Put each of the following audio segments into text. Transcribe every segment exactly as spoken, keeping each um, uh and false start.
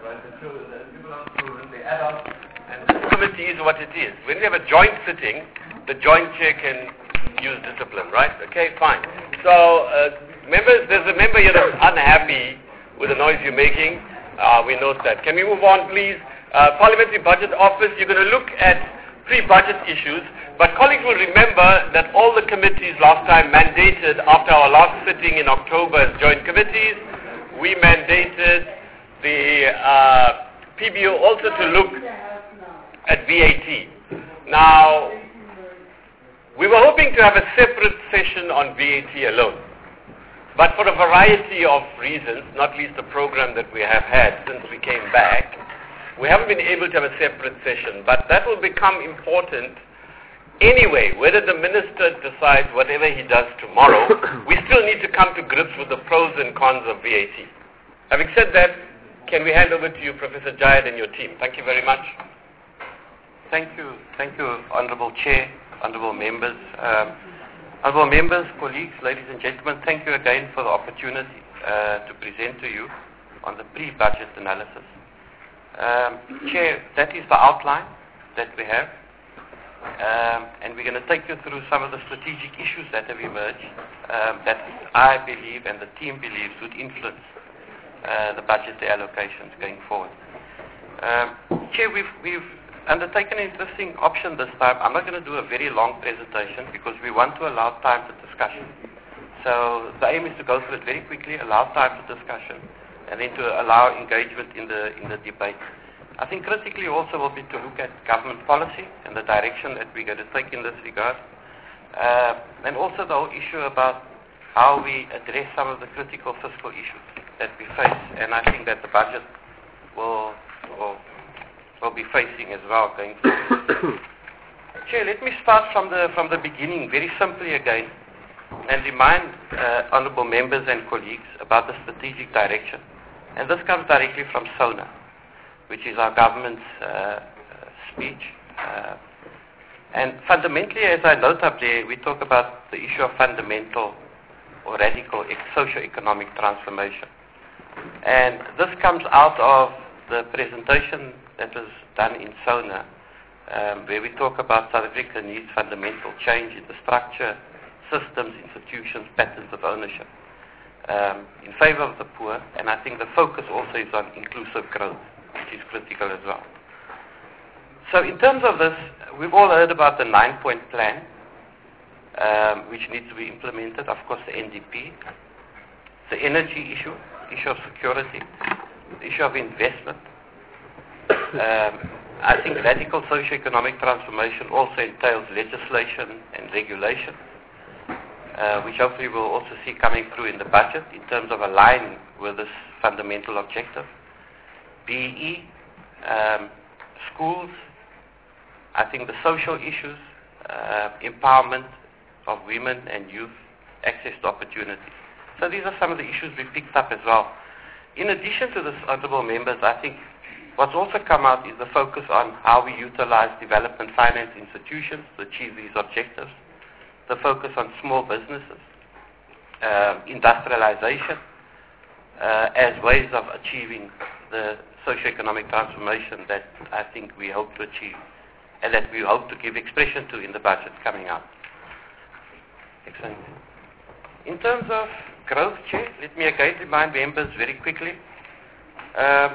right? The children, the people are children, the adults, and the committee is what it is. When we have a joint sitting, the joint chair can use discipline, right? Okay, fine. So, uh, members, there's a member here that's unhappy with the noise you're making. Uh, we note that. Can we move on, please? Uh, Parliamentary Budget Office, you're going to look at pre-budget issues, but colleagues will remember that all the committees last time mandated, after our last sitting in October as joint committees, we mandated the uh, P B O also to look at V A T. Now, we were hoping to have a separate session on V A T alone, but for a variety of reasons, not least the program that we have had since we came back, we haven't been able to have a separate session, but that will become important anyway. Whether the minister decides whatever he does tomorrow, we still need to come to grips with the pros and cons of V A T. Having said that, can we hand over to you, Professor Jayad, and your team? Thank you very much. Thank you. Thank you, Honourable Chair, Honourable Members. Um, Honourable Members, colleagues, ladies and gentlemen, thank you again for the opportunity uh, to present to you on the pre-budget analysis. Um, Chair, that is the outline that we have, um, and we're going to take you through some of the strategic issues that have emerged um, that I believe and the team believes would influence uh, the budgetary allocations going forward. Um, Chair, we've, we've undertaken an interesting option this time. I'm not going to do a very long presentation because we want to allow time for discussion. So the aim is to go through it very quickly, allow time for discussion, and then to allow engagement in the in the debate. I think critically also will be to look at government policy and the direction that we're going to take in this regard, uh, and also the whole issue about how we address some of the critical fiscal issues that we face, and I think that the budget will will, will be facing as well going forward. Chair, let me start from the from the beginning, very simply again, and remind uh, honourable members and colleagues about the strategic direction. And this comes directly from SONA, which is our government's uh, uh, speech. Uh, and fundamentally, as I note up there, we talk about the issue of fundamental or radical socio-economic transformation. And this comes out of the presentation that was done in SONA, um, where we talk about South Africa needs fundamental change in the structure, systems, institutions, patterns of ownership um, in favor of the poor, and I think the focus also is on inclusive growth, which is critical as well. So in terms of this, we've all heard about the nine-point plan, um, which needs to be implemented, of course the N D P, the energy issue, issue of security, the issue of investment. Um, I think radical socio-economic transformation also entails legislation and regulation, Uh, which hopefully we'll also see coming through in the budget in terms of aligning with this fundamental objective. B E E, um, schools, I think the social issues, uh, empowerment of women and youth, access to opportunities. So these are some of the issues we picked up as well. In addition to this, honourable members, I think what's also come out is the focus on how we utilize development finance institutions to achieve these objectives, the focus on small businesses, uh, industrialization, uh, as ways of achieving the socio-economic transformation that I think we hope to achieve and that we hope to give expression to in the budget coming out. Excellent. In terms of growth, Chair, let me again remind members very quickly. Um,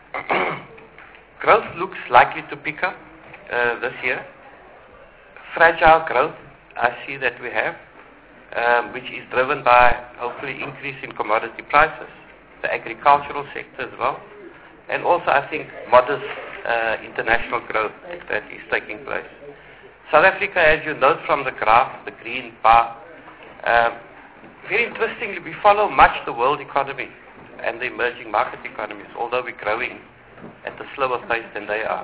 growth looks likely to pick up uh, this year. Fragile growth I see that we have, um, which is driven by hopefully increase in commodity prices, the agricultural sector as well, and also I think modest uh, international growth that is taking place. South Africa, as you note from the graph, the green bar, um, very interestingly, we follow much the world economy and the emerging market economies, although we're growing at a slower pace than they are.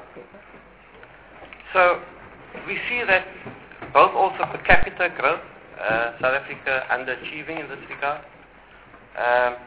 So we see that both also per capita growth, uh, South Africa underachieving in this regard. Um,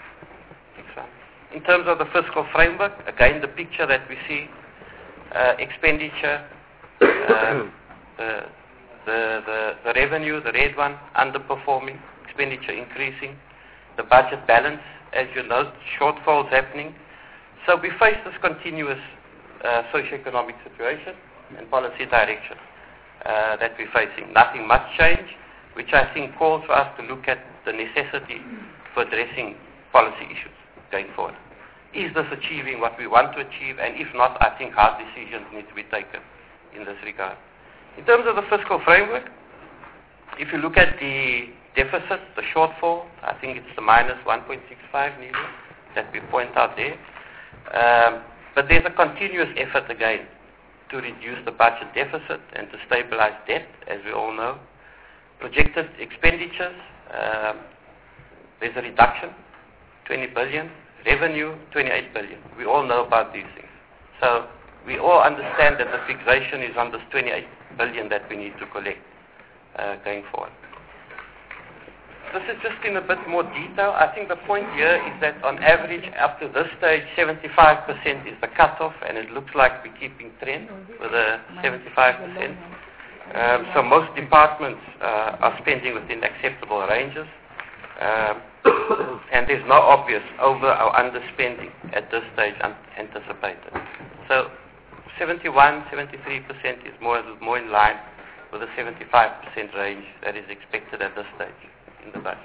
in terms of the fiscal framework, again the picture that we see, uh, expenditure, um, the, the, the, the revenue, the red one, underperforming, expenditure increasing, the budget balance, as you note, shortfalls happening. So we face this continuous uh, socio-economic situation and policy direction uh, that we're facing. Nothing much change, which I think calls for us to look at the necessity for addressing policy issues going forward. Is this achieving what we want to achieve? And if not, I think hard decisions need to be taken in this regard. In terms of the fiscal framework, if you look at the deficit, the shortfall, I think it's the minus one point six five million that we point out there. Um, but there's a continuous effort again to reduce the budget deficit and to stabilize debt, as we all know. Projected expenditures, um, there's a reduction, twenty billion. Revenue, twenty-eight billion. We all know about these things. So we all understand that the fixation is on this twenty-eight billion that we need to collect uh, going forward. This is just in a bit more detail. I think the point here is that on average, up to this stage, seventy-five percent is the cutoff, and it looks like we're keeping trend with a seventy-five percent. Um, so most departments uh, are spending within acceptable ranges. Um, and there's no obvious over or underspending at this stage anticipated. So seventy-one, seventy-three percent is more, more in line with the seventy-five percent range that is expected at this stage in the budget.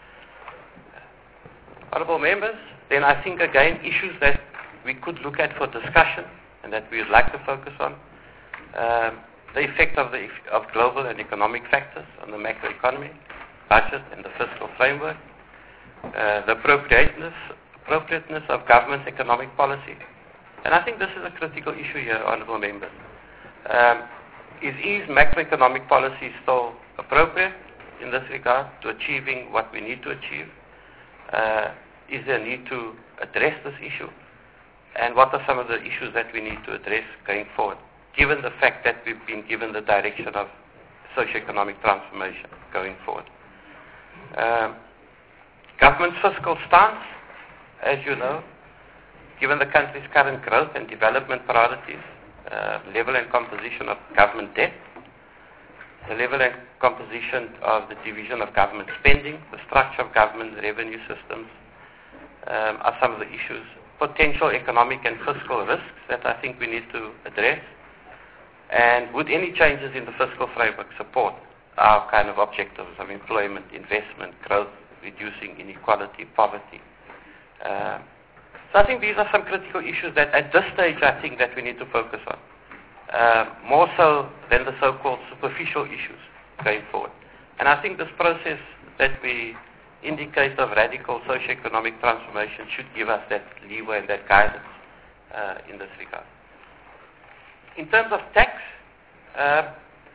Honourable members, then I think again issues that we could look at for discussion and that we would like to focus on. Um, the effect of, the, of global and economic factors on the macroeconomy, budget and the fiscal framework, uh, the appropriateness, appropriateness of government's economic policy. And I think this is a critical issue here, honourable members. Um, is, is macroeconomic policy still appropriate in this regard to achieving what we need to achieve? Uh, is there a need to address this issue? And what are some of the issues that we need to address going forward, given the fact that we've been given the direction of socio-economic transformation going forward? Um, government's fiscal stance, as you know, given the country's current growth and development priorities, uh, level and composition of government debt, the level and composition of the division of government spending, the structure of government revenue systems um, are some of the issues. Potential economic and fiscal risks that I think we need to address. And would any changes in the fiscal framework support our kind of objectives of employment, investment, growth, reducing inequality, poverty? Uh, so I think these are some critical issues that at this stage I think that we need to focus on. Uh, more so than the so-called superficial issues going forward. And I think this process that we indicate of radical socio-economic transformation should give us that leeway and that guidance uh, in this regard. In terms of tax, uh,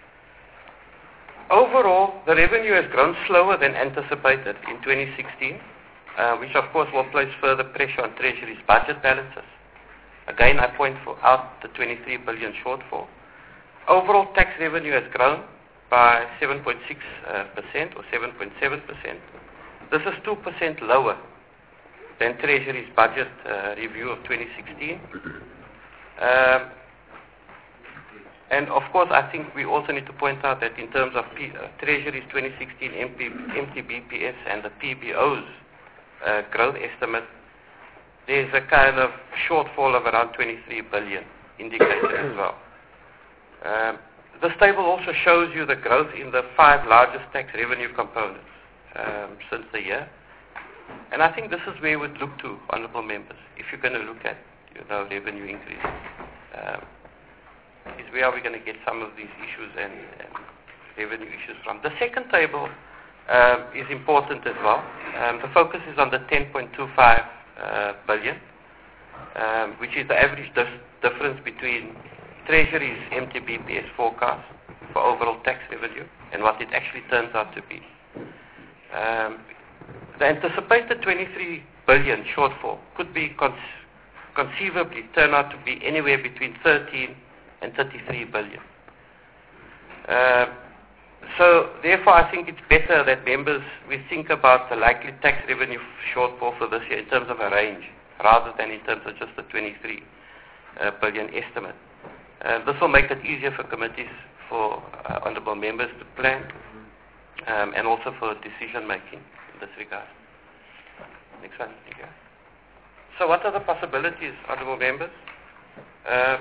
overall the revenue has grown slower than anticipated in twenty sixteen, uh, which of course will place further pressure on Treasury's budget balances. Again, I point for out the twenty-three billion shortfall. Overall tax revenue has grown by seven point six percent uh, or seven point seven percent. This is two percent lower than Treasury's budget uh, review of twenty sixteen. Um, and of course, I think we also need to point out that in terms of P, uh, Treasury's twenty sixteen M T B P S and the P B O's uh, growth estimate, there's a kind of shortfall of around twenty-three billion indicated as well. Um, this table also shows you the growth in the five largest tax revenue components um, since the year. And I think this is where we would look to, honourable members, if you're going to look at you know, revenue increase. Um, is where are we going to get some of these issues and, and revenue issues from. The second table um, is important as well. Um, the focus is on the ten point two five Uh, billion, um, which is the average dif- difference between Treasury's M T B P S forecast for overall tax revenue and what it actually turns out to be. Um, the anticipated twenty-three billion shortfall could be con- conceivably turn out to be anywhere between thirteen and thirty-three billion. Uh, So, therefore, I think it's better that members, we think about the likely tax revenue shortfall for this year in terms of a range, rather than in terms of just the twenty-three uh, billion estimate. Uh, this will make it easier for committees, for uh, honourable members to plan, um, and also for decision making in this regard. Next one, thank you. so what are the possibilities, honourable members? Uh,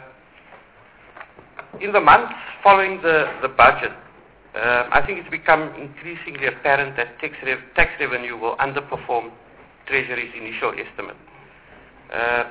in the months following the, the budget, uh, I think it's become increasingly apparent that tax, rev- tax revenue will underperform Treasury's initial estimate. Uh,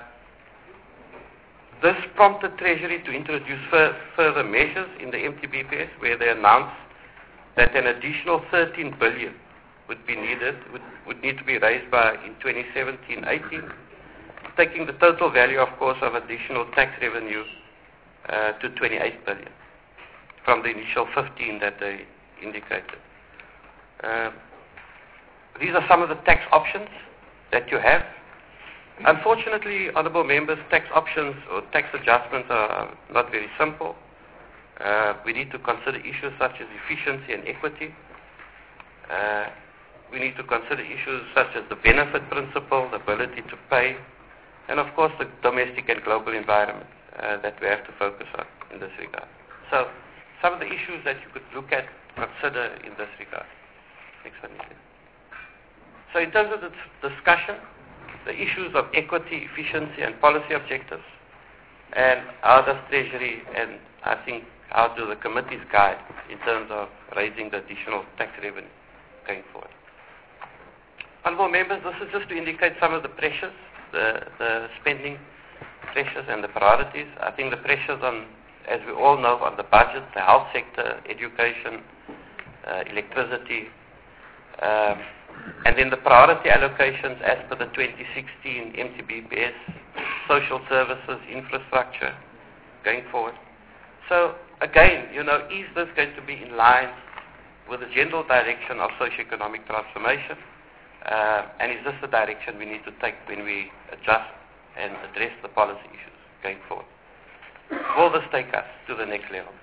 this prompted Treasury to introduce fur- further measures in the M T B P S, where they announced that an additional thirteen billion would be needed, would, would need to be raised by in twenty seventeen eighteen, taking the total value, of course, of additional tax revenue uh, to twenty-eight billion from the initial fifteen that they indicated. Uh, these are some of the tax options that you have. Unfortunately, honourable members, tax options or tax adjustments are not very simple. Uh, we need to consider issues such as efficiency and equity. Uh, we need to consider issues such as the benefit principle, the ability to pay, and of course the domestic and global environment uh, that we have to focus on in this regard. So, some of the issues that you could look at, consider in this regard. Next one, please. So in terms of the discussion, the issues of equity, efficiency and policy objectives, and how does Treasury and I think how do the committees guide in terms of raising the additional tax revenue going forward. Honourable members, this is just to indicate some of the pressures, the, the spending pressures and the priorities. I think the pressures on, as we all know, on the budget, the health sector, education, uh, electricity, um, and then the priority allocations as per the twenty sixteen M T B P S, social services, infrastructure, going forward. So again, you know, is this going to be in line with the general direction of socio-economic transformation? Uh, and is this the direction we need to take when we adjust and address the policy issues going forward? Will this take us to the next level?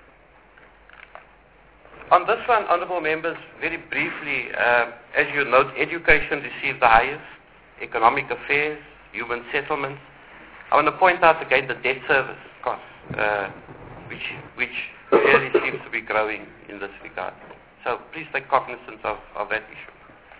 On this one, honourable members, very briefly, uh, as you note, education received the highest, economic affairs, human settlements. I want to point out again the debt service cost, uh, which, which really seems to be growing in this regard. So please take cognizance of, of that issue.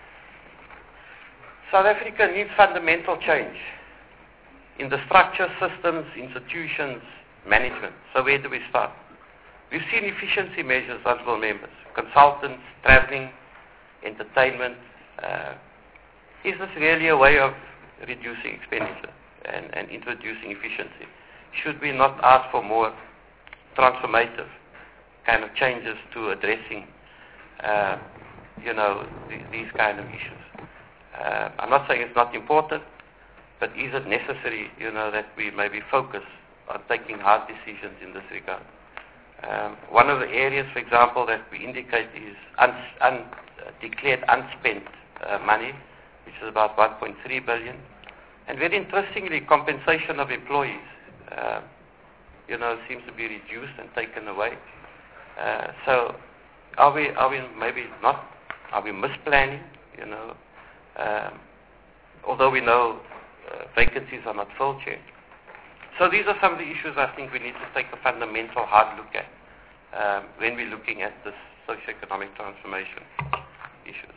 South Africa needs fundamental change in the structure, systems, institutions, management. So where do we start? We've seen efficiency measures, honourable members, consultants, travelling, entertainment. Uh, is this really a way of reducing expenditure and, and introducing efficiency? Should we not ask for more transformative kind of changes to addressing, uh, you know, th- these kind of issues? Uh, I'm not saying it's not important, but is it necessary, you know, that we maybe focus on taking hard decisions in this regard? Um, one of the areas, for example, that we indicate is un- un- uh, declared unspent uh, money, which is about one point three billion. And very interestingly, compensation of employees, uh, you know, seems to be reduced and taken away. Uh, so, are we, are we maybe not, are we misplanning, you know? Um, although we know uh, vacancies are not filled yet. So these are some of the issues I think we need to take a fundamental hard look at um, when we're looking at this socio-economic transformation issues.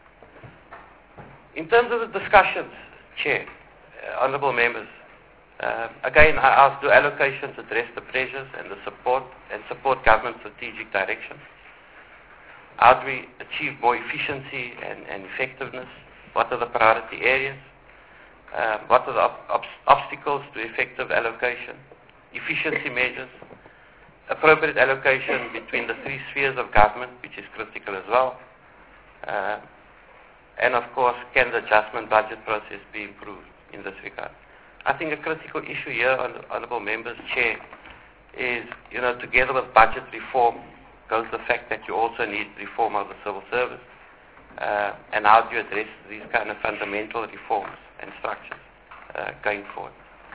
In terms of the discussions, Chair, uh, honourable members, uh, again I ask, do allocations address the pressures and the support and support government strategic direction? How do we achieve more efficiency and, and effectiveness? What are the priority areas? Uh, what are the ob- ob- obstacles to effective allocation? Efficiency measures, appropriate allocation between the three spheres of government, which is critical as well. Uh, and of course, can the adjustment budget process be improved in this regard? I think a critical issue here, honourable members, Chair, is, you know, together with budget reform goes the fact that you also need reform of the civil service. Uh, and how do you address these kind of fundamental reforms and structures uh, going forward?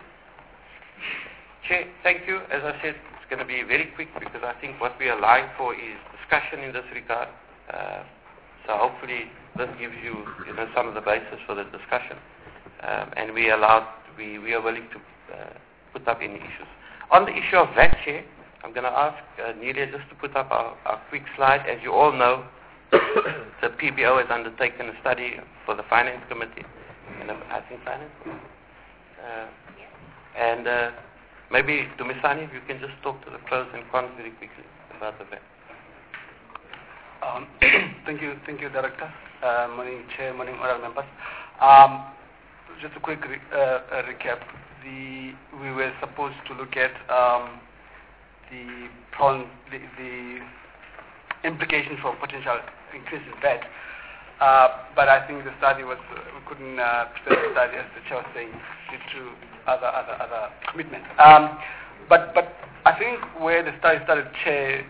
Chair, thank you. As I said, it's going to be very quick because I think what we are lying for is discussion in this regard. Uh, so hopefully this gives you, you know, some of the basis for the discussion. Um, and we allowed, we, we are willing to uh, put up any issues. On the issue of V A T, Chair, I'm going to ask uh, Nelia just to put up our, our quick slide. As you all know, the P B O has undertaken a study for the Finance Committee, and I think Finance, Uh, and uh, maybe, Dumisani, if you can just talk to the pros and cons very quickly about the V A T. Um, thank you, thank you, Director. Uh, morning, Chair, morning, honourable members. Um, just a quick re uh, recap. The, we were supposed to look at um, the, the, the implications for potential increase in V A T. Uh, but I think the study was, uh, we couldn't uh, present the study, as the Chair was saying, due to other, other, other commitments. Um, but, but I think where the study started, Chair,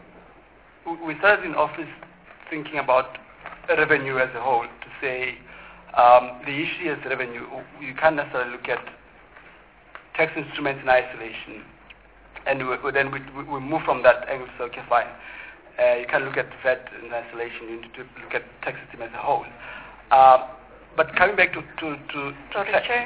we started in office thinking about revenue as a whole, to say um, the issue is revenue. You can't necessarily look at tax instruments in isolation. And we, then we, we move from that angle to say, okay, fine. Uh, you can look at V A T in isolation. You need to look at tax system as a whole. Uh, but coming back to... to, to Sorry, Chair.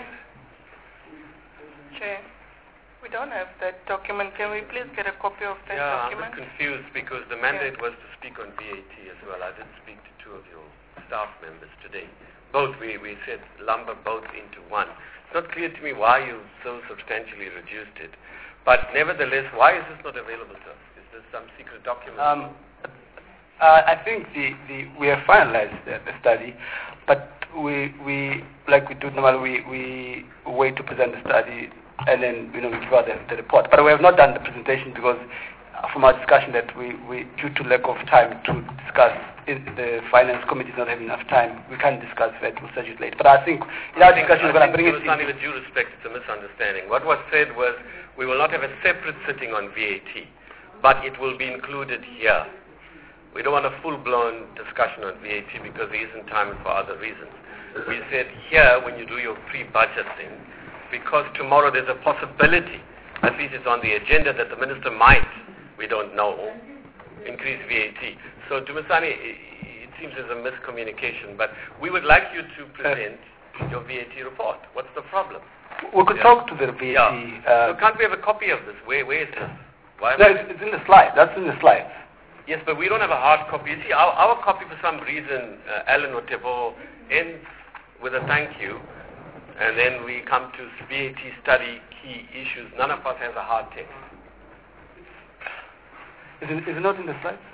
Chair. We don't have that document. Can we please get a copy of that yeah, document? I'm just confused because the mandate yeah. was to speak on V A T as well. I did speak to two of your staff members today. Both, we, we said lumber both into one. It's not clear to me why you so substantially reduced it. But nevertheless, why is this not available to us? Is this some secret document? Um, uh, I think the, the, we have finalized the, the study, but we, we, like we do normally, we, we wait to present the study and then, you know, we give out the, the report. But we have not done the presentation because uh, from our discussion that we, we, due to lack of time to discuss, in the finance committee is not having enough time, we can't discuss that, we'll suggest later. But I think in our discussion we're going to bring it in. With due respect, it's a misunderstanding. What was said was we will not have a separate sitting on V A T, but it will be included here. We don't want a full-blown discussion on V A T because there isn't time for other reasons. We said here, when you do your pre-budget thing, because tomorrow there's a possibility, at least it's on the agenda, that the minister might, we don't know, increase V A T. So, Dumisani, it seems there's a miscommunication, but we would like you to present uh, your V A T report. What's the problem? We could yeah. talk to the V A T. Yeah. Uh, so can't we have a copy of this? Where, where is this? Why no, it's, it's in the slide. That's in the slide. Yes, but we don't have a hard copy. You see, our, our copy, for some reason, uh, Alan Otebo, ends with a thank you, and then we come to V A T study key issues. None of us has a hard text. Is it, is it not in the slides?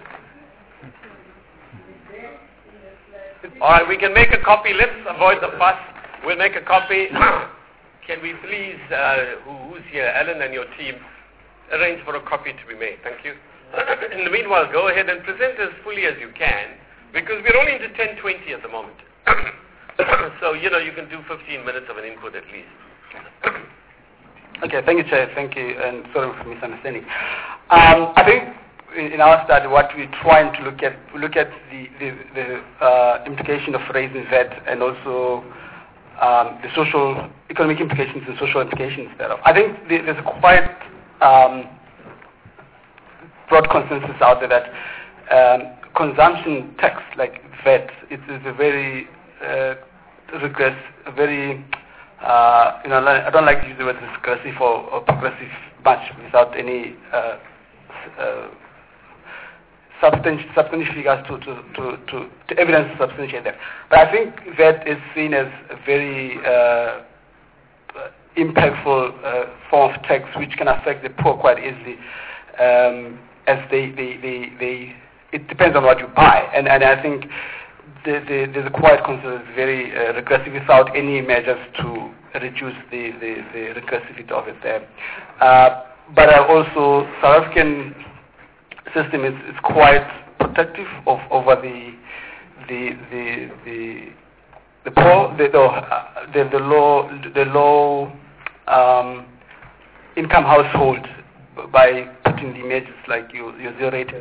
All right, we can make a copy. Let's avoid the fuss. We'll make a copy. Can we please, uh, who, who's here, Alan and your team, arrange for a copy to be made? Thank you. In the meanwhile, go ahead and present as fully as you can, because we're only into ten twenty at the moment. So, you know, you can do fifteen minutes of an input at least. Okay, thank you, Chair. Thank you, and sorry for misunderstanding. Um, I think in, in our study, what we're trying to look at, we look at the, the, the uh, implication of raising V A T and also um, the social, economic implications and social implications thereof. I think the, there's a quite um, broad consensus out there that um, consumption tax, like V A T, it is a very uh, regress, a very, uh, you know, I don't like to use the word regressive or, or progressive much without any uh, uh, substantial, substantial figures to, to, to, to, to evidence to substantiate that. But I think V A T is seen as a very uh, impactful uh, form of tax which can affect the poor quite easily, um, as they, they, they, they, it depends on what you buy. And, and I think the, the, there's a quiet consensus very uh, regressive without any measures to reduce the, the, the regressivity of it there. Uh, but uh, also, South African system is, is quite protective of over the the the the, the poor, the the, the, the low the low um, income household by putting the measures like your your zero rate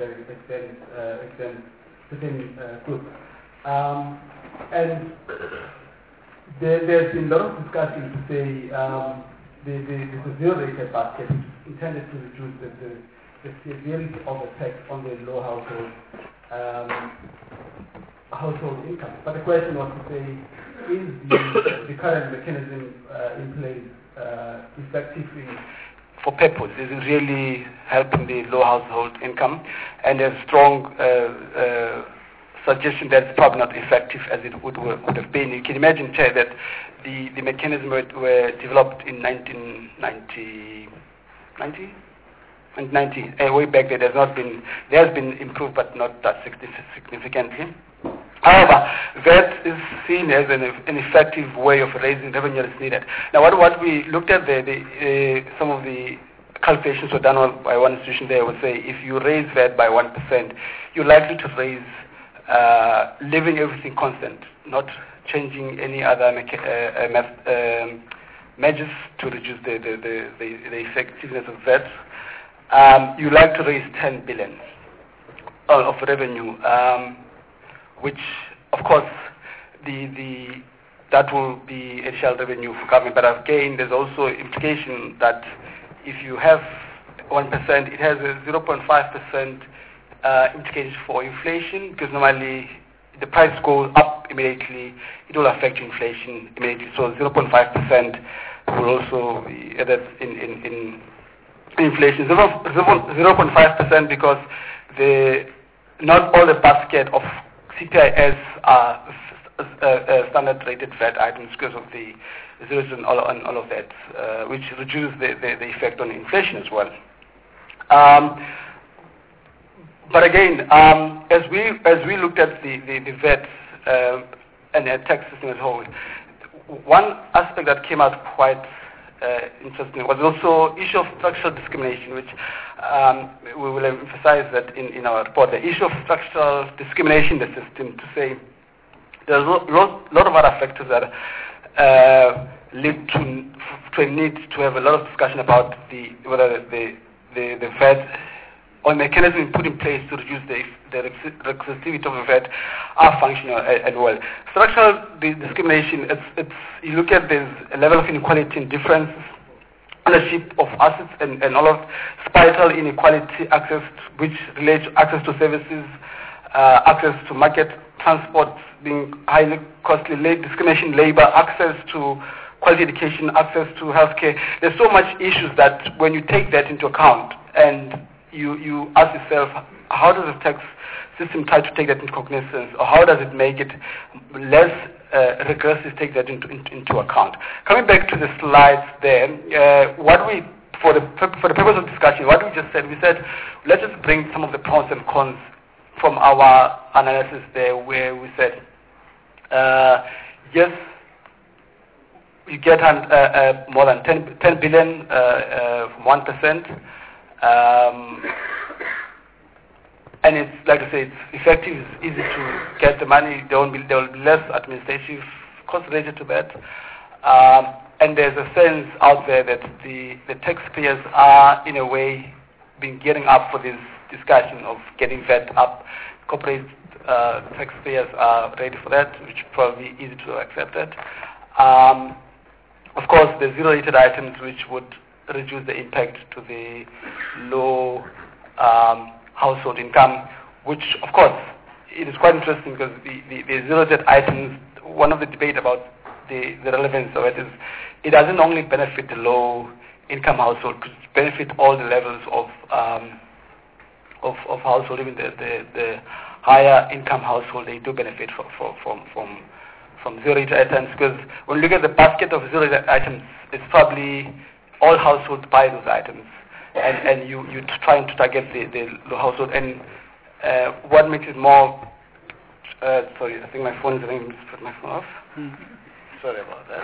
group. Um, and there, there's been a lot of discussion to say um, the, the, the zero rated basket intended to reduce the, the, the severity of the tax on the low household um, household income. But the question was to say, is the, the current mechanism uh, in place uh, effective in, for purpose? Is it really helping the low household income? And there's strong uh, uh, suggestion that it's probably not effective as it would, would have been. You can imagine, Chair, that the, the mechanism were, were developed in nineteen ninety, ninety? ninety, uh, way back there, there's not been, there has been improved, but not that significantly. However, that is seen as an, an effective way of raising revenue that's needed. Now, what, what we looked at, the, the, uh, some of the calculations were done by one institution there would say if you raise V A T by one percent, you're likely to raise, uh, leaving everything constant, not changing any other mecha- uh, uh, math, um, measures to reduce the, the, the, the, the effectiveness of V A T. Um, you like to raise ten billion of revenue, um, which, of course, the the that will be additional revenue for government. But again, there's also implication that if you have one percent, it has a zero point five percent uh, implication for inflation, because normally the price goes up immediately, it will affect inflation immediately. So zero point five percent will also be added in, in, in inflation. zero point five percent because the not all the basket of C P I S are uh, uh, standard rated V A T items because of the zeros and all, and all of that, uh, which reduce the, the, the effect on inflation as well. Um, but again, um, as we as we looked at the, the, the V A T uh, and the tax system as a whole, one aspect that came out quite Uh, interesting was also issue of structural discrimination, which um, we will emphasize that in, in our report. The issue of structural discrimination in the system, to say there's a lot, lot of other factors that uh, lead to, to a need to have a lot of discussion about the whether the the, the V A T or mechanism put in place to reduce the, the regressivity of the V A T are functional as well. Structural discrimination, it's, it's, you look at this level of inequality and difference, ownership of assets and, and all of spiral inequality, access to, which relates to access to services, uh, access to market, transport being highly costly, discrimination, labor, access to quality education, access to healthcare. There's so much issues that when you take that into account and You, you ask yourself, how does the tax system try to take that into cognizance, or how does it make it less uh, regressive, take that into, into, into account? Coming back to the slides there, uh, what we, for the, for the purpose of discussion, what we just said, we said, let's just bring some of the pros and cons from our analysis there, where we said, uh, yes, you get uh, uh, more than ten, ten billion uh, uh, from one percent. Um, and it's, like I say, it's effective, it's easy to get the money, there will be, there will be less administrative cost related to that. Um, and there's a sense out there that the, the taxpayers are, in a way, been gearing up for this discussion of getting V A T up. Corporate uh, taxpayers are ready for that, which is probably easy to accept that. Um, of course, the zero-rated items, which would reduce the impact to the low um, household income, which, of course, it is quite interesting because the, the, the zero-rated items, one of the debate about the, the relevance of it is it doesn't only benefit the low-income household, it benefit all the levels of um, of, of household, even the, the, the higher-income household, they do benefit from, from, from, from zero-rated items, because when you look at the basket of zero-rated items, it's probably all households buy those items, and, and you, you're trying to target the, the, the household. And uh, what makes it more, uh, sorry, I think my phone is ringing, just put my phone off. Mm-hmm. Sorry about that.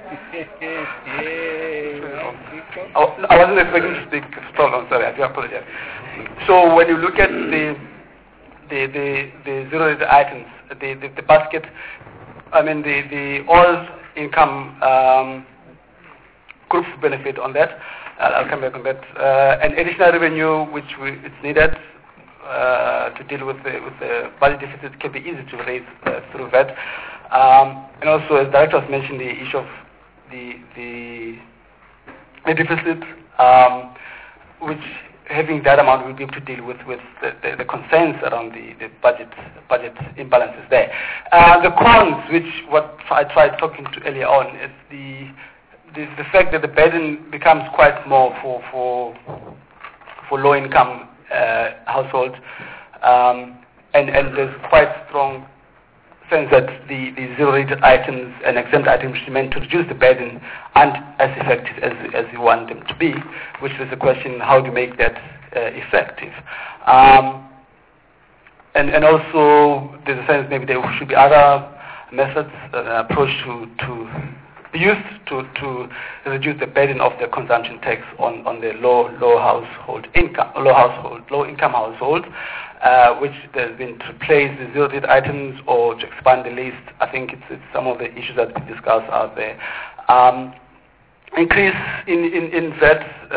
oh, I wasn't expecting to speak strong, I'm sorry, I do apologize. So when you look at the the, the, the zero-rated items, the, the, the basket, I mean the, the all income um, groups benefit on that. Uh, I'll come back on that. Uh, and additional revenue, which we, it's needed uh, to deal with the, with the budget deficit, can be easy to raise uh, through that. Um, and also, as Director has mentioned, the issue of the the, the deficit, um, which having that amount will be able to deal with with the, the, the concerns around the, the budget budget imbalances there. Uh, the cons, which what I tried talking to earlier on, is the The, the fact that the burden becomes quite more for for for low-income uh, households, um, and, and there's quite strong sense that the, the zero-rated items and exempt items which are meant to reduce the burden aren't as effective as, as you want them to be, which is the question, how do you make that uh, effective? Um, and, and also, there's a sense maybe there should be other methods, an approach to, to be used to, to reduce the burden of the consumption tax on, on the low low household income, low household, low income households, uh, which there's been to replace the zero-rated items or to expand the list. I think it's, it's some of the issues that we discussed out there. Um, increase in in, in V A T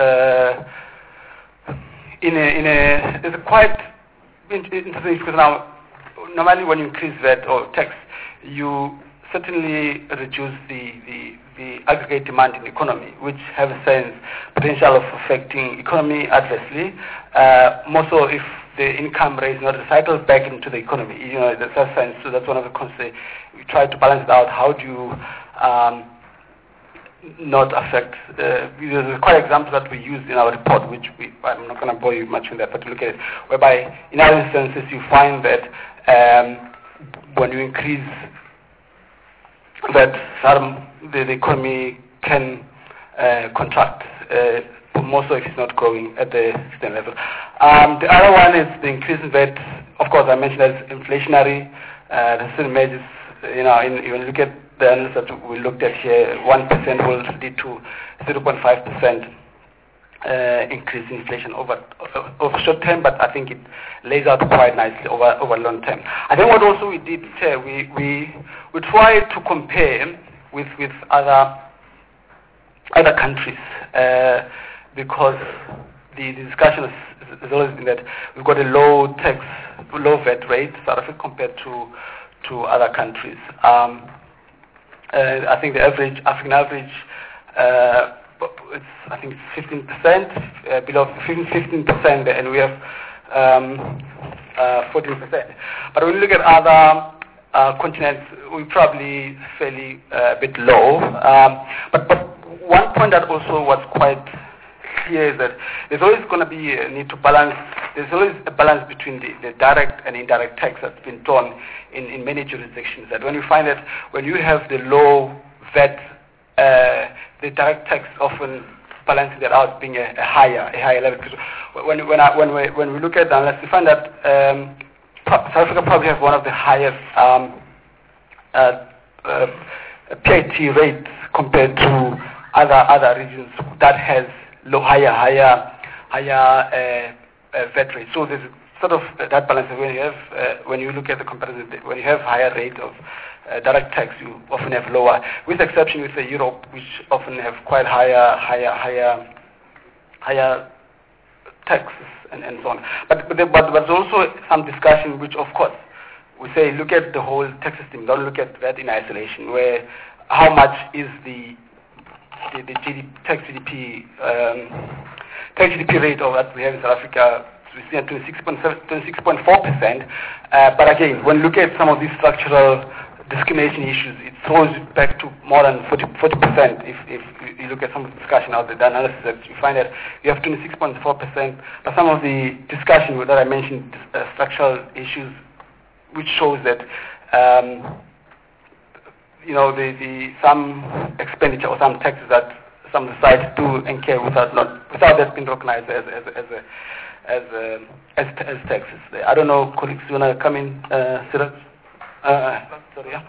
uh, in a in a there's a quite interesting because now normally when you increase V A T or tax, you certainly reduce the, the, the aggregate demand in the economy, which have a sense potential of affecting economy adversely, uh, more so if the income rate is not recycled back into the economy. You know, that's a sense. So that's one of the concerns. We try to balance it out. How do you um, not affect? Uh, there's quite examples that we use in our report, which we, I'm not going to bore you much on that, but look at it, whereby in other instances you find that um, when you increase that some, the, the economy can uh, contract, uh, more so if it's not growing at the same level. Um, the other one is the increase in V A T. Of course, I mentioned that it's inflationary. Uh, the certain measures, you know, in, when you look at the analysis that we looked at here, one percent will lead to zero point five percent uh, increase in inflation over, over short term, but I think it lays out quite nicely over, over long term. I think what also we did say, we, we, we tried to compare with, with other, other countries, uh, because the, the discussion has, has always been that we've got a low tax, low V A T rate, South Africa compared to, to other countries. Um, uh, I think the average, African average, uh, it's, I think it's fifteen percent, uh, below fifteen percent, and we have um, uh, fourteen percent. But when you look at other uh, continents, we're probably fairly uh, a bit low. Um, but, but one point that also was quite clear is that there's always going to be a need to balance, there's always a balance between the, the direct and indirect tax that's been drawn in, in many jurisdictions. That when you find that when you have the low V A T, uh, the direct tax often balances that out being a, a higher, a higher level. Because when when, I, when we when we look at that, let's find that um, South Africa probably has one of the highest um, uh, uh, P I T rates compared to other other regions that has low, higher, higher, higher uh, uh, V A T rate. So there's sort of that balance when you have uh, when you look at the comparison, when you have higher rate of Uh, direct tax, you often have lower, with the exception with the Europe, which often have quite higher, higher, higher, higher taxes and, and so on. But but, the, but there's also some discussion, which of course we say look at the whole tax system, don't look at that in isolation. Where how much is the the, the G D P, tax G D P um, tax G D P rate of that we have in South Africa? We see at twenty-six point four percent. Uh, but again, when you look at some of these structural discrimination issues, it throws it back to more than forty percent if, if you look at some of the discussion out there, the analysis that you find that you have twenty-six point four percent, but some of the discussion that I mentioned, uh, structural issues, which shows that um, you know, the, the some expenditure or some taxes that some of the sites do incur without not without that being recognized as as as a, as, a, as, as taxes. I don't know, colleagues, you want to come in, uh, Sirat? Uh, sorry, yeah.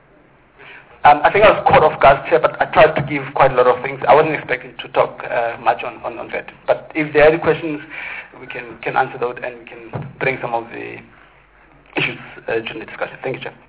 Um, I think I was caught off guard here, but I tried to give quite a lot of things. I wasn't expecting to talk uh, much on, on, on that. But if there are any questions, we can, can answer those and we can bring some of the issues uh, during the discussion. Thank you, Chair.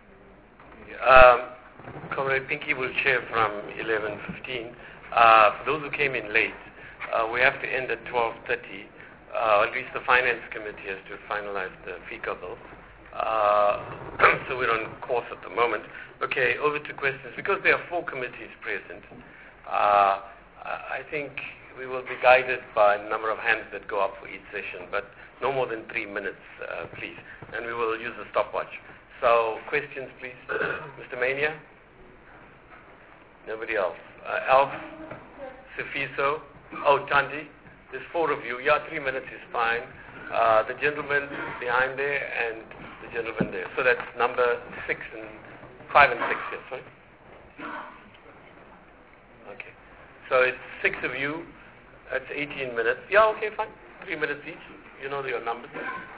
Um, Comrade Pinky will chair from eleven fifteen. Uh, for those who came in late, uh, we have to end at twelve thirty. Uh, at least the Finance Committee has to finalize the FICA bill. Uh, so we're on course at the moment. Okay, over to questions. Because there are four committees present, uh, I think we will be guided by the number of hands that go up for each session, but no more than three minutes, uh, please. And we will use a stopwatch. So, questions, please. Mister Mania? Nobody else. Uh, Alf? Sifiso? Oh, Tanti? There's four of you. Yeah, three minutes is fine. uh, the gentleman behind there, and the gentleman there. So that's number six and five and six here, sorry. Okay. So it's six of you. That's eighteen minutes. Yeah, okay, fine. Three minutes each. You know your numbers.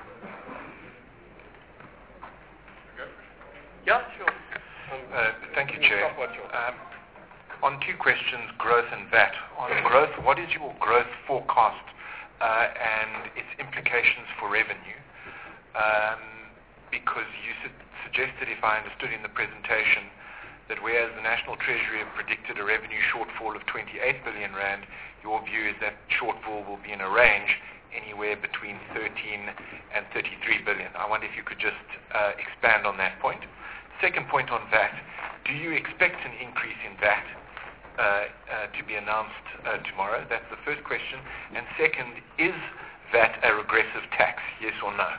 Yeah, sure. Um, uh, thank you, Chair. Um, on two questions, growth and V A T. On growth, what is your growth forecast uh, and its implications for revenue? Um, because you su- suggested, if I understood in the presentation, that whereas the National Treasury have predicted a revenue shortfall of twenty-eight billion rand, your view is that shortfall will be in a range anywhere between thirteen and thirty-three billion. I wonder if you could just uh, expand on that point. Second point on V A T, do you expect an increase in V A T uh, uh, to be announced uh, tomorrow? That's the first question. And second, is V A T a regressive tax, yes or no?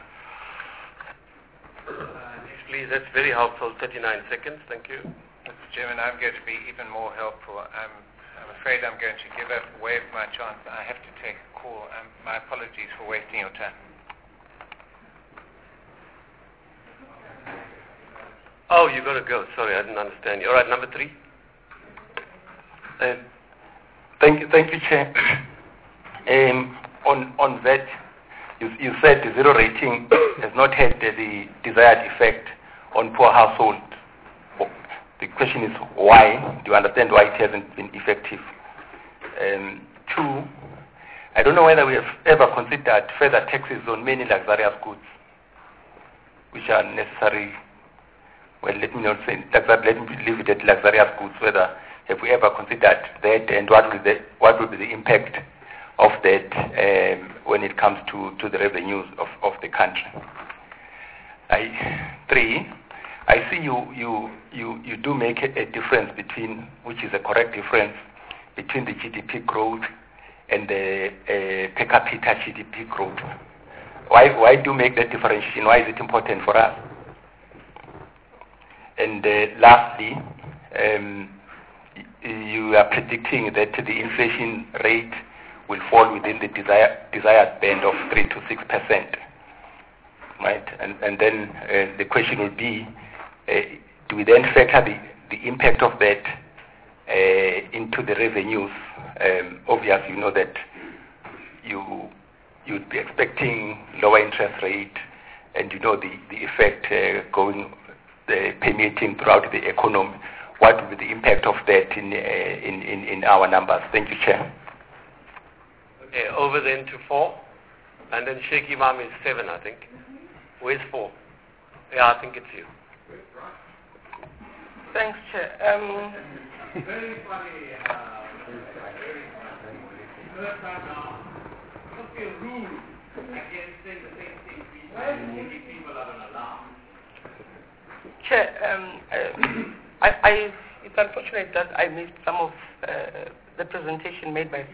Uh, please, that's very helpful. thirty-nine seconds, thank you. Mister Chairman, I'm going to be even more helpful. I'm, I'm afraid I'm going to give up, waive my chance. I have to take a call. Um, my apologies for wasting your time. Oh, you got to go. Sorry, I didn't understand you. All right, number three. Uh, thank you, thank you, Chair. Um, on on that, you, you said the zero rating has not had the, the desired effect on poor households. The question is why? Do you understand why it hasn't been effective? Um, two, I don't know whether we have ever considered further taxes on many luxurious goods, which are necessary. Well, let me not say that, let me leave it at luxurious goods. Whether have we ever considered that, and what will the what will be the impact of that um, when it comes to, to the revenues of, of the country? I, three, I see you you you, you do make a, a difference between, which is a correct difference, between the G D P growth and the uh, per capita G D P growth. Why why do you make that differentiation? Why is it important for us? And uh, lastly, um, you are predicting that the inflation rate will fall within the desire, desired band of three to six percent, right? And, and then uh, the question will be, uh, do we then factor the, the impact of that uh, into the revenues? Um, obviously, you know that you you'd be expecting lower interest rate, and you know the the effect uh, going. Uh, permeating throughout the economy. What will be the impact of that in, uh, in, in, in our numbers? Thank you, Chair. Okay, over then to four, and then Sheikh Imam is seven, I think. Where's four? Yeah, I think it's you. Thanks, Chair. Um, very funny. Uh, very funny. First time now, must be a rule against saying the same thing we give people are an alarm. Chair, um, uh, I, I, it's unfortunate that I missed some of uh, the presentation made by...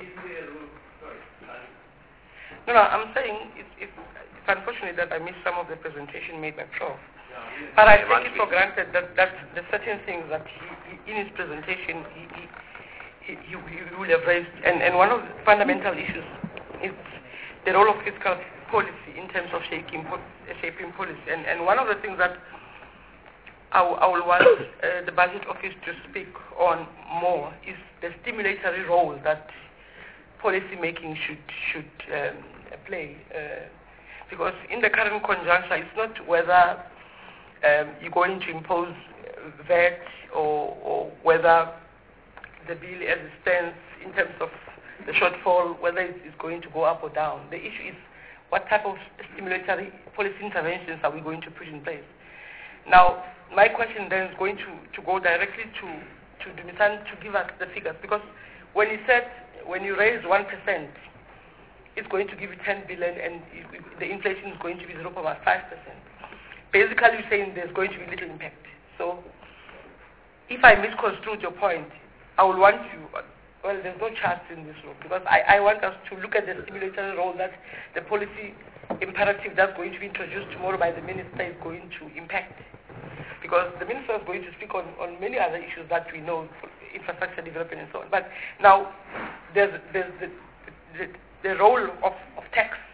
No, no, I'm saying it's, it's, it's unfortunate that I missed some of the presentation made by Prof But I take it for granted that, that the certain things that he, he, in his presentation he, he, he, he will have raised. And, and one of the fundamental issues is the role of fiscal policy in terms of shaping, shaping policy. And, and one of the things that I, I will want uh, the budget office to speak on more is the stimulatory role that policy making should should um, play. Uh, because in the current conjuncture, it's not whether um, you're going to impose V A T or, or whether the bill as it stands in terms of the shortfall, whether it's going to go up or down. The issue is what type of stimulatory policy interventions are we going to put in place. Now, my question then is going to, to go directly to, to Dumisani to give us the figures, because when he said when you raise one percent, it's going to give you ten billion and it, the inflation is going to be zero point five percent. Basically, you're saying there's going to be little impact. So, if I misconstrued your point, I will want you, well, there's no chance in this room, because I, I want us to look at the stimulatory role that the policy imperative that's going to be introduced tomorrow by the minister is going to impact. Because the minister is going to speak on, on many other issues that we know, infrastructure development and so on. But now, there's, there's the, the, the role of, of tax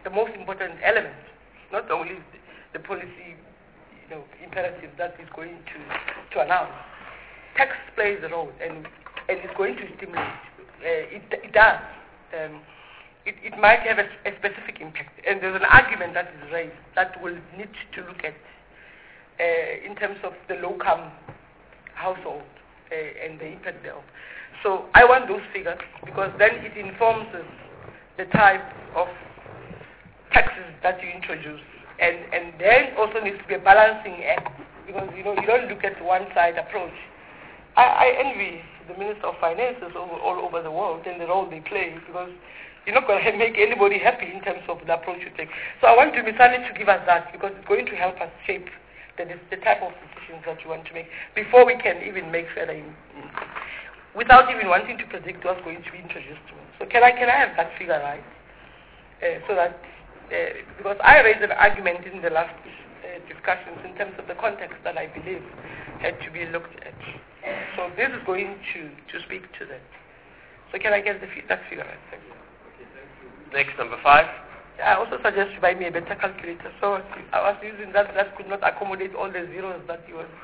the most important element, not only the policy, you know, imperative that is going to, to announce. Tax plays a role, and and it's going to stimulate. Uh, it, it does. Um, it, it might have a, a specific impact, and there's an argument that is raised that will need to look at uh, in terms of the low-income household uh, and the impact thereof. So I want those figures because then it informs us the type of taxes that you introduce, and and then also needs to be a balancing act because you know you don't look at one-side approach. I, I envy the Minister of Finances over, all over the world and the role they play because you're not going to make anybody happy in terms of the approach you take. So I want to Misani to give us that because it's going to help us shape the, the type of decisions that you want to make before we can even make further in, in, without even wanting to predict what's going to be introduced to us. So can I can I have that figure right? Uh, so that uh, because I raised an argument in the last uh, discussions in terms of the context that I believe had to be looked at. So this is going to, to speak to that. So can I get the, that figure right? Thank you. Next, number five. I also suggest you buy me a better calculator. So I was using that, that could not accommodate all the zeros that you were.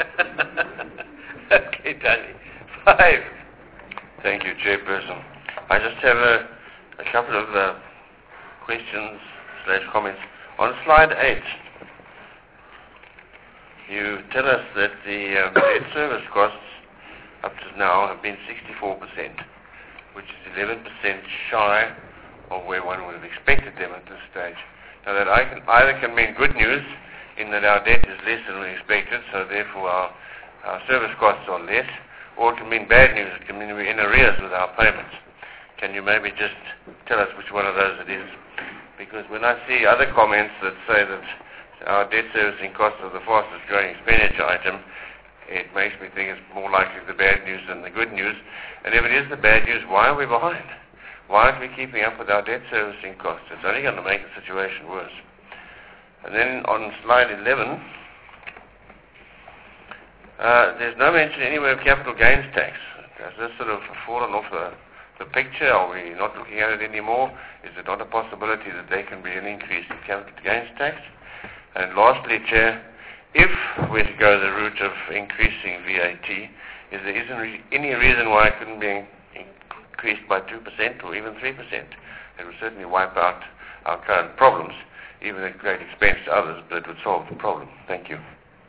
Okay, Danny. Five. Thank you, Chairperson. I just have a, a couple of uh, questions slash comments. On slide eight, you tell us that the uh, debt service costs up to now have been sixty-four percent, which is eleven percent shy of where one would have expected them at this stage. Now that I can, either can mean good news in that our debt is less than we expected, so therefore our, our service costs are less, or it can mean bad news, it can mean we're in arrears with our payments. Can you maybe just tell us which one of those it is? Because when I see other comments that say that our debt servicing costs are the fastest growing expenditure item, it makes me think it's more likely the bad news than the good news. And if it is the bad news, why are we behind? Why aren't we keeping up with our debt servicing costs? It's only going to make the situation worse. And then on slide eleven, uh, there's no mention anywhere of capital gains tax. Has this sort of fallen off the, the picture? Are we not looking at it anymore? Is it not a possibility that there can be an increase in capital gains tax? And lastly, Chair, if we're to go the route of increasing V A T, is there isn't re- any reason why it couldn't be increased by two percent or even three percent? It would certainly wipe out our current problems, even at great expense to others, but it would solve the problem. Thank you.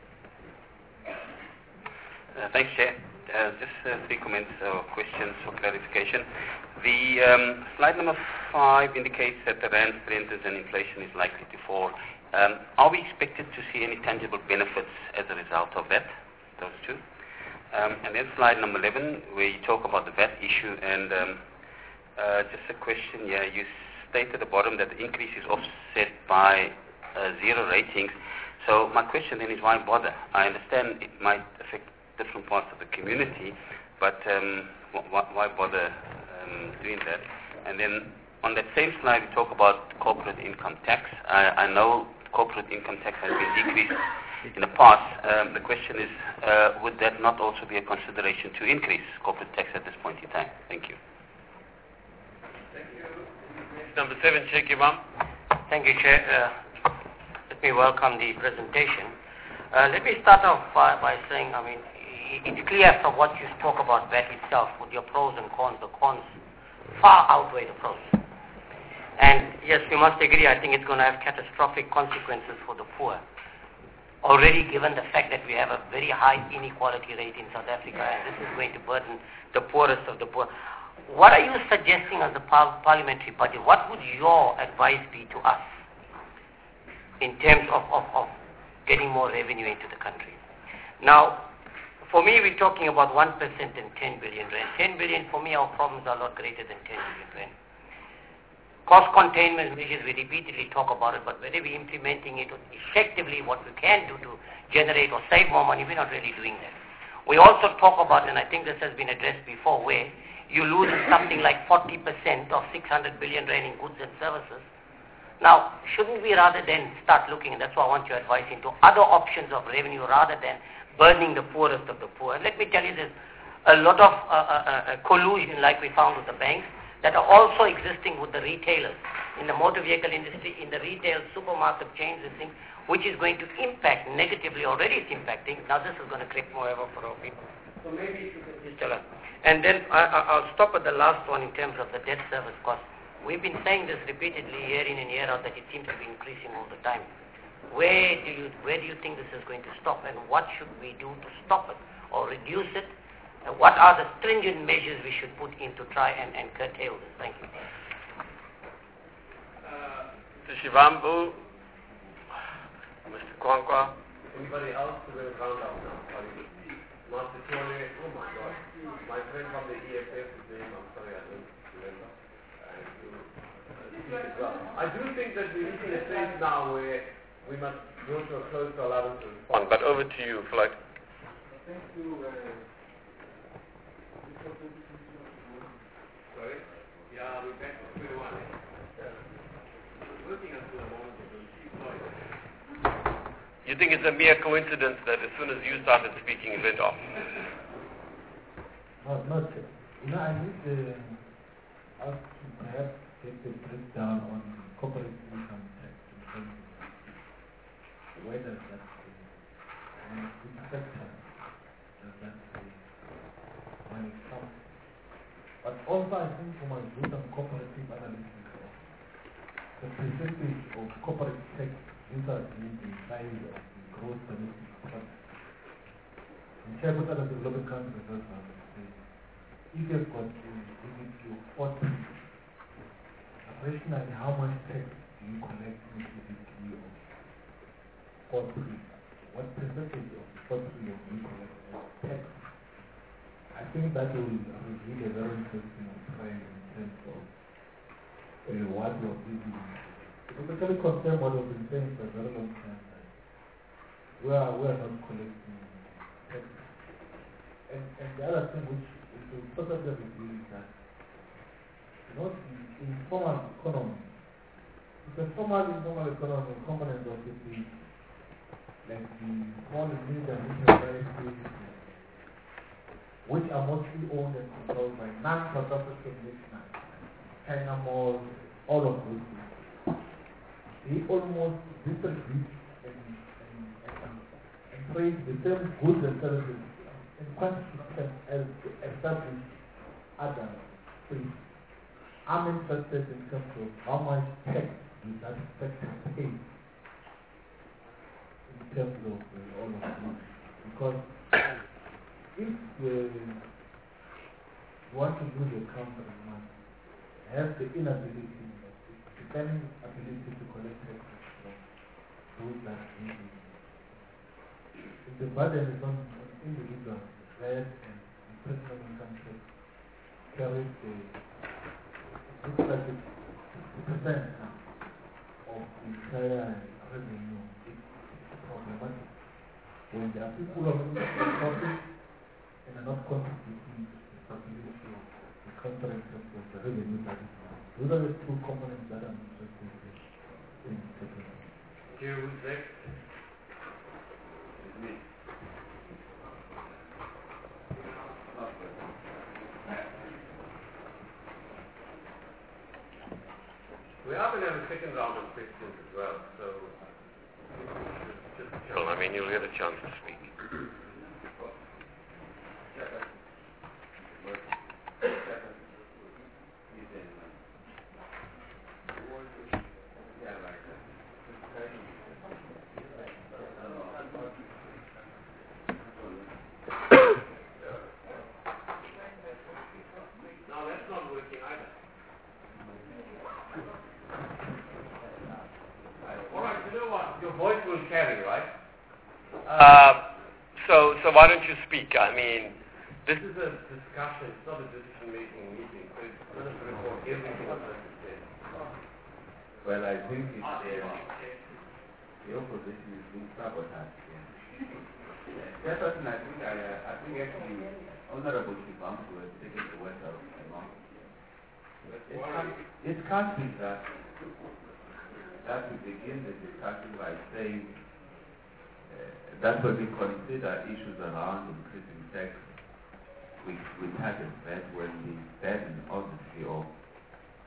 Uh, thanks, Chair. Uh, just uh, three comments or questions for clarification. The um, slide number five indicates that the rand strength and inflation is likely to fall. Um, are we expected to see any tangible benefits as a result of that? Those two. Um, and then slide number eleven, where you talk about the V A T issue, and um, uh, just a question here. You state at the bottom that the increase is offset by uh, zero ratings. So my question then is, why bother? I understand it might affect different parts of the community, but um, wh- why bother um, doing that? And then on that same slide, we talk about corporate income tax. I, I know corporate income tax has been decreased in the past. Um, the question is, uh, would that not also be a consideration to increase corporate tax at this point in time? Thank you. Thank you. Number seven, Sheikh Imam. Thank you, Chair. Uh, let me welcome the presentation. Uh, let me start off by, by saying, I mean, it's clear from what you spoke about V A T itself, with your pros and cons, the cons far outweigh the pros. And yes, we must agree, I think it's going to have catastrophic consequences for the poor. Already given the fact that we have a very high inequality rate in South Africa, and this is going to burden the poorest of the poor. What are you suggesting as a par- parliamentary budget? What would your advice be to us in terms of, of, of getting more revenue into the country? Now, for me, we're talking about one percent and ten billion rand. ten billion, for me, our problems are a lot greater than ten billion rand. Cost containment measures, we repeatedly talk about it, but whether we're implementing it effectively, what we can do to generate or save more money, we're not really doing that. We also talk about, and I think this has been addressed before, where you lose something like forty percent of six hundred billion rand in goods and services. Now, shouldn't we rather than start looking, and that's why I want your advice, into other options of revenue rather than burdening the poorest of the poor? And let me tell you, there's a lot of uh, uh, uh, collusion like we found with the banks that are also existing with the retailers in the motor vehicle industry, in the retail supermarket chains and things, which is going to impact negatively, already it's impacting. Now this is going to create more havoc for our people. So maybe if you can just tell us. And then I, I, I'll stop at the last one in terms of the debt service cost. We've been saying this repeatedly year in and year out that it seems to be increasing all the time. Where do you where do you think this is going to stop, and what should we do to stop it or reduce it? And what are the stringent measures we should put in to try and, and curtail this? Thank you. Uh, Mister Shivambu, Mister Kwankwa, anybody else who will round up now? Sorry. Master Chole, oh my God, my friend from the E F F, his name, I'm sorry, I don't remember. And you, uh, as well. I do think that we reach a stage now where we must go to a close tolerance to respond. But over to you, Floyd. Thank you. Uh, Sorry? Yeah, we're back to square one. Looking until the moment of the Floyd. You think it's a mere coincidence that as soon as you started speaking, it went off? No, not. You know, I need uh, us to perhaps get the breakdown on corporate income tax in terms of where does that stay, and which sector does that stay when it comes. But also, I think from my good and cooperative analysis, the percentage of corporate tax inside the size of the gross domestic product. In Chairperson of the Global Country Reserve Bank, if you've got to visit your forty, operationally, how much tax do you collect in the G D P of forty? What percentage of forty of you collect as tax? I think that will reveal a very interesting trend in terms of uh, what you're busy with. It basically confirm what we've been saying for a very long time, that we are, we are not collecting tax. And, and the other thing which is to totally reveal is that, you know, the informal economy, it's a formal informal economy component of it is like the small and medium enterprises, which are mostly owned and controlled by non-South African nationals, China Mall, all of those things. They almost distribute and, and, and, and trade the same goods and services in quantity as to establish other states. I'm interested in terms of how much tax do that sector pay in terms of uh, all of this. Because if uh, you want to do the country, you must have the inability, depending ability to collect taxes from those that need it. If the burden is on, on individuals, the V A T and the personal income tax carries the, it looks like it's sixty percent of the entire revenue. It's problematic. When there are people who are making profit and are not contributing to the stability of the country in terms of the revenue that is. Those are the two components that I'm interested in. Here, who's next? It's me. We are going to have a second round of questions as well, so just, just well, I mean, you'll get a chance to speak. Uh, so, so why don't you speak? I mean, this is a discussion, it's not a decision-making meeting, so it's going to report everything on this is. Well, I think it's, uh, the opposition is being sabotaged. Yeah. Jefferson, I think, I, uh, I think actually Honorable Shivambu has taken the word out of my mouth. It can't, it can't be that, that we begin the discussion by saying that when we consider issues around increasing tax, we, we target that when the burden, obviously, of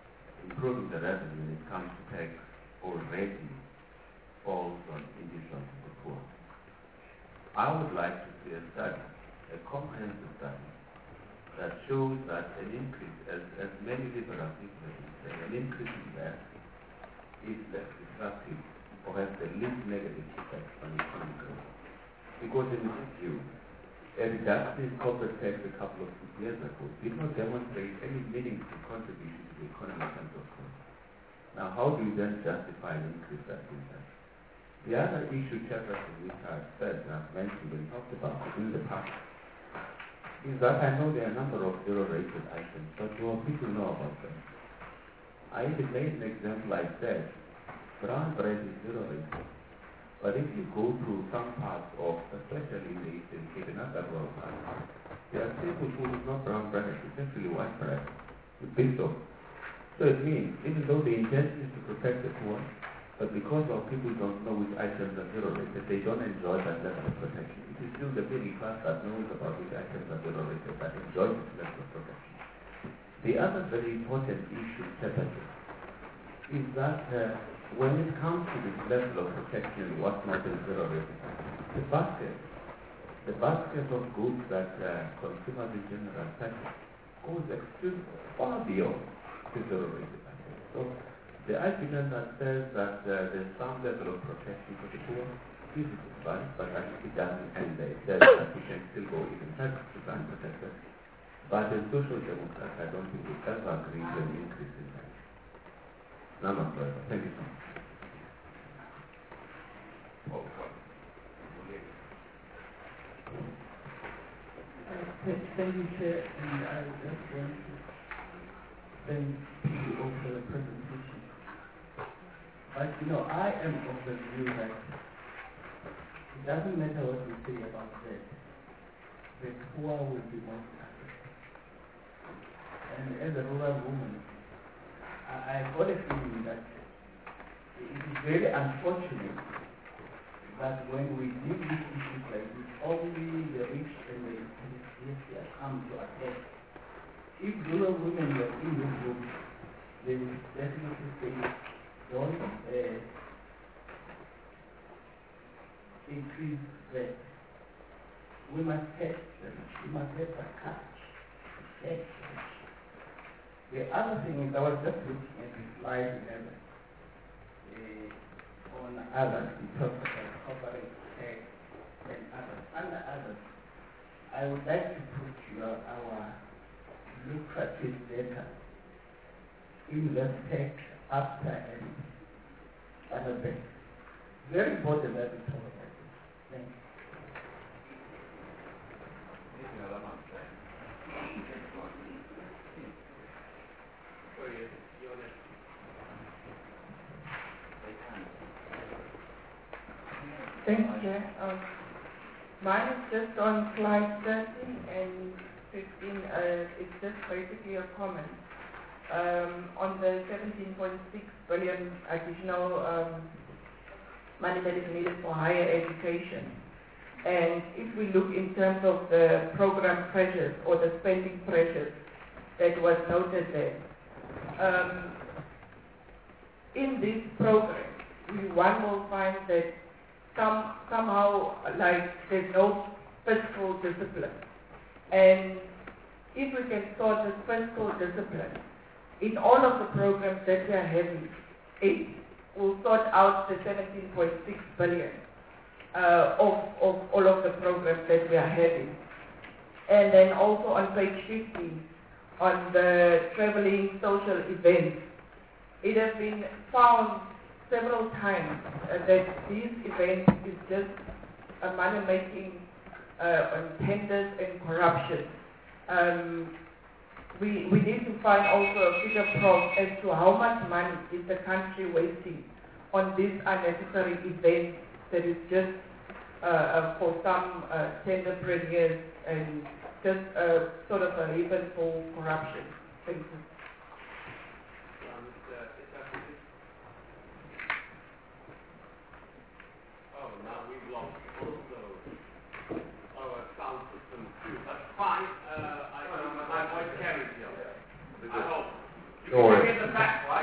improving the revenue when it comes to tax already falls on individuals and the poor. I would like to see a study, a comprehensive study, that shows that an increase, as, as many liberal people have been saying, an increase in that is less disruptive or has the least negative effect on economic growth. Because in my view, a reduction in corporate tax a couple of years ago did not demonstrate any meaningful contribution to the economy in terms of growth. Now, how do you then justify an increase that in that? The other issue, Chairperson, which I've said and I've mentioned and talked about in the past, is that I know there are a number of zero-rated items, but more people know about them. I even made an example. I said, brown bread is zero-rated. But if you go through some parts of, especially in the Eastern Cape and other rural parts, there are people who is not brown bread, it's actually white bread with bishop. So it means, even though the intention is to protect the poor, but because of people don't know which items are zero-rated, they don't enjoy that level of protection. It is still the middle class that knows about which items are zero-rated that enjoys this level of protection. The other very important issue, Chairperson, is that uh, when it comes to this level of protection, what's not is zero-rated, the basket, the basket of goods that uh, consumers in general purchase goes extremely far beyond the zero-rated items. So the argument that says that uh, there's some level of protection for the poor is valid, but actually it doesn't end there. It says that we can still go even further to try and protect us. But as social democrats, I don't think it does agree to an increase in that. None of that. Thank you so much. Uh, thank you, Chair, and I just want to thank you all for the presentation. But you know, I am of the view that it doesn't matter what we say about that, the poor will be most affected. And as a rural woman, I, I got a feeling that it is very unfortunate that when we deal with issues like this, only the rich and the intellectuals come to attack. If rural women were in this room, they would definitely say, don't uh, increase that. We must have the rich. We must have the courage to take the rich. The other thing is, I was just looking at the slide eleven. Uh, on others, we talked about corporate tax and others. Under others, I would like to put your, our lucrative data in the tax after and other things. Very important that we talk about this. Thank you. Thank you, Chair. Um, mine is just on slide thirteen and fifteen. Uh, it's just basically a comment um, on the seventeen point six billion additional um, money that is needed for higher education. And if we look in terms of the program pressures or the spending pressures that was noted there, um, in this program, we one will find that some somehow like there's no fiscal discipline. And if we can sort this fiscal discipline in all of the programs that we are having, it will sort out the seventeen point six billion uh, of, of all of the programs that we are having. And then also on page fifteen, on the traveling social events, it has been found several times uh, that these events is just a money-making uh, on tenders and corruption. Um, we, we need to find also a figure prof as to how much money is the country wasting on these unnecessary events that is just uh, uh, for some uh, tender premiers and just uh, sort of a haven for corruption. Thank you. Fine. Uh, I, my voice carries you. I hope. You can hear the back, right?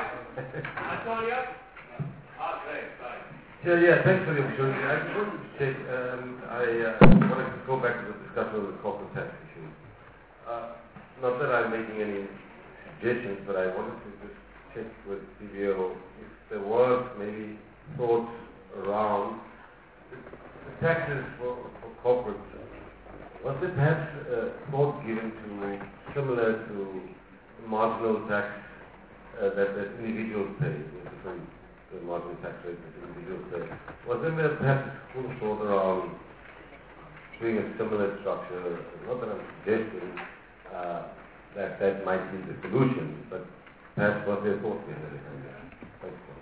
Anybody else? Ah, great, fine. Yeah, yeah, thanks for the opportunity. I just wanted to check, um, I uh, wanted to go back to the discussion of the corporate tax issue. Uh, not that I'm making any suggestions, but I wanted to just check with C B O if there was maybe thoughts around the, the taxes for, for corporates. Was there perhaps uh, thought given to similar to the marginal tax uh, that, that individuals pay, the different the marginal tax rate that individuals pay? Was there perhaps a school of thought around doing a similar structure? Not that I'm suggesting uh, that that might be the solution, but perhaps was there thought behind it? Thank you.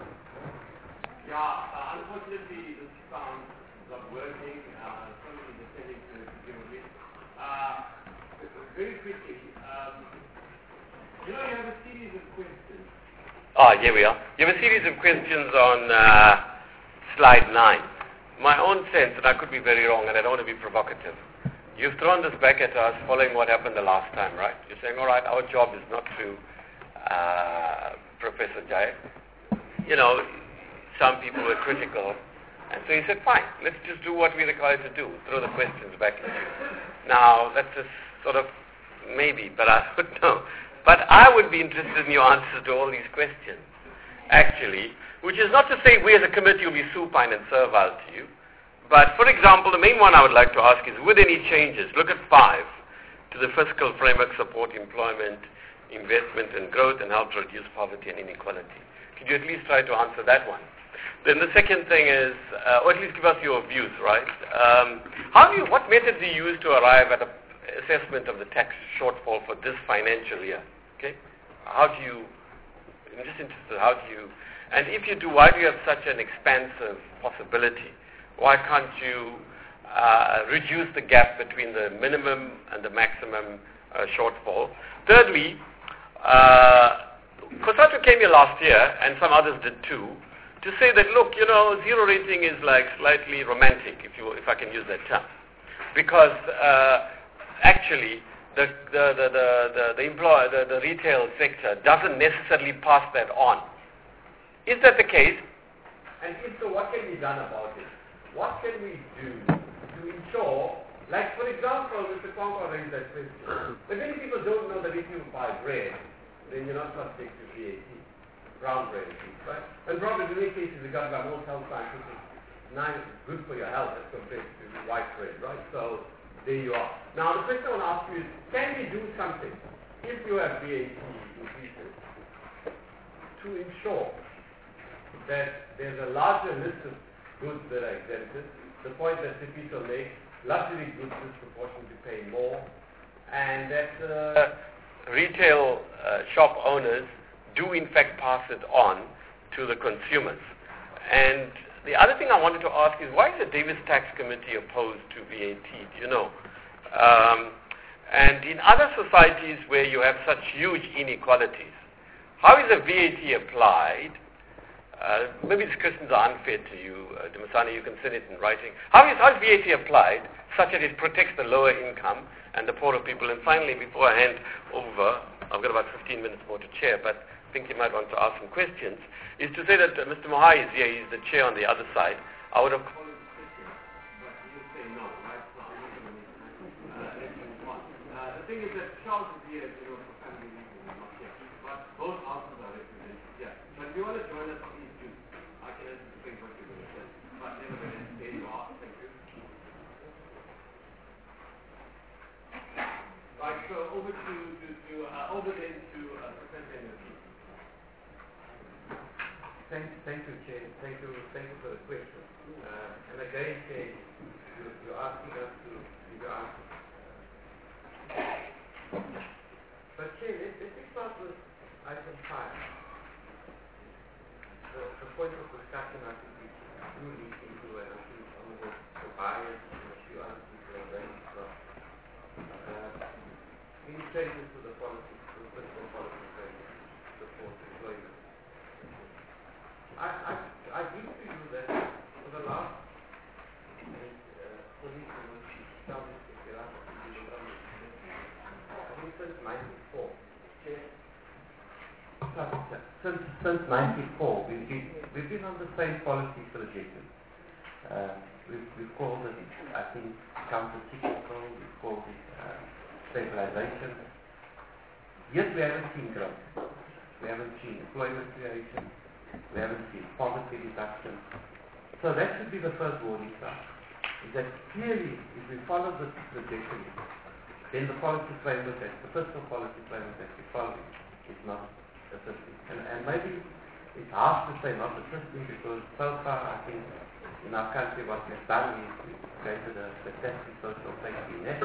Yeah, uh, unfortunately, the sound is not working. Uh, somebody is attending to give a bit. Uh, very quickly, um, you know, you have a series of questions. Ah, here we are. You have a series of questions on uh, slide nine. My own sense, and I could be very wrong, and I don't want to be provocative, you've thrown this back at us following what happened the last time, right? You're saying, all right, our job is not to, uh, Professor Jai, you know, some people were critical, and so you said, fine, let's just do what we're required to do, throw the questions back at you. Now, that's just sort of maybe, but I don't know. But I would be interested in your answers to all these questions, actually, which is not to say we as a committee will be supine and servile to you, but for example, the main one I would like to ask is, with any changes, look at five, to the fiscal framework support employment, investment and growth, and help to reduce poverty and inequality. Could you at least try to answer that one? Then the second thing is, uh, or at least give us your views, right? Um, how do you, what method do you use to arrive at an assessment of the tax shortfall for this financial year? Okay, how do you? I'm just interested. How do you? And if you do, why do you have such an expansive possibility? Why can't you uh, reduce the gap between the minimum and the maximum uh, shortfall? Thirdly, uh, COSATU came here last year, and some others did too, to say that, look, you know, zero rating is like slightly romantic, if you, if I can use that term, because uh, actually the the the the the, the, employ, the the retail sector doesn't necessarily pass that on. Is that the case? And if so, what can be done about it? What can we do to ensure, like for example, Mister Concord raised that question, but many people don't know that if you buy bread, then you're not subject to V A T, brown bread, right? And probably in many cases, the government most health scientific, nice, good for your health as compared to white bread, right? So there you are. Now the question I want to ask you is, can we do something if you have V A T increases to ensure that there's a larger list of goods that are exempted? The point that Sipito makes, luxury goods disproportionately pay more, and that uh, retail uh, shop owners do in fact pass it on to the consumers. And the other thing I wanted to ask is, why is the Davis Tax Committee opposed to V A T? Do you know? Um, and in other societies where you have such huge inequalities, how is a V A T applied? Uh, maybe these questions are unfair to you, uh, Dumisani, you can send it in writing. How is, how is V A T applied such that it protects the lower income and the poorer people? And finally, before I hand over, I've got about fifteen minutes more to chair, but I think you might want to ask some questions, is to say that uh, Mister Mohai is here, he's the chair on the other side. I would have called him Christian, but you say no, right? So I'm not going to uh, let's move on. Uh, the thing is that Charles is here, you know, for family reasons, he's not here. But both houses are represented, yeah. But if you want to join us, please do. I can answer the things what you're going to say. But nevertheless, there you are. Thank you. Right, so over to, to, to uh, over then to uh, Professor Energy. Thank, thank you, Chair. Thank you, thank you for the question. Uh, and again, Chair, you, you're asking us to give your answers. Uh, but Chair, let, let's start with item five. The, the point of discussion, I think, is really into, and I think some of the bias and a few other people are very strong. Uh, in changes to the policy, to the fiscal policy framework, support employment. I, I, I agree to you that for the last uh, police university established in Iraq, I think since ninety-four, Chair, plus, since, since ninety-four, we've been, we've been on the same policy trajectory. Uh, we've, we've called it, I think, counter-cyclical, we've called it uh, stabilization. Yes, we haven't seen growth. We haven't seen employment creation. We haven't seen poverty reduction. So that should be the first warning sign. Is that clearly, if we follow the trajectory, then the policy framework, that the fiscal policy framework that we follow is not assisting. And, and maybe it's hard to say not assisting because so far I think in our country what we've done is we've created a fantastic social safety net.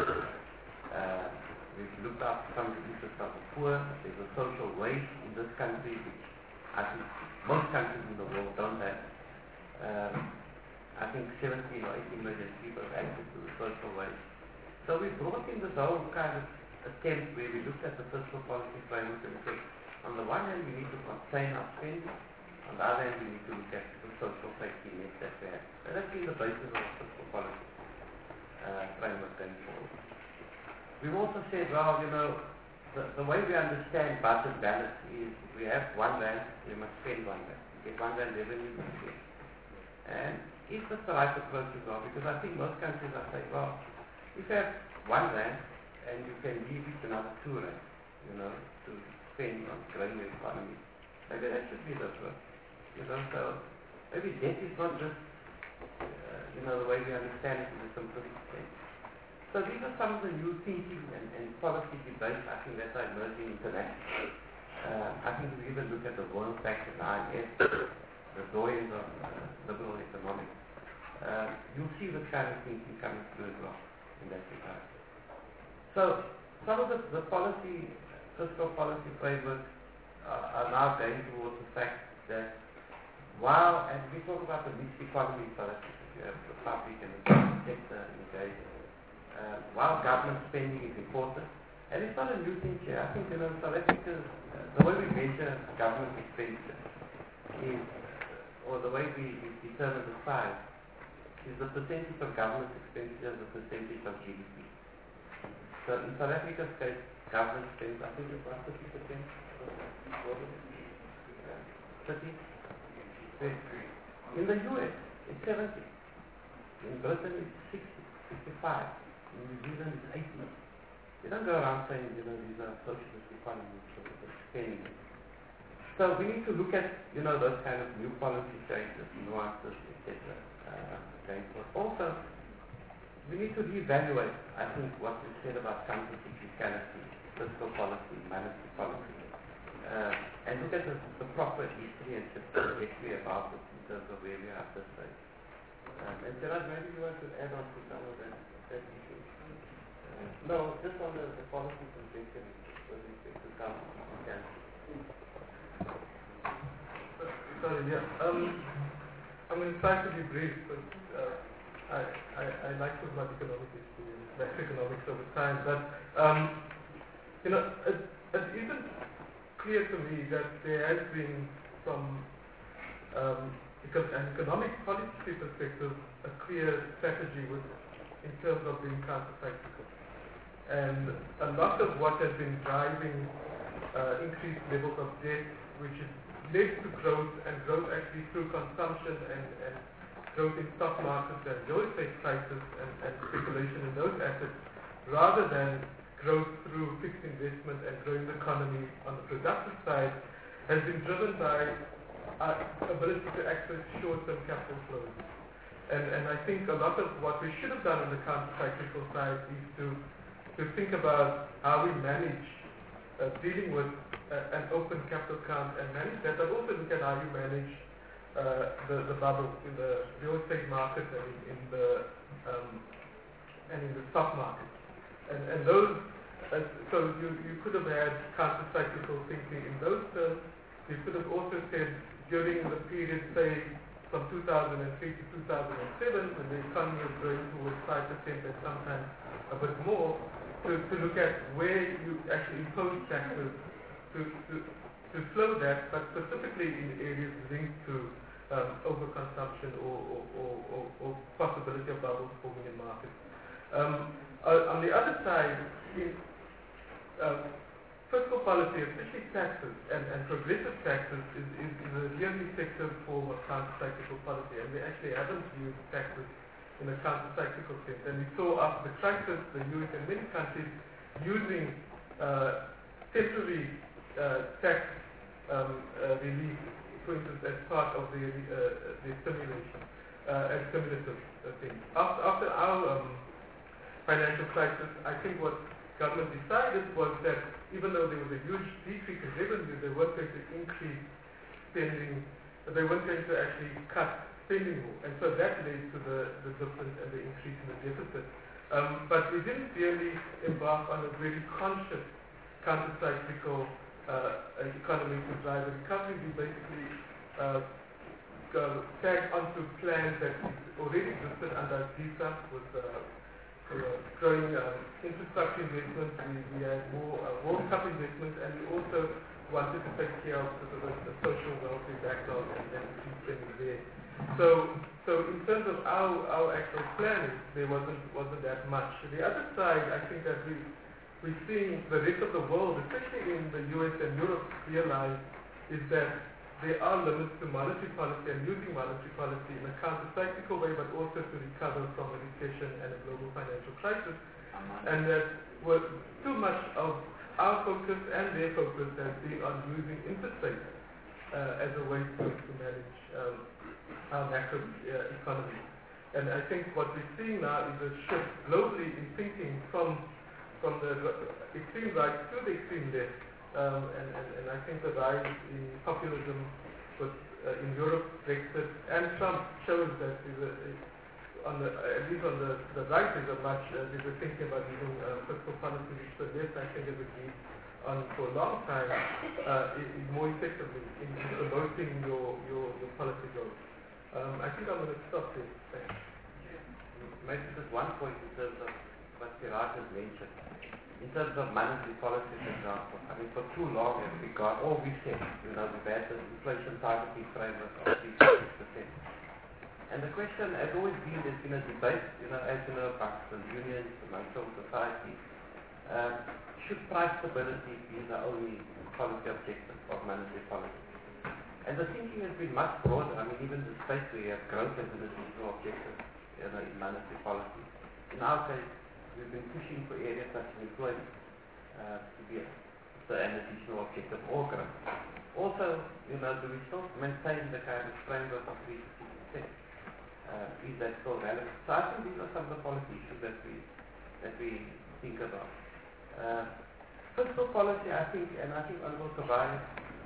Uh, we've looked after some of the interests of the poor. There's a social wage in this country which I think most countries in the world don't have. Um, I think seventeen or eighteen million people have access to the social wage. So we brought in this whole kind of attempt where we looked at the fiscal policy framework and said, on the one hand we need to contain our spending, on the other hand we need to look at the social safety net that we have. So that's been the basis of the fiscal policy uh, framework going forward. We've also said, well, you know, the, the way we understand budget balance is we have one rand, we must spend one rand. We get one rand revenue, we spend. And is this the right approach as well? Because I think most countries are saying, well, if you have one rand and you can leave it another two rand, you know, to spend on growing the economy, maybe that should be the approach. You know, so maybe debt is not just, uh, you know, the way we understand it in a simplistic sense. So these are some of the new thinking and, and policy debates I think that are emerging internationally. Uh, I think if you even look at the World Bank and I M F, the doyens of uh, liberal economics, uh, you'll see this kind of thinking coming through as well in that regard. So some of the, the policy, fiscal policy frameworks uh, are now going towards the fact that while, and we talk about the mixed economy in South Africa, you have the public and the private sector engaged, uh, while government spending is important, and it's not a new thing here. I think, you know, South Africa, uh, the way we measure government expenditure is, uh, or the way we, we determine the size, is the percentage of government expenditure as a percentage of G D P. So in South Africa's case, government spends, I think it's about fifty percent. thirty? In the U S, it's seventy. In Britain, it's sixty, sixty-five. In New Zealand, it's eighty. You don't go around saying, you know, these are socialist economies, so they're spending. So we need to look at, you know, those kind of new policy changes, nuances, et cetera. Uh, going forward. Also, we need to reevaluate, I think, what we said about counter-cyclicality, fiscal policy, monetary policy, uh, and look at the, the proper history and trajectory about it in terms of where we are at this stage. Um, and Gerard, maybe you want to add on to some of that, that issue. Uh, no, just on the, the policy trajectory with respect to counter-cyclicality. Sorry, yeah. Um, I'm going to try to be brief, but uh, I, I, I like to about economic history and macroeconomics over time. But, um, you know, it, it isn't clear to me that there has been from um, eco- an economic policy perspective a clear strategy with, in terms of being counter-cyclical. And a lot of what has been driving uh, increased levels of debt, which is led to growth, and growth actually through consumption and, and growth in stock markets and real estate prices and, and speculation in those assets, rather than growth through fixed investment and growing the economy on the productive side, has been driven by our ability to access short-term capital flows. And, and I think a lot of what we should have done on the counter-cyclical side is to, to think about how we manage uh, dealing with uh, an open capital account and manage that, but also look at how you manage uh, the, the bubble in the real estate market and in, in the um, and in the stock market. And, and those, uh, so you, you could have had counter-cyclical thinking in those terms. You could have also said during the period, say, from two thousand three to two thousand seven, when the economy was growing towards five percent and sometimes a bit more, to, to look at where you actually impose taxes to, to, to slow that, but specifically in areas linked to um, overconsumption or, or, or, or, or possibility of bubbles forming in markets. Um, uh, on the other side, in, uh, fiscal policy, especially taxes and, and progressive taxes, is, is, is a really effective form of counter-cyclical policy, and we actually haven't used taxes in a counter-cyclical sense. And we saw after the crisis, the U S and many countries using uh, temporary uh, tax um, uh, relief, for instance, as part of the, uh, the stimulation, uh, as stimulative uh, things. After, after our um, financial crisis, I think what government decided was that even though there was a huge decrease in revenue, they weren't going to increase spending, they weren't going to actually cut spending more. And so that led to the, the difference and the increase in the deficit. Um, but we didn't really embark on a very conscious counter-cyclical uh, economy to drive the recovery. We basically uh, uh, tagged onto plans that already existed under D S A with uh, uh, growing um, infrastructure investments. We, we had more uh, World Cup investments, and we also wanted to take care of the, the, the social welfare backlog and then keep spending there. So, so in terms of our, our actual planning, there wasn't wasn't that much. The other side, I think that we we're seeing the rest of the world, especially in the U S and Europe, realize is that there are limits to monetary policy and using monetary policy in a counter-cyclical way, but also to recover from a recession and a global financial crisis. And that was too much of our focus and their focus has been on using interest rates uh, as a way to, to manage um, our macro uh, economy. And I think what we're seeing now is a shift globally in thinking from from the extreme right to the extreme left. Um, and, and, and I think the rise in populism with, uh, in Europe, Brexit, and Trump shows that there's a, on the, at least on the, the right there's a much, uh, there's a thinking about using uh, fiscal policy, which the left I think it would be on for a long time uh, is, is more effectively in, in promoting your, your, your policy goals. Um, I think I'm going to stop there. Thanks. Maybe just one point in terms of what Siraj has mentioned. In terms of monetary policy, for example, I mean, for too long we got, all we said, you know, we've had the inflation targeting framework of three to six percent. And the question has always been, there's been a debate, you know, as you know, amongst the unions, among civil society, uh, should price stability be the only policy objective of monetary policy? And the thinking has been much broader. I mean, even the space where you have growth as an additional objective, you know, in monetary policy. In our case, we've been pushing for areas such as employment uh, to be an additional objective or growth. Also, you know, do we still maintain the kind of framework of three to six percent? Uh, is that still relevant? So I think these are some of the policy issues that we that we think about. Uh, fiscal policy, I think, and I think Honorable Kabai,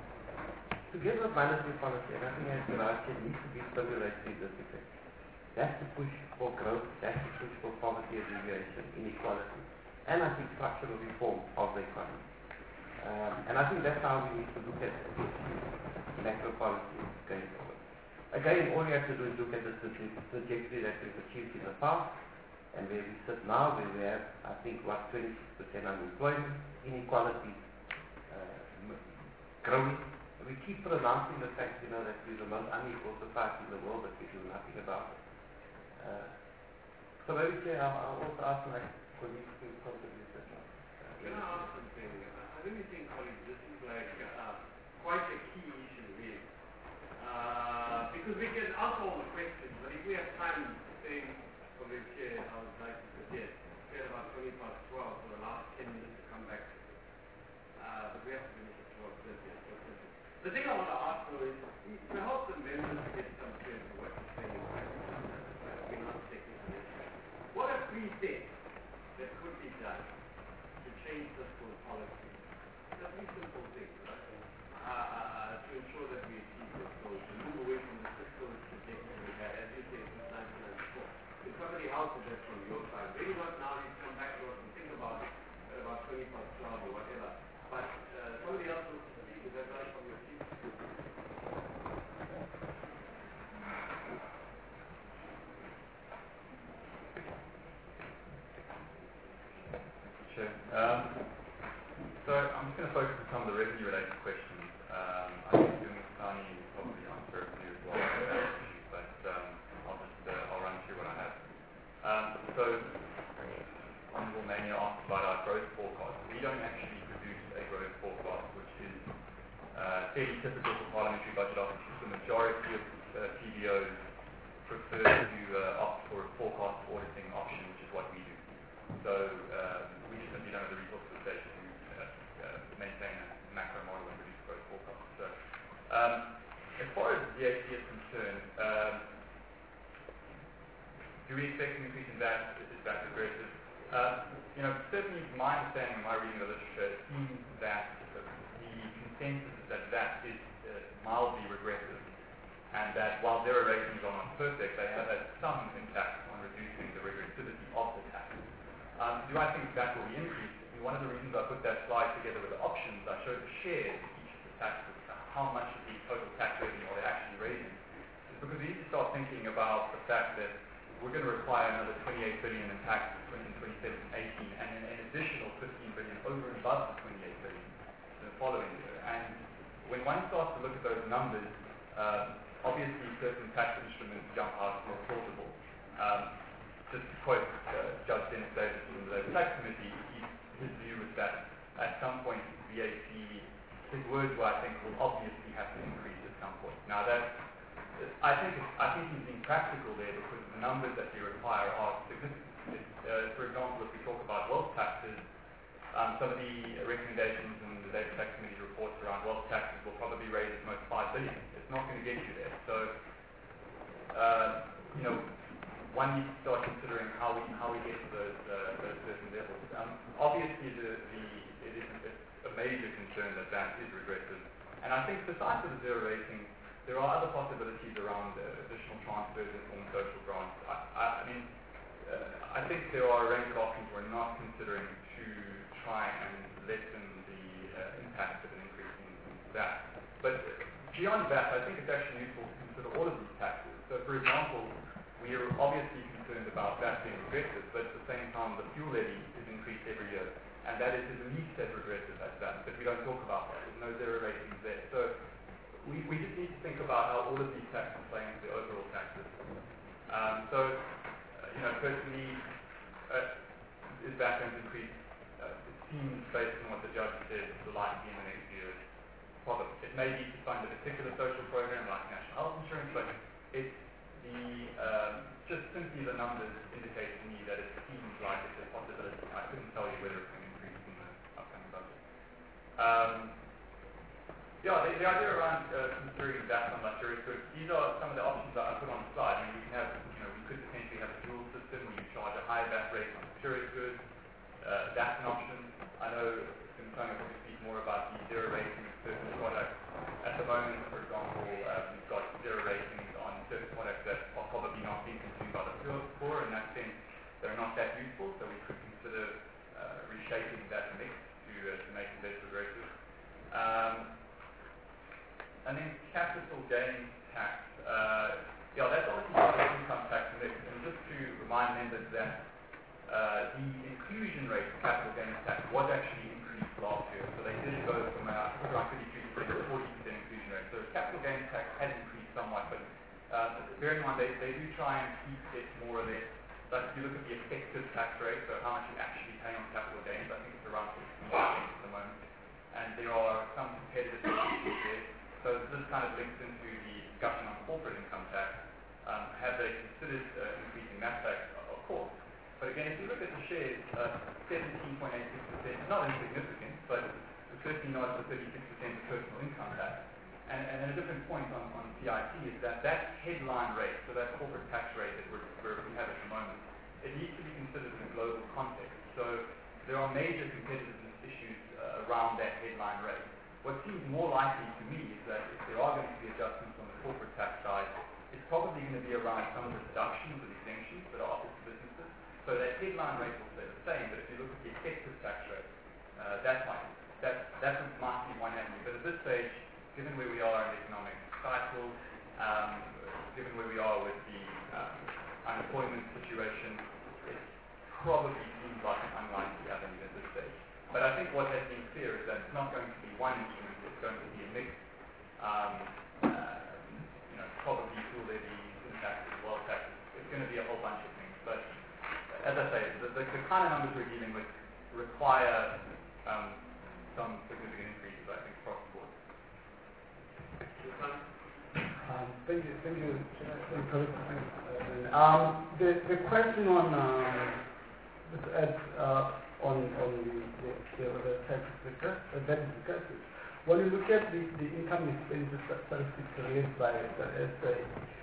together with monetary policy, and I think as Raj said, needs to be stimulatory in this effect. That's to push for growth, that's to push for poverty alleviation, inequality, and I think structural reform of the economy. Um, and I think that's how we need to look at macro policy going forward. Again, all you have to do is look at the trajectory that we've achieved in the past, and where we sit now, where we have, I think, what, twenty-six percent unemployment, inequality uh, growing. We keep pronouncing the fact, you know, that we're the most unequal society in the world, but we do nothing about it. Uh, so maybe Chair, I'll, I'll also ask my colleagues to contribute as well. Can I ask something? I really think, colleagues, this is like uh, quite a key issue, really. Uh, because we can ask all the questions, but if we have time to say, colleague Chair, I would like to suggest, we have about twenty past twelve for the last ten minutes to come back to it. Uh, but we have to finish at twelve thirty. The thing I want to ask, though, is to help the members to get some sense of what you're saying. What are three things that could be done to change fiscal policy? Just three simple things, right? Uh, uh, to ensure that we achieve this goal, to move away from the fiscal trajectory we had, as you say, since nineteen ninety-four. If somebody else is that from your side, maybe not now, you come back to us and think about it at about twenty past twelve or whatever. But uh, somebody else will speak, is that right, from your seat? Sure. Um, so I'm just going to focus on some of the revenue-related questions. Um, I think Dumisani will probably answer a few as well, but um, I'll just uh, I'll run through what I have. Um, so Honourable Mania asked about our growth forecast. We don't actually produce a growth fairly typical for parliamentary budget offices. The majority of uh, P D Os prefer to uh, opt for a forecast auditing option, which is what we do. So uh, we just simply don't have the resources at this stage to uh, uh, maintain a macro model and produce growth forecasts. So um, as far as V A T is concerned, um, do we expect an increase in that? Is that aggressive? Uh, you know, certainly my understanding, my reading of the literature seems that the consensus is that that is uh, mildly regressive, and that while zero ratings are not perfect, they have had some impact on reducing the regressivity of the tax. Um, do I think that will be increased? One of the reasons I put that slide together with the options, I showed the shares of each of the taxes, how much of the total tax revenue are they actually raising. It's because we need to start thinking about the fact that we're going to require another twenty-eight billion in tax in twenty seventeen eighteen, and an, an additional fifteen billion over and above the twenty-eight billion in the following year. And when one starts to look at those numbers, uh, obviously certain tax instruments jump out more plausible. Um, just to quote uh, Judge Dennis Davis from the Tax Committee, he, his view is that at some point V A T, his words were, I think, will obviously have to increase at some point. Now that I think it's, I think he's being practical there because the numbers that they require are significant. Uh, for example, if we talk about wealth taxes, um, some of the recommendations in the Labour Tax Committee reports around wealth taxes will probably raise as much as five billion. It's not going to get you there. So, uh, you know, one needs to start considering how we how we get to those, uh, those certain levels. Um, obviously, the, the it is a, a major concern that that is regressive, and I think besides the zero rating, there are other possibilities around uh, additional transfers and form social grants. I, I, I mean, uh, I think there are a range of options we're not considering to try and lessen the uh, impact of an increase in, in that. But beyond that, I think it's actually useful to consider all of these taxes. So, for example, we are obviously concerned about that being regressive, but at the same time, the fuel levy is increased every year, and that is at least as regressive as that. But we don't talk about that. There's no zero ratings there. So we, we just need to think about how all of these taxes play into the overall tax system. Um, so, uh, you know, personally, uh, is that going to increase? Uh, it seems, based on what the judge said, the likely in the next year. Probably. It may be to fund a particular social program like national health insurance, but it's the um, just simply the numbers indicate to me that it seems like it's a possibility. I couldn't tell you whether it's going to increase in the upcoming budget. Um, Yeah, the, the idea around uh, considering that on luxurious goods, these are some of the options that I put on the slide. I mean, we can have, you know, we could potentially have a dual system where you charge a higher V A T rate on luxurious goods. Uh, that's an option. I know Tony will speak more about the zero rating of certain products. At the moment, for example, uh, we've got zero ratings on certain products that are probably not being consumed by the poor. In that sense, they're not that useful, so we could consider uh, reshaping that mix to, uh, to make it less progressive. Um, And then capital gains tax. Uh, yeah, that's obviously part of the income tax mix. And just to remind members that uh, the inclusion rate for capital gains tax was actually increased last year. So they did go from uh, around thirty-three percent to forty percent inclusion rate. So capital gains tax has increased somewhat, but uh, bear in mind they, they do try and keep it more or less. But if you look at the effective tax rate, so how much you actually pay on capital gains, I think it's around sixteen percent at the moment. And there are some competitive issues there. So this kind of links into the discussion on corporate income tax. Um, have they considered uh, increasing that tax? Of course. But again, if you look at the shares, uh, seventeen point eight six percent is not insignificant, but it's certainly not the thirty-six percent of personal income tax. And, and a different point on, on C I T is that that headline rate, so that corporate tax rate that we're, we're, we have at the moment, it needs to be considered in a global context. So there are major competitiveness issues uh, around that headline rate. What seems more likely to me is that if there are going to be adjustments on the corporate tax side, it's probably going to be around some of the deductions and exemptions that are offered to businesses. So that headline rate will stay the same, but if you look at the effective tax rate, uh, that might that that might be one avenue. But at this stage, given where we are in the economic cycle, um, given where we are with the um, unemployment situation, it probably seems like an unlikely avenue at this stage. But I think what has been clear is that it's not going to be one instrument, it's going to be a mix. Um, uh, you know, probably fuel levies, taxes, wealth taxes. It's going to be a whole bunch of things. But as I say, the, the, the kind of numbers we're dealing with require um, some significant increases, I think, across the board. thank you, thank you. Uh, um, the the question on um, at, uh, on on the the, the, the tax sector, uh, that is discussed. When you look at the, the income expenditure statistics released by the S A,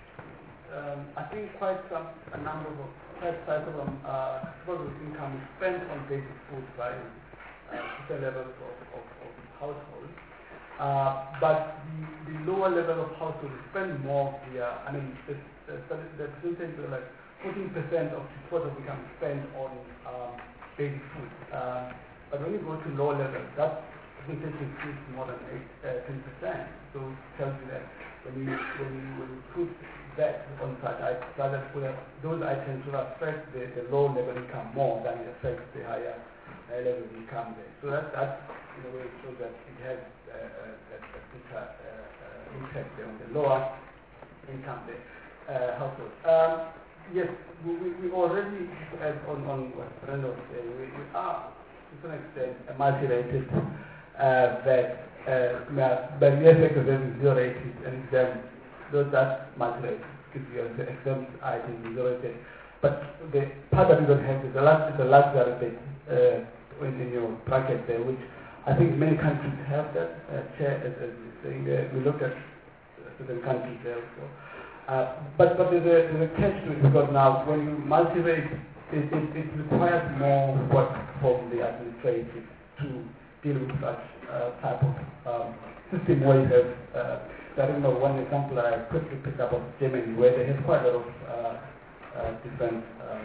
um, I think quite some a number of quite sizable uh, disposable income is spent on basic food by uh, different levels of, of, of households. Uh, but the, the lower level of households spend more via, I mean, the, the, the percentage is like fourteen percent of disposable income spent on um, basic food. Uh, but when you go to lower levels, that percentage increases more than eight, uh, ten percent. So it tells you that when you, when you, when you put that on such items, those items will affect the, the low level income more than it affects the higher uh, level income there. So that, that in a way shows that it has uh, a, a bigger uh, uh, impact there on the lower income there, uh, household. Um, yes, we, we, we already, as on, on what Brenda was saying, we, we are to some extent a multi-rated uh, that uh, but the effect of them is zero rated and then those that multi-rated because you have the exempt item is zero rated. But the part that we don't have is the last is the last rated uh, in your bracket there, which I think many countries have that uh, chair as, as you're saying there. We looked at certain countries there also. Uh, but but there's a, there's a catch to it because now when you multi-rate, it, it, it requires more work from the administrative to deal with such uh, type of um, system where you have, uh, I don't know, one example I quickly picked up of Germany where they have quite a lot of uh, uh, different um,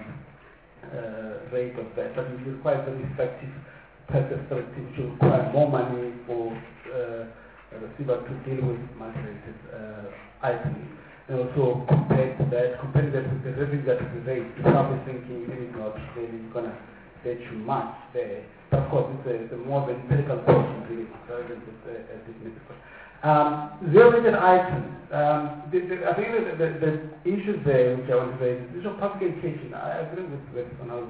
uh, rate of that, but it requires very effective perspective to require more money for uh, the receiver to deal with multi-rated uh, items. And also compared to that, comparing that with the revenue that we raised, you're probably thinking maybe not really going to get you much there. But of course, it's a, a more of an empirical question, really, rather than just a, a significant. Um, zero-rated items. Um, the, the, I think the, the, the issues there which I want to raise is the issue of public education. I agree with with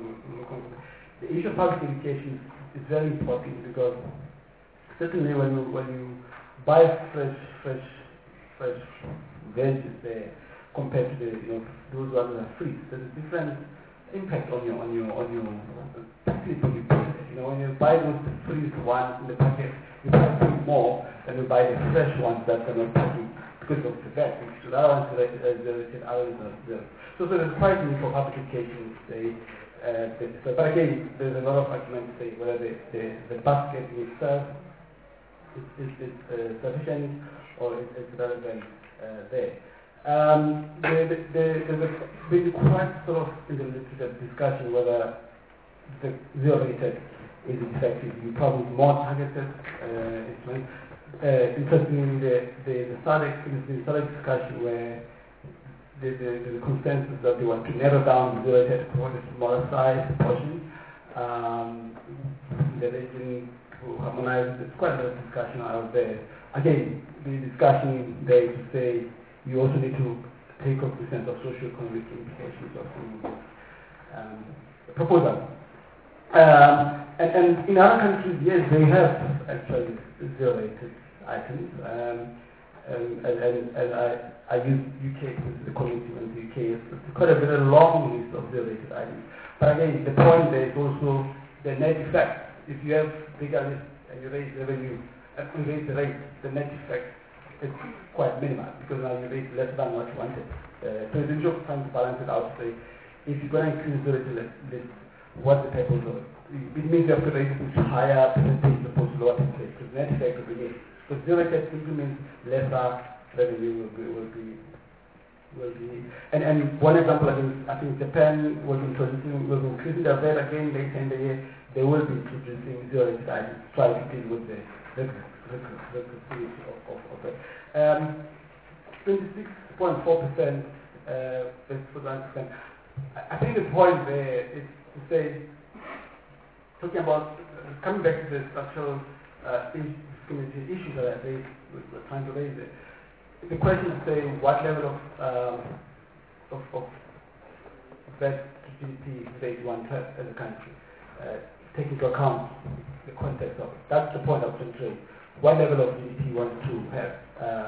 the issue of public education is very important because certainly when you when you buy fresh fresh fresh veggies there compared to the you know those ones that are free, there's a different impact on your on your on your people you pay. You know when you buy those freeze ones in the packet, you pay more than you buy the fresh ones that are not packing because of the vet. So that one's the others are zero. So so there's quite a need for public education. They, uh, the, so, but again, there's a lot of arguments saying whether the, the, the basket itself is, is, is uh, sufficient or is, is relevant uh, there. Um, the, the, the, there's a, been quite sort of in the literature discussion whether the zero-rated is effective. You probably more targeted uh, instruments. Uh, interestingly, the the the SADC the SADC discussion where the, the, the consensus that they want to narrow down the zero-rated to a smaller size portion. Um, the region to harmonize. There's quite a lot of discussion out there. Again, the discussion there is to say you also need to take up the sense of socio-economic implications of some of those um, proposals. Um, and, and in other countries, yes, they have actually zero-rated items. Um, and, and, and, and I, I use U K because the community in the U K is quite a very long list of zero-rated items. But again, the point there is also the net effect. If you have bigger list and you raise revenue, and you raise the rate, the net effect is quite minimal because now you raise less than what you wanted. Uh, so it's a job trying to balance it out. Say, if you're going to increase the zero-rated list, what the purpose of it? It means you have to raise it with higher percentage opposed to lower percentage because the net effect will be less. Because zero-rated simply means lesser revenue will be will be will be. And and one example I think I think Japan was introducing was increasing their V A T again later in the year. They will be introducing zero-rated items to try to deal with the regressivity of of, of it. Um, twenty-six point four percent, uh, twenty-one percent. I think the point there is to say, talking about uh, coming back to the structural uh, discrimination issues that I raised, we're trying to raise it. The question is saying what level of um, of, of V A T to G D P they want to have as a country, uh, take into account the context of it. That's the point of control. What level of G D P you want to have? Uh,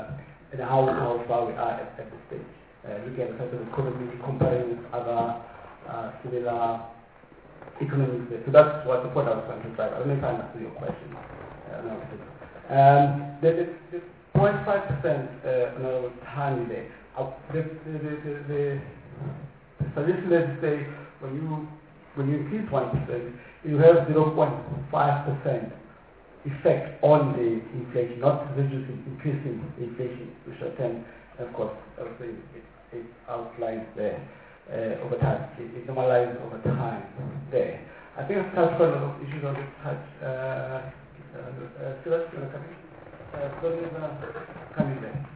and how, how far we are at, at this stage. Uh, looking at the size of the economy, comparing with other uh, similar economies there. So that's what the point I was trying to drive. I don't know if I understood your question. Uh, no, um, the, the, the zero point five percent uh, no, time there. Uh, the, the, the, the, the, the suggestion is say when you when you increase one percent, you have zero point five percent effect on the inflation, not reducing, increasing inflation, which I think, of course, I would say it, it outlines there uh, over time. It, it normalizes over time there. I think I've touched quite a lot of issues on this touch. Uh, uh, Silas, you want to come in? Uh, so there's a come in there.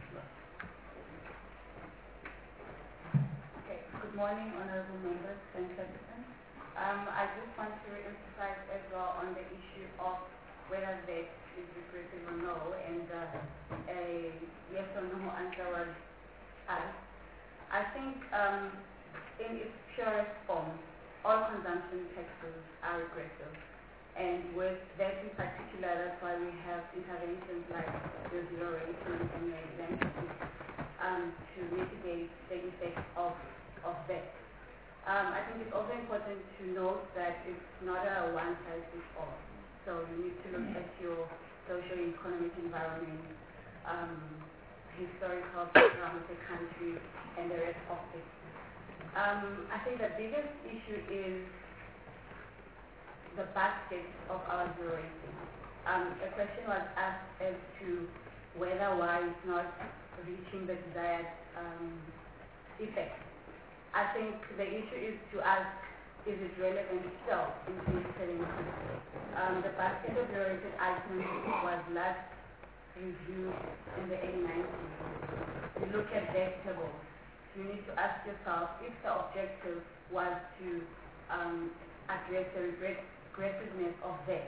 Okay. Good morning, honourable members and citizens. Um, I just want to emphasize as well on the issue of whether that is regressive or no, and uh, a yes or no answer was asked. I think um, in its purest form, all consumption taxes are regressive. And with that in particular, that's why we have interventions like the zero rating and the exemptions um, to mitigate the effect of, of that. Um, I think it's also important to note that it's not a one-size-fits-all. So you need to look at your socio-economic environment, um, historical background of the country, and the rest of it. Um, I think the biggest issue is the basket of our zero rating. Um, a question was asked as to whether why it's not reaching the desired um, effect. I think the issue is to ask, is it relevant still in twenty seventeen? Um, the basket of zero-rated items was last reviewed in the early nineties. You look at vegetables, you need to ask yourself if the objective was to um, address the regressiveness of that.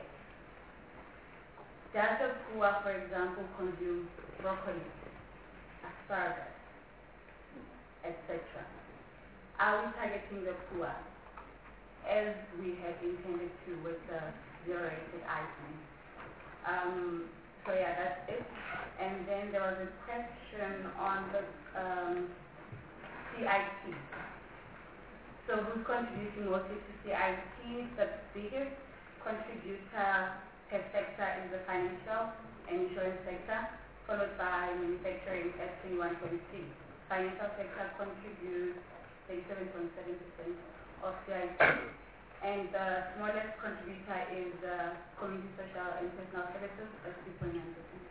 Does the poor, for example, consume broccoli, asparagus, et cetera? Are we targeting the poor as we had intended to with the zero-rated items? Um, so yeah, that's it. And then there was a question on the um, C I T. So who's contributing mostly to C I T? The biggest contributor per sector is the financial and insurance sector, followed by manufacturing at twenty-one point six. Financial sector contributes thirty-seven point seven percent of C I T. And the smallest contributor is uh, community social and personal services at two point nine percent.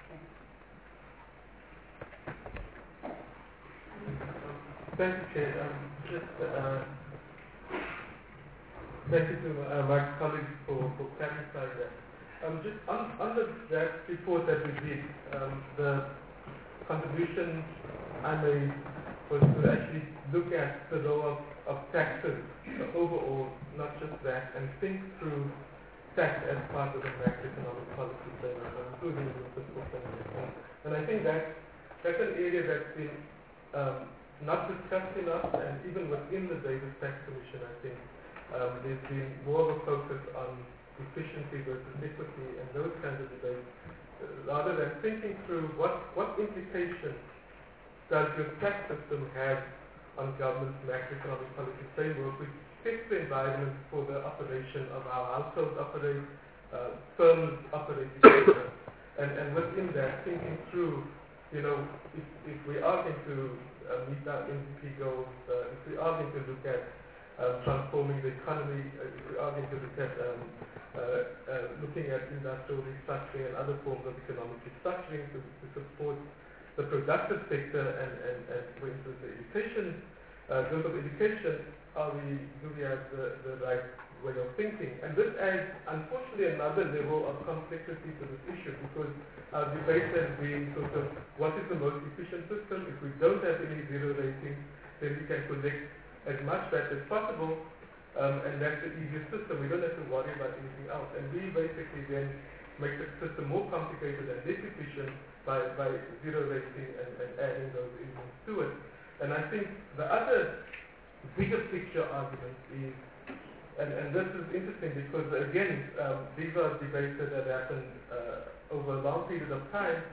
Thank you, Chair. Um, just uh, thank you to uh, my colleagues for, for clarifying that. Um, just on, under that report that we did, um, the contribution I made was to actually look at the role of, of taxes overall, not just that, and think through tax as part of the macroeconomic policy framework, including the fiscal framework. And I think that that's an area that's been um, not discussed enough, and even within the Davis Tax Commission, I think um, there's been more of a focus on efficiency versus equity and those kinds of debates, uh, rather than thinking through what, what implications does your tax system have on government's macroeconomic policy framework, which fits the environment for the operation of how households operate, uh, firms operate, et cetera. And, and within that, thinking through, you know, if, if we are going to uh, meet our N D P goals, uh, if we are going to look at um, transforming the economy, uh, if we are going to look at um, uh, uh, looking at industrial restructuring and other forms of economic restructuring to, to support the productive sector and, and, and for instance, the education, uh, growth of education, are we, do we have the, the right way of thinking? And this adds, unfortunately, another level of complexity to this issue, because our debate has been sort of what is the most efficient system. If we don't have any zero ratings, then we can collect as much V A T as possible, um, and that's the easiest system. We don't have to worry about anything else. And we basically then make the system more complicated and less efficient by, by zero rating and, and adding those elements to it. And I think the other bigger picture argument is, and, and this is interesting because again, um, these are debates that have happened uh, over a long period of time,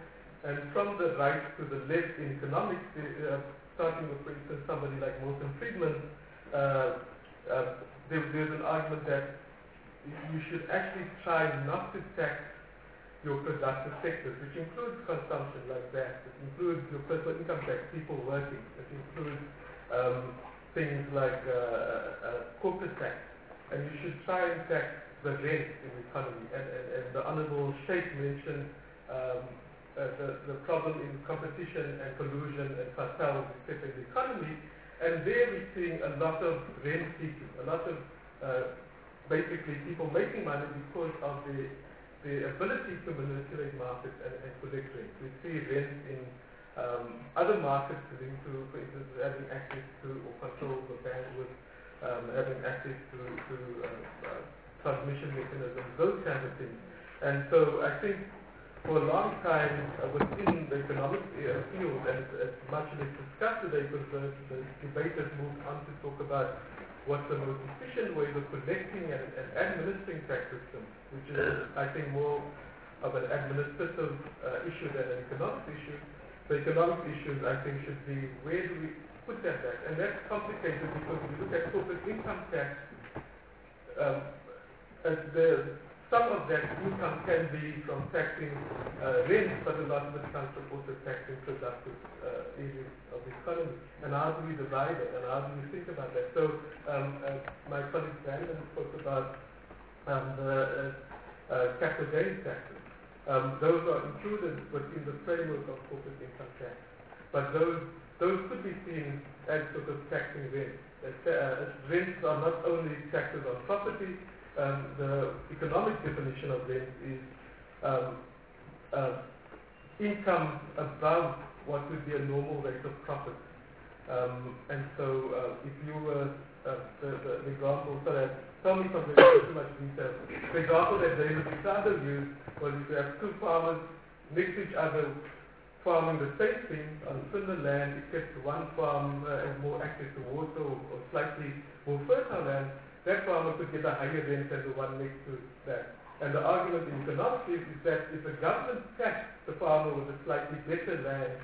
And from the right to the left in economics, uh, starting with, for instance, somebody like Milton Friedman, uh, uh, there, there's an argument that you should actually try not to tax your productive sectors, which includes consumption like that. It includes your personal income tax, people working. It includes um, things like uh, uh, corporate tax. And you should try and tax the rent in the economy. And, and, and the Honorable Sheikh mentioned um, uh, the, the problem in competition and collusion and cartels, et cetera, in the economy. And there we're seeing a lot of rent seeking, a lot of uh, basically people making money because of the the ability to manipulate markets and, and collect rent. We see rent in um, other markets linked to, for instance, having access to or control the bandwidth, um, having access to, to uh, uh, transmission mechanisms, those kinds of things. And so I think for a long time uh, within the economic uh, field, and it's, it's much less discussed today because the, the debate has moved on to talk about what's the most efficient way of collecting and, and administering tax systems, which is, I think, more of an administrative uh, issue than an economic issue. The economic issues, I think, should be where do we put that back? And that's complicated because if you look at corporate income tax, um, uh, the, some of that income can be from taxing uh, rent, but a lot of it comes from also taxing productive uh, areas of the economy. And how do we divide it? And how do we think about that? So um, uh, my colleague Brandon spoke about um, the uh, uh, capital gains taxes. Um, those are included within the framework of corporate income tax. But those those could be seen as sort of taxing rent. Uh, rents are not only taxes on property. Um, the economic definition of rent is um, uh, income above what would be a normal rate of profit. Um, and so uh, if you were, uh, the, the, the example, so that, tell me from too much detail, the example that David Ricardo used was if you have two farmers next to each other farming the same thing on similar land, except one farm uh, has more access to water or, or slightly more fertile land, that farmer could get a higher rent than the one next to that. And the argument in economics is, is that if the government taxed the farmer with a slightly better land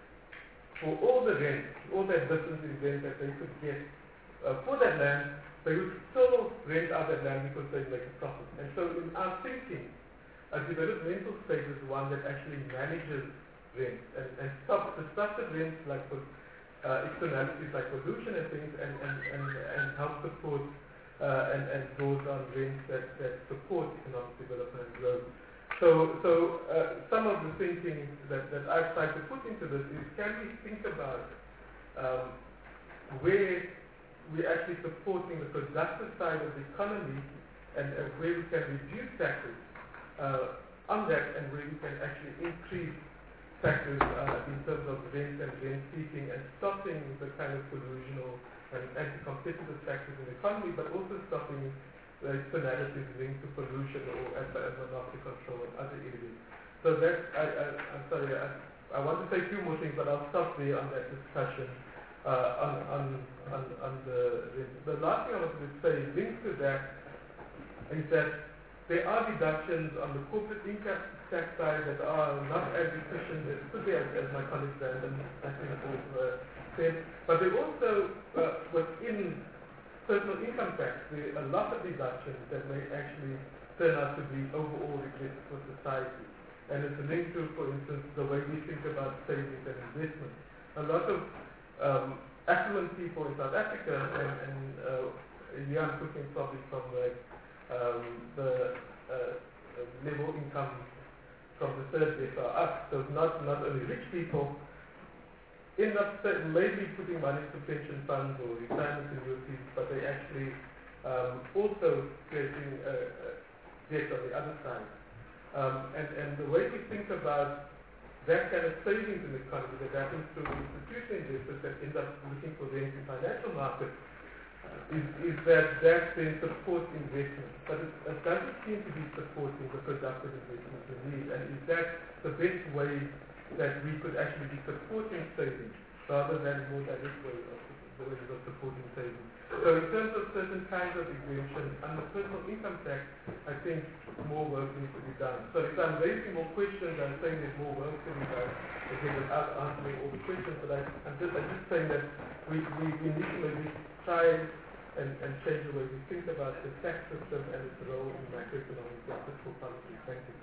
for all the rent, all that difference in rent that they could get uh, for that land, they would still rent out that land because they make a profit. And so in our thinking, a developmental state is one that actually manages rent and, and stops the structured rents like for uh, externalities like pollution and things and, and, and, and help support Uh, and, and draws on rents that, that support economic development and growth. So, so uh, some of the thinking that, that I've tried to put into this is, can we think about um, where we're actually supporting the productive side of the economy and uh, where we can reduce taxes uh, on that and where we can actually increase taxes uh, in terms of rent and rent seeking and stopping the kind of collusional and anti-competitive factors in the economy, but also stopping the externalities linked to pollution or anti-monopoly control in other areas. So that, I, I, I'm sorry, I, I want to say a few more things, but I'll stop there on that discussion uh, on, on, on, on the, the last thing I wanted to say linked to that is that there are deductions on the corporate income tax side that are not as efficient as could be, as, as my colleague Brandon, I think, uh, said. But there also, uh, within personal income tax, there are a lot of deductions that may actually turn out to be overall regressive for society. And it's linked to, for instance, the way we think about savings and investment. A lot of um, affluent people in South Africa, and, and uh, here I'm talking probably from like, um, the uh, level income from the third decile up, so not, not only rich people, end up maybe putting money to pension funds or retirement annuities, but they actually um, also creating uh, debt on the other side. Um, and, and the way we think about that kind of savings in the economy that happens to institutional investors that end up looking for rent in financial markets is, is that that then supports investment. But it, it doesn't seem to be supporting the productive investment we need. And is that the best way that we could actually be supporting savings rather than more direct way of the ways of supporting savings. So in terms of certain kinds of exemptions, under personal income tax, I think more work needs to be done. So if I'm raising more questions, I'm saying there's more work to be done okay, without answering all the questions. But I, I'm, just, I'm just saying that we, we, we need to maybe try and, and change the way we think about the tax system and its role in macroeconomic and fiscal policy. Thank you.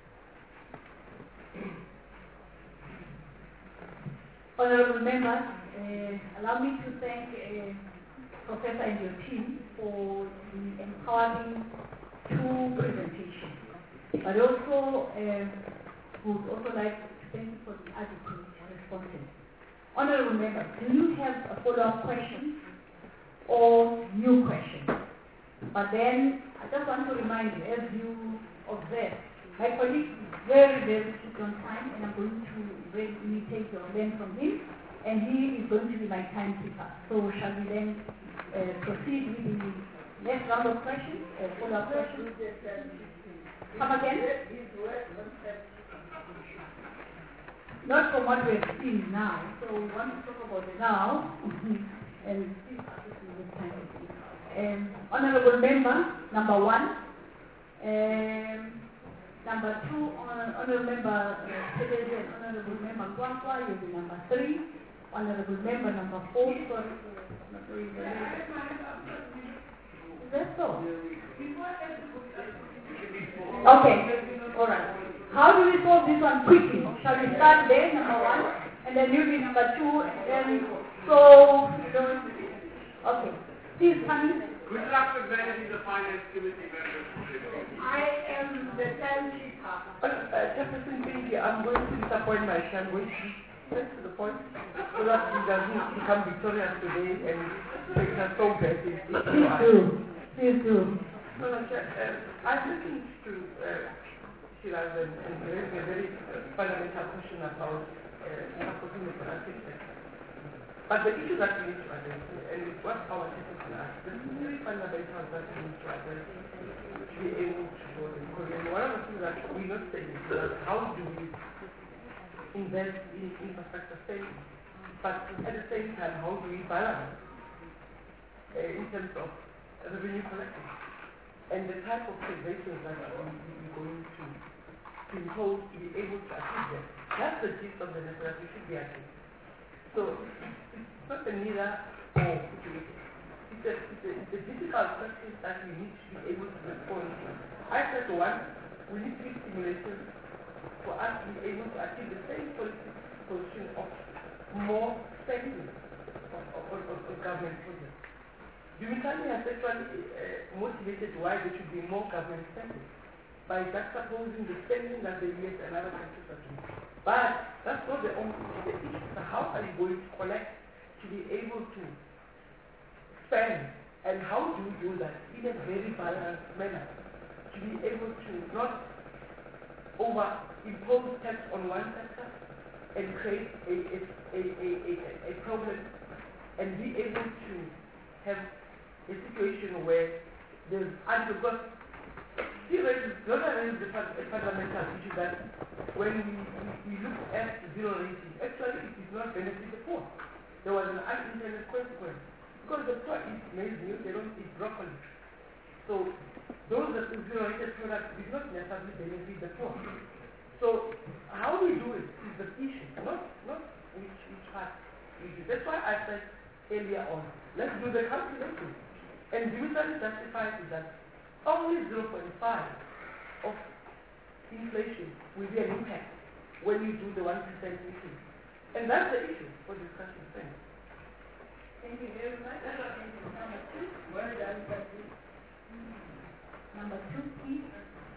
Honourable members, uh, allow me to thank uh, Professor and your team for the empowering two presentations. But also, uh, would also like to thank you for the adequate responses. Honourable members, do you have a follow-up question or new question? But then, I just want to remind you, as you observe, my colleague is very, very strict on time, and I'm going to really imitate or learn from him, and he is going to be my timekeeper. So shall we then uh, proceed with the next round of questions, uh, follow-up questions? Come again? Not from what we have seen now. So we want to talk about the now, and see how this is this time. Um, Honourable Member, number one. Um, Number two, Honourable Member uh, and Honourable Member Kwakwa, you'll be number three. Honourable Member number four, sorry, not really the Is that so? Okay, all right. How do we solve this one quickly? Shall we start there, number one, and then you be number two, and then so, okay. Please come in. Good luck with managing the finance committee members. I am the timekeeper. Uh, Jefferson Pinky, I'm going to disappoint myself. I'm going to be straight to the point so that he doesn't become victorious today and make us so bad. Please do. Please do. So, uh, I'm listening to uh, Shiraz and, and raising a very uh, fundamental question about uh, supporting the financial sector. But the issue that we need to address, and it's what our citizens ask, the very fundamental that we need to address to be able to grow the economy. And one of the things that we're not saying is that how do we invest in infrastructure savings, but at the same time, how do we balance uh, in terms of revenue collection and the type of preventions that we, we're going to, to impose to be able to achieve that. That's the gist of the lesson that we should be achieving. So it's not a neither or situation. It's a, it's, a, it's a difficult question that we need to be able to respond to. I said one, we need to give stimulation for us to be able to achieve the same policy position of more spending of, of, of, of government projects. Unitarian has actually uh, motivated why there should be more government spending by juxtaposing the spending that the U S and other countries are doing. But that's not the only issue. The issue is how are you going to collect to be able to spend, and how do you do that in a very balanced manner to be able to not over impose tax on one sector and create a, a, a, a, a, a problem and be able to have a situation where there's because zero is not only the fundamental issue that when we, we, we look at zero rating, actually it is not benefit the poor. There was an unintended consequence. Because the poor eat maize meal, they don't eat broccoli. So those that zero rated products did not necessarily benefit the poor. So how we do it is the issue, not not which which part we do. That's why I said earlier on, let's do the calculation. And Dimitri justifies it that only zero point five of inflation will be an impact when you do the one percent increase. And that's the issue for discussion. Thanks. Thank you very much. Number two. Well done, Patrick. Number two, please.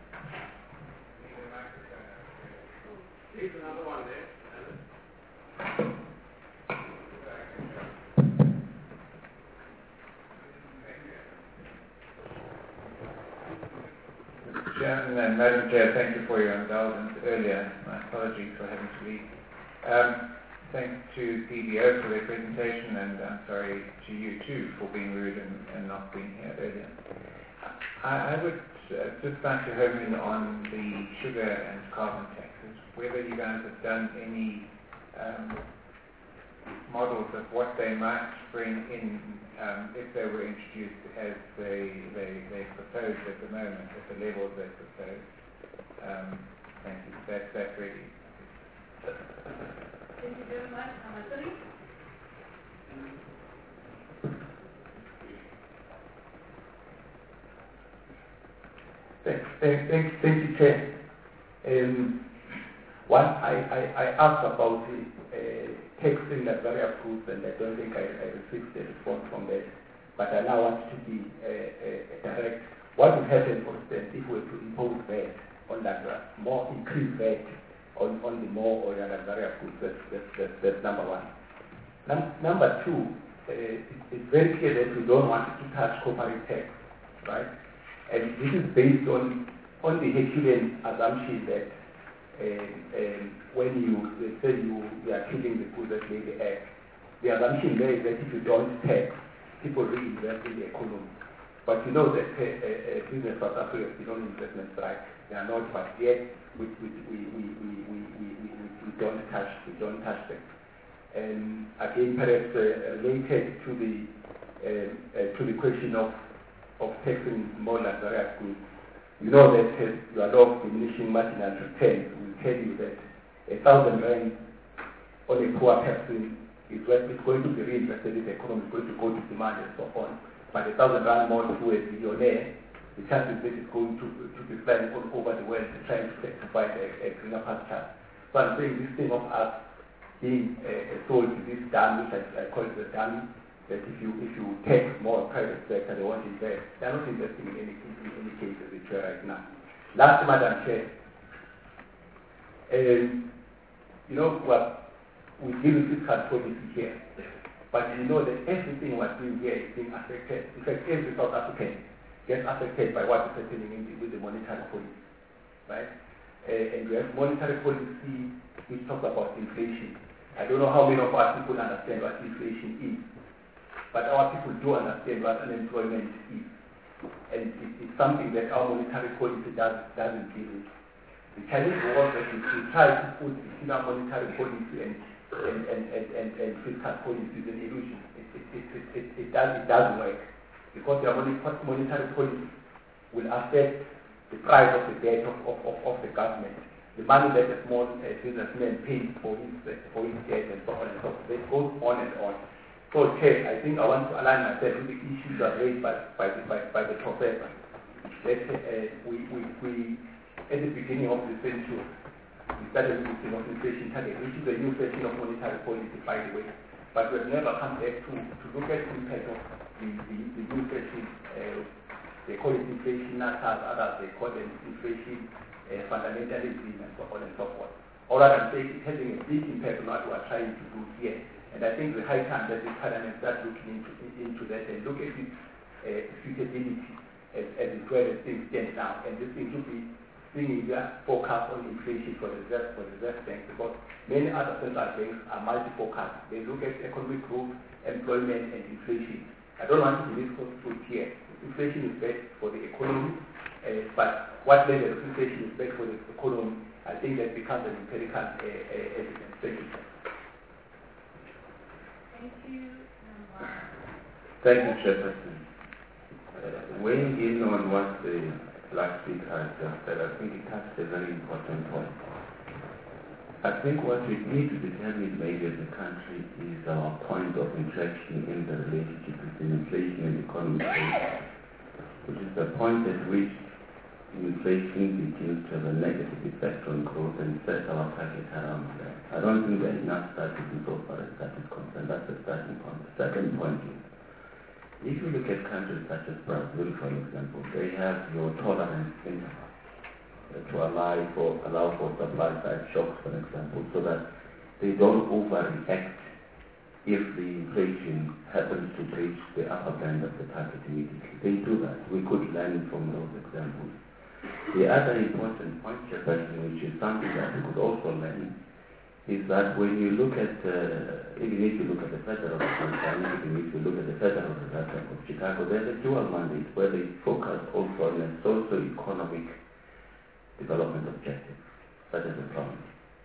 Here's another one there. Chairman and Madam Chair, thank you for your indulgence earlier. My apologies for having to leave. Um, thanks to P B O for their presentation, and I'm sorry to you too for being rude and, and not being here earlier. I, I would uh, just like to home in on the sugar and carbon taxes, whether you guys have done any um, models of what they might bring in um, if they were introduced as they, they, they propose at the moment, at the levels they propose. Um, thank you. That, that really. Thank you very much. Number three. Thank, thank, thank, thank you, Chair. Um, one, I, I, I asked about the uh, taxing that various goods, and I don't think I, I received a response from that. But I now want to be uh, uh, direct. What would happen, for instance, if we were to impose V A T on that, uh, more increased V A T on, on the more or other various goods? That's, that's, that's, that's number one. Num number two, uh, it, it's very clear that we don't want to touch corporate tax, right? And this is based on, on the Herculean assumption that um, um, when you say you, you are killing the goods that made the act, the assumption there is that if you don't tax, people reinvest in the economy. But you know that uh, uh, business South Africa is on investment strike. They are not, but yet we, we, we, we, we, we, we, we, we don't touch we don't touch them. And again, perhaps uh, related to the uh, uh, to the question of of taxing more luxurious goods. You know that uh, your law of diminishing marginal returns will tell you that a thousand rand on a poor person is what is going to be reinvested in the economy, is going to go to demand and so on. But a thousand rand more to a billionaire, the chances that it's going to, to be flying all over the world trying to, to find a, a greener pasture. So I'm saying this thing of us being uh, sold to this dam, which I, I call it the dam, that if you if you take more private sector, they won't invest. They're not investing in any, in any case as it were right now. Last, Madam Chair, um, you know what, we deal with fiscal policy here, but you know that everything we're doing here is being affected. In fact, every South African gets affected by what is happening in the, with the monetary policy, right? Uh, and we have monetary policy which talks about inflation. I don't know how many of our people understand what inflation is. But our people do understand what unemployment is. And it, it's something that our monetary policy does, doesn't deal with. The challenge was that if we try to put between our monetary policy and, and, and, and, and, and fiscal policy is an illusion. It, it, it, it, it, it, does, it doesn't work. Because your monetary policy will affect the price of the debt of, of, of, of the government. The money that a small uh, businessman pays for his, uh, for his debt and so on and so forth. It goes on and on. So, Chair, I think I want to align myself with the issues that are raised by, by, the, by, by the professor. That uh, we, we, we, at the beginning of the century, we started with the thing of inflation target, which is a new session of monetary policy, by the way. But we have never come back to, to look at the impact of the, the, the new session. Uh, they call it inflation natas, others they call it inflation uh, fundamentalism, and so on and so forth. All I can say is having a big impact on what we are trying to do here. And I think the high time that the Parliament starts looking into, into that and look at its uh, suitability as, as it were as things stand now. And this thing should be bringing their forecast on inflation for the Reserve, for the Reserve Bank, because many other central banks are multi-forecast. They look at economic growth, employment, and inflation. I don't want to be misconstrued here. Inflation is bad for the economy, uh, but what level of inflation is bad for the economy, I think that becomes an empirical uh, uh, evidence. Thank you. Thank you. Thank you, Chairperson. Uh, weighing in on what the last speaker has just said, I think it touched a very important point. I think what we need to determine maybe as a country is our point of interaction in the relationship between inflation and economic growth, which is the point at which inflation begins to have a negative effect on growth and set our target around that. I don't think there is enough studies in so far as that is concerned. That's the starting point. The second point is, if you look at countries such as Brazil, for example, they have your tolerance interval to allow for, allow for supply side shocks, for example, so that they don't overreact if the inflation happens to breach the upper band of the target immediately. They do that. We could learn from those examples. The other important point, Chairperson, which is something that we could also learn, is that when you look at, uh, even if you look at the Federal Reserve Bank, even if you look at the Federal Reserve Bank of Chicago, there's a dual mandate where they focus also on a socio-economic development objective, such as employment.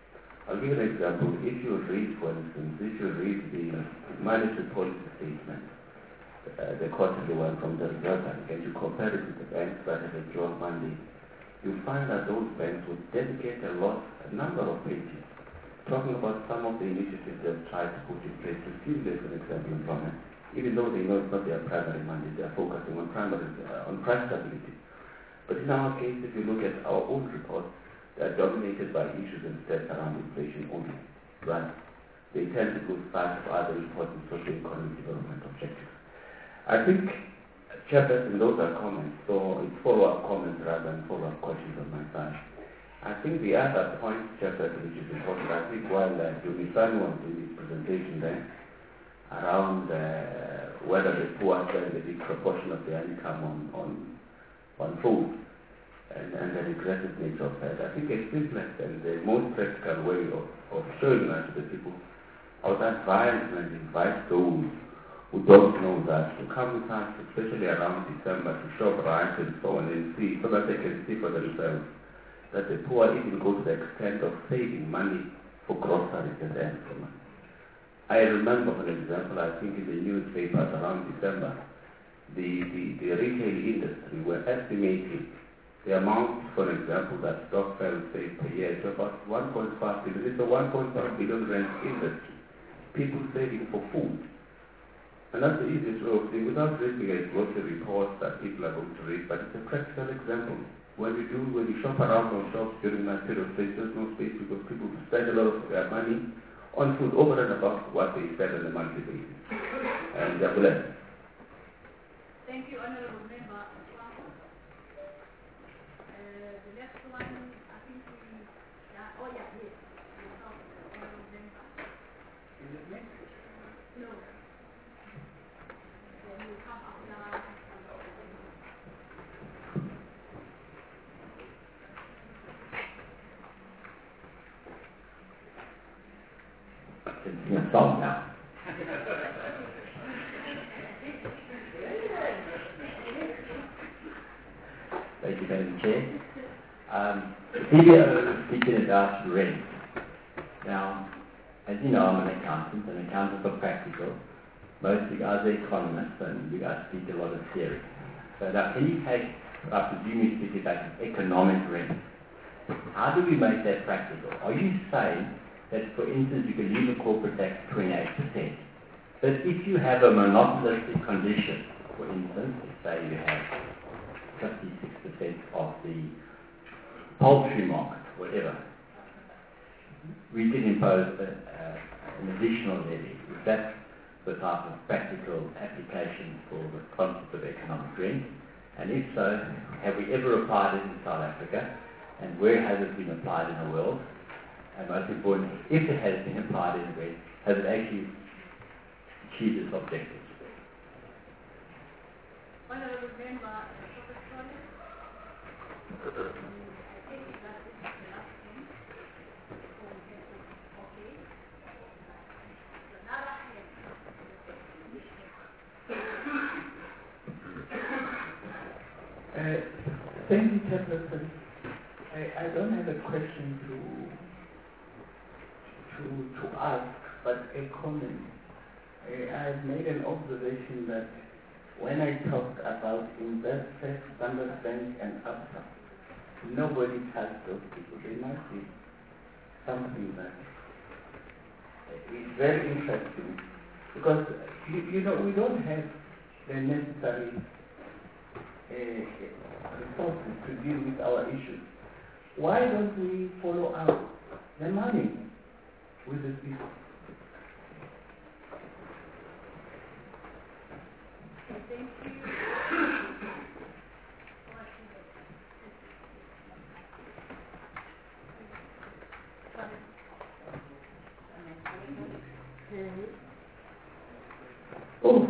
I'll give you an example. If you read, for instance, if you read the monetary policy statement, uh, the quarterly one from the Reserve Bank, and you compare it with the banks that have a drawn mandate, you'll find that those banks would dedicate a lot, a number of pages, talking about some of the initiatives they've tried to put in place to stimulate, for example, employment, even though they know it's not their primary mandate, they're focusing on primary, uh, on price stability. But in our case, if you look at our own reports, they are dominated by issues and stats around inflation only, right? They tend to lose sight of other important socio-economic development objectives. I think, Chairperson, those are comments, so it's follow-up comments rather than follow-up questions on my side. I think the other point, Chairperson, which is important, I think while uh, Dumisani was doing his presentation there, around uh, whether the poor spend a big proportion of their income on, on, on food, and, and the regressive nature of that. I think the simplest and the most practical way of, of showing that to the people, I would advise and invite those who don't know that to come with us, especially around December, to shop right and so on and see, so that they can see for themselves that the poor even go to the extent of saving money for groceries at the end of the month. I remember, for example, I think in the newspapers around December, the, the, the retail industry were estimating the amount, for example, that Stokvel saved per year to about one point five billion. It's a one point five billion rand industry. People saving for food. And that's the easiest way of saying, without reading a grocery report that people are going to read, but it's a practical example. When you do, when you shop around on shops during that period of space, there's no space because people spend a lot of their money on food over and above what they spend on a monthly basis. And they're blessed. Thank you, Honorable Member. Uh, the next one, I think we, yeah, oh yeah, yes. Honorable Member. Is it next? No. Then we come after. Can sing a song now. Thank you, Madam Chair. Um, the P B O is speaking about rent. Now, as you know, I'm an accountant, and accountants are practical. Most of you guys are economists, and you guys speak a lot of theory. So now, can you take, I presume you speak about economic rent. How do we make that practical? Are you saying that, for instance, you can leave a corporate tax at twenty-eight percent, but if you have a monopolistic condition, for instance, let's say you have fifty-six percent of the poultry market, whatever, we can impose a, uh, an additional levy. Is that the type of practical application for the concept of economic rent? And if so, have we ever applied it in South Africa? And where has it been applied in the world? And most importantly, if it has been applied in the world, has it actually achieved its objectives? Honorable Member, Uh, thank you, Chairperson. I, I don't have a question to to to ask, but a comment. I, I've made an observation that when I talked about Investec, Standard Bank, and ABSA, nobody touched those people. There must be something that is very interesting because you, you know we don't have the necessary uh, resources to deal with our issues. Why don't we follow up the money with the people? Thank you. Oh,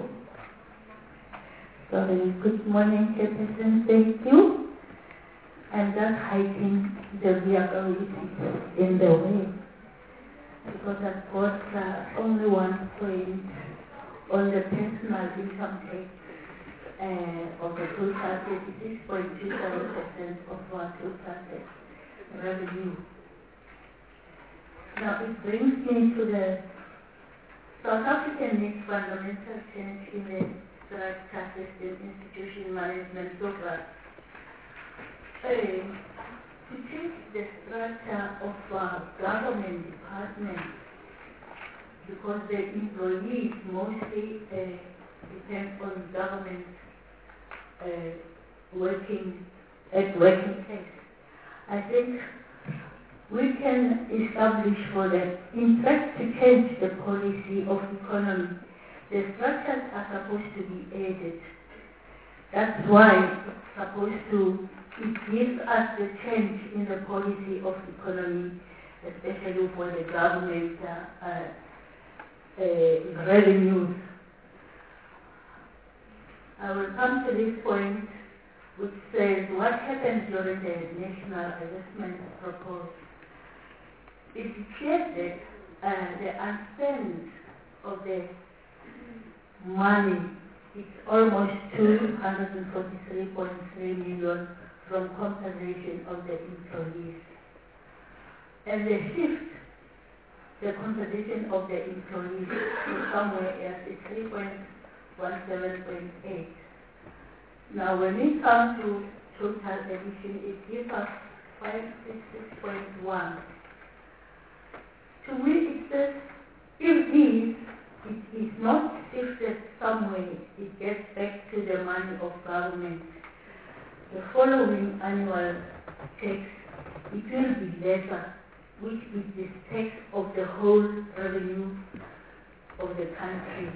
sorry. Good morning, Chairperson. Thank you. I'm just hiking the vehicle which is in the way because I've got uh, only one point on the personal income tax uh, of the total thirty-six point two seven percent of our total tax revenue. Now it brings me to the South African needs fundamental change in the structure system, institution management program. Uh, to change the structure of uh, government departments, because the employees mostly uh, depend on government uh, working at working place. I think we can establish for the interest to change the policy of economy. The structures are supposed to be aided. That's why it's supposed to, it gives us the change in the policy of economy, especially for the government uh, uh, uh, revenues. I will come to this point, which says what happened during the national adjustment proposal. It declared that uh, the unspent of the money is almost two hundred forty-three point three million from compensation of the employees. And the shift, the compensation of the employees to somewhere else is three point one seven point eight. Now when we come to total addition, it gives us five sixty-six point one. To me, it says, if this it is not shifted somewhere, it gets back to the money of government. The following annual tax, it will be lesser, which is the tax of the whole revenue of the country.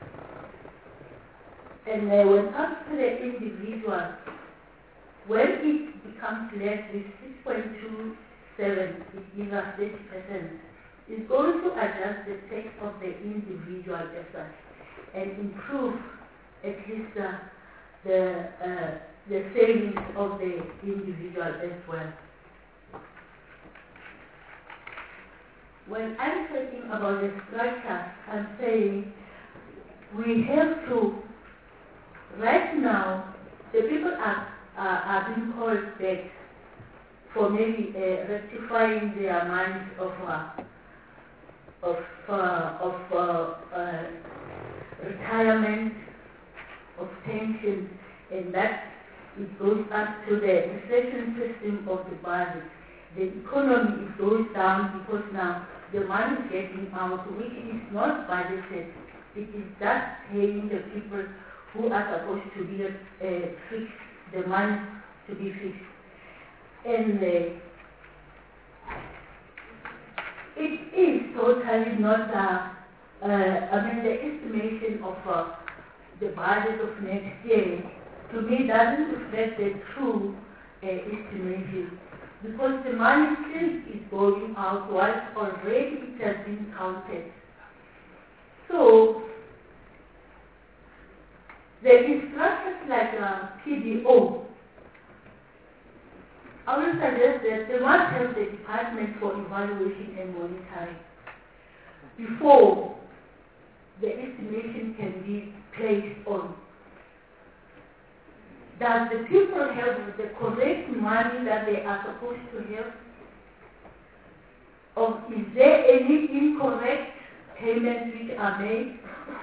And uh, when it comes to the individual, when it becomes less with six point two seven, it gives us thirty percent. It's going to adjust the tax of the individual as such and improve at least uh, the uh, the savings of the individual as well. When I'm talking about the structure, I'm saying we have to, right now, the people are, are, are being called back for maybe uh, rectifying their minds of uh, of uh, of uh, uh, retirement, of pension, and that it goes up to the inflation system of the budget. The economy it goes down because now the money is getting out, which is not budgeted. It is just paying the people who are supposed to be uh, fixed, the money to be fixed. And uh, it is totally not, uh, uh, I mean, the estimation of uh, the budget of next year, to me, doesn't reflect the true uh, estimation, because the money still is going out while already it has been counted. So, there is structures like uh, P D O. I will suggest that they must have the Department for Evaluation and Monitoring before the estimation can be placed on. Does the people have the correct money that they are supposed to have? Or is there any incorrect payments which are made?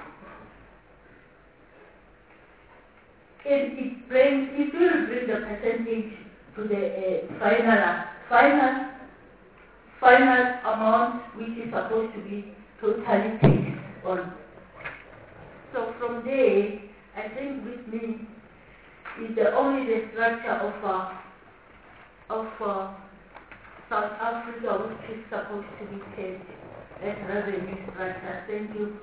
And it brings, it will bring the percentage to the uh, final, final, final amount which is supposed to be totally taxed on. So from there, I think with me is the only the structure of uh, of uh, South Africa which is supposed to be changed as revenue structure. Thank you.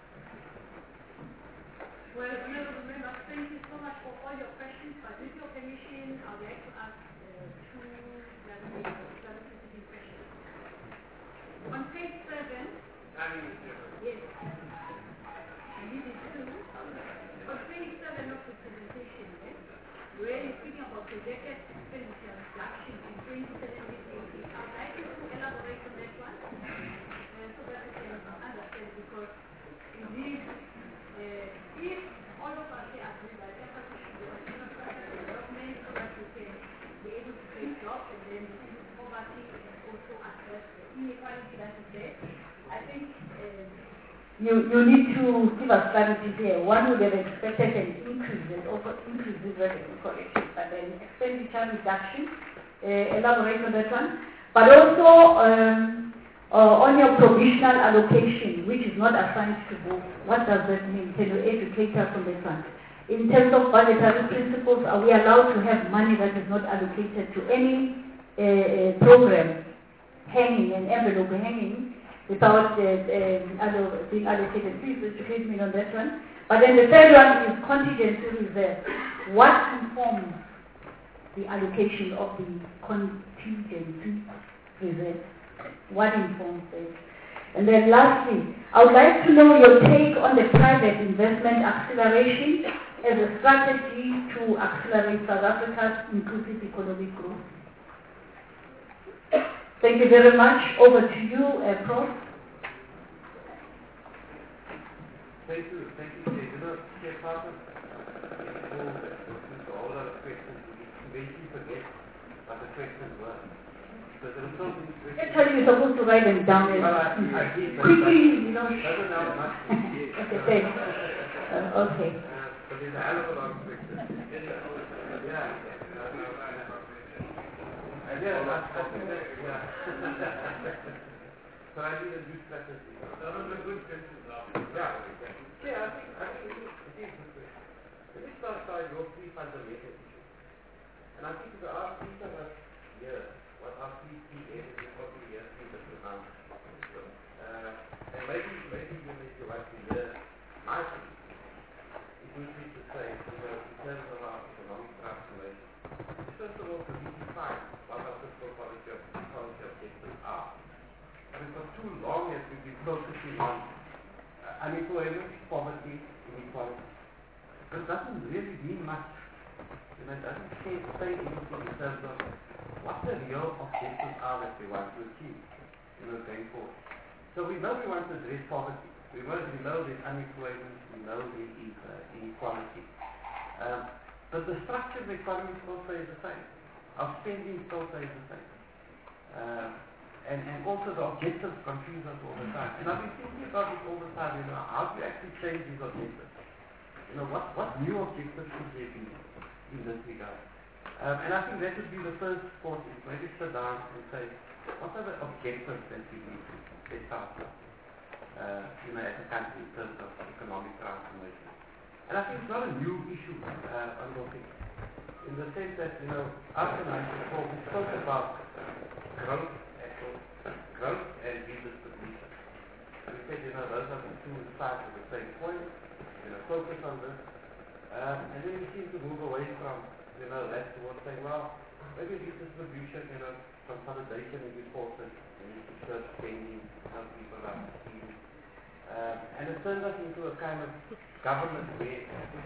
Well, Honorable Member, thank you so much for all your questions. But with your permission, I would like to ask uh, two clarification questions. On page seven, yes, I need it too. On page seven of the presentation, yes, where you're speaking about projected expenditure reduction in twenty seventeen eighteen, I would like you to elaborate on that one uh, so that we can understand, because indeed, uh, if all of us here agree that emphasis should be on infrastructure development so that we can be able to create jobs and then reduce poverty and also address the inequality that is there you, you need to give us clarity here. One would have expected an increase and also increase in revenue collection, but then expenditure reduction, uh, elaborate on that one. But also um, uh, on your provisional allocation, which is not assigned to both, what does that mean? Can you educate us on that one? In terms of budgetary principles, are we allowed to have money that is not allocated to any uh, uh, program hanging, an envelope hanging, without uh, uh, allo being allocated? Please educate me on that one. But then the third one is contingency reserve. What informs the allocation of the contingency reserve? What informs it? And then lastly, I would like to know your take on the private investment acceleration as a strategy to accelerate South Africa's inclusive economic growth. Thank you very much. Over to you, uh, Prof. Thank you, thank you, Chair. You know, Chairperson, before looking to all our questions, we eventually forget what the questions were. Because there are so many questions. Actually, you're supposed to write them down. Well, I, I did, but quickly, you know. Doesn't now much. Okay, thanks. Uh, okay. Uh, but there's a hell of a lot of questions. Yeah. Yeah, that's something that, yeah. So I need a new strategy. That was a good question. Yeah. Yeah, I think, I think it is, it is good question. Let me start by your three fundamental issues. And I think if you ask each of us here, what are three key areas in what we hear in the program? Uh, and maybe, maybe you need to write in there, my opinion. It would be to say, you know, in terms of our economic transformation, first of all, to redefine what our fiscal policy, policy objectives are. I mean, for too long as we've been focusing on uh, unemployment, poverty, inequality. But it doesn't really mean much. You know, it doesn't say, say anything in terms of what the real objectives are that we want to achieve, you know, going forward. So we know we want to address poverty. We know, we know there's unemployment, we know there is uh, inequality. Um, but the structure of the economy still stays the same. Our spending still stays the same. Um, and, and also the objectives confuse us all the time. And I've been thinking about this all the time, you know, how do you actually change these objectives? You know, what, what new objectives should there be in this regard? Um, and I think that would be the first point, is maybe sit down and say, what are the objectives that we need to set ourselves, uh, you know, as a country in terms of economic transformation? And I think it's not a new issue, uh, on thing, in the sense that, you know, after nineteen ninety-four, we spoke about growth, actual growth and redistribution. And we said, you know, those are the two sides of the same coin, you know, focus on this. Um, and then we seem to move away from, you know, that towards saying, well, maybe redistribution, you know, consolidation is important, we need to search spending, how people are receiving. Um, and it turned us into a kind of government where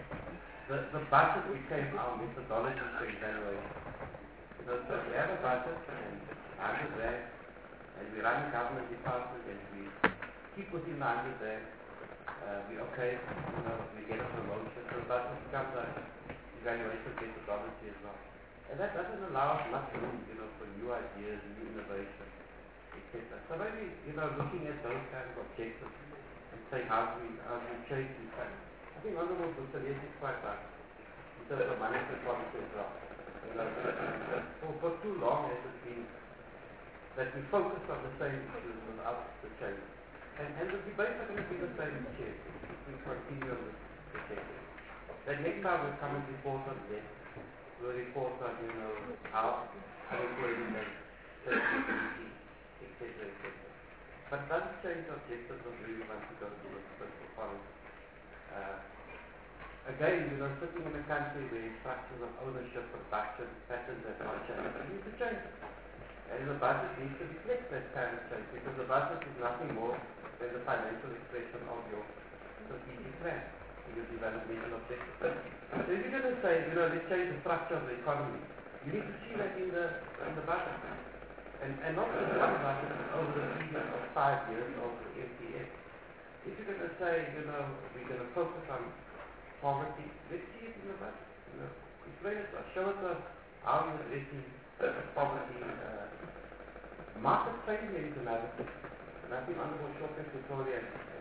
the, the budget became our methodology for evaluation. You know, so we have a budget and under that, and we run a government department and we keep within the under that, uh, we okay, you know, we get a promotion, so the budget becomes a evaluation methodology as well. And that doesn't allow us much room, you know, for new ideas, new innovation, et cetera. So maybe, you know, looking at those kind of objectives and saying how do we, how do we change these things. I think Honorable Bussalier is quite right in terms of monetary policy as well. You know, for, for too long has it been that we focus on the same issues without the change. And, and the debates are going to be the same each year if we continue on this trajectory. That next time we'll come and report on this, we'll report on, you know, how unemployment has certainty, et cetera, et cetera. But it doesn't change the objectives of really want to go to this fiscal policy. Uh, again, you know, sitting in a country where structures of ownership, production, patterns have not changed, we need to change it. And the budget needs to reflect that kind of change, because the budget is nothing more than the financial expression of your strategic plan, your developmental objectives. So if you're going to say, you know, let's change the structure of the economy, you need to see that in the in the budget. And, and not just one budget over the period of five years of the M P F. If you're going to say, you know, we're going to focus on poverty, let's see it in the budget. You know, explain it to us, show it to us how you're addressing uh, poverty. Uh, market failure is another thing. And I think Honorable Shopper Pretoria and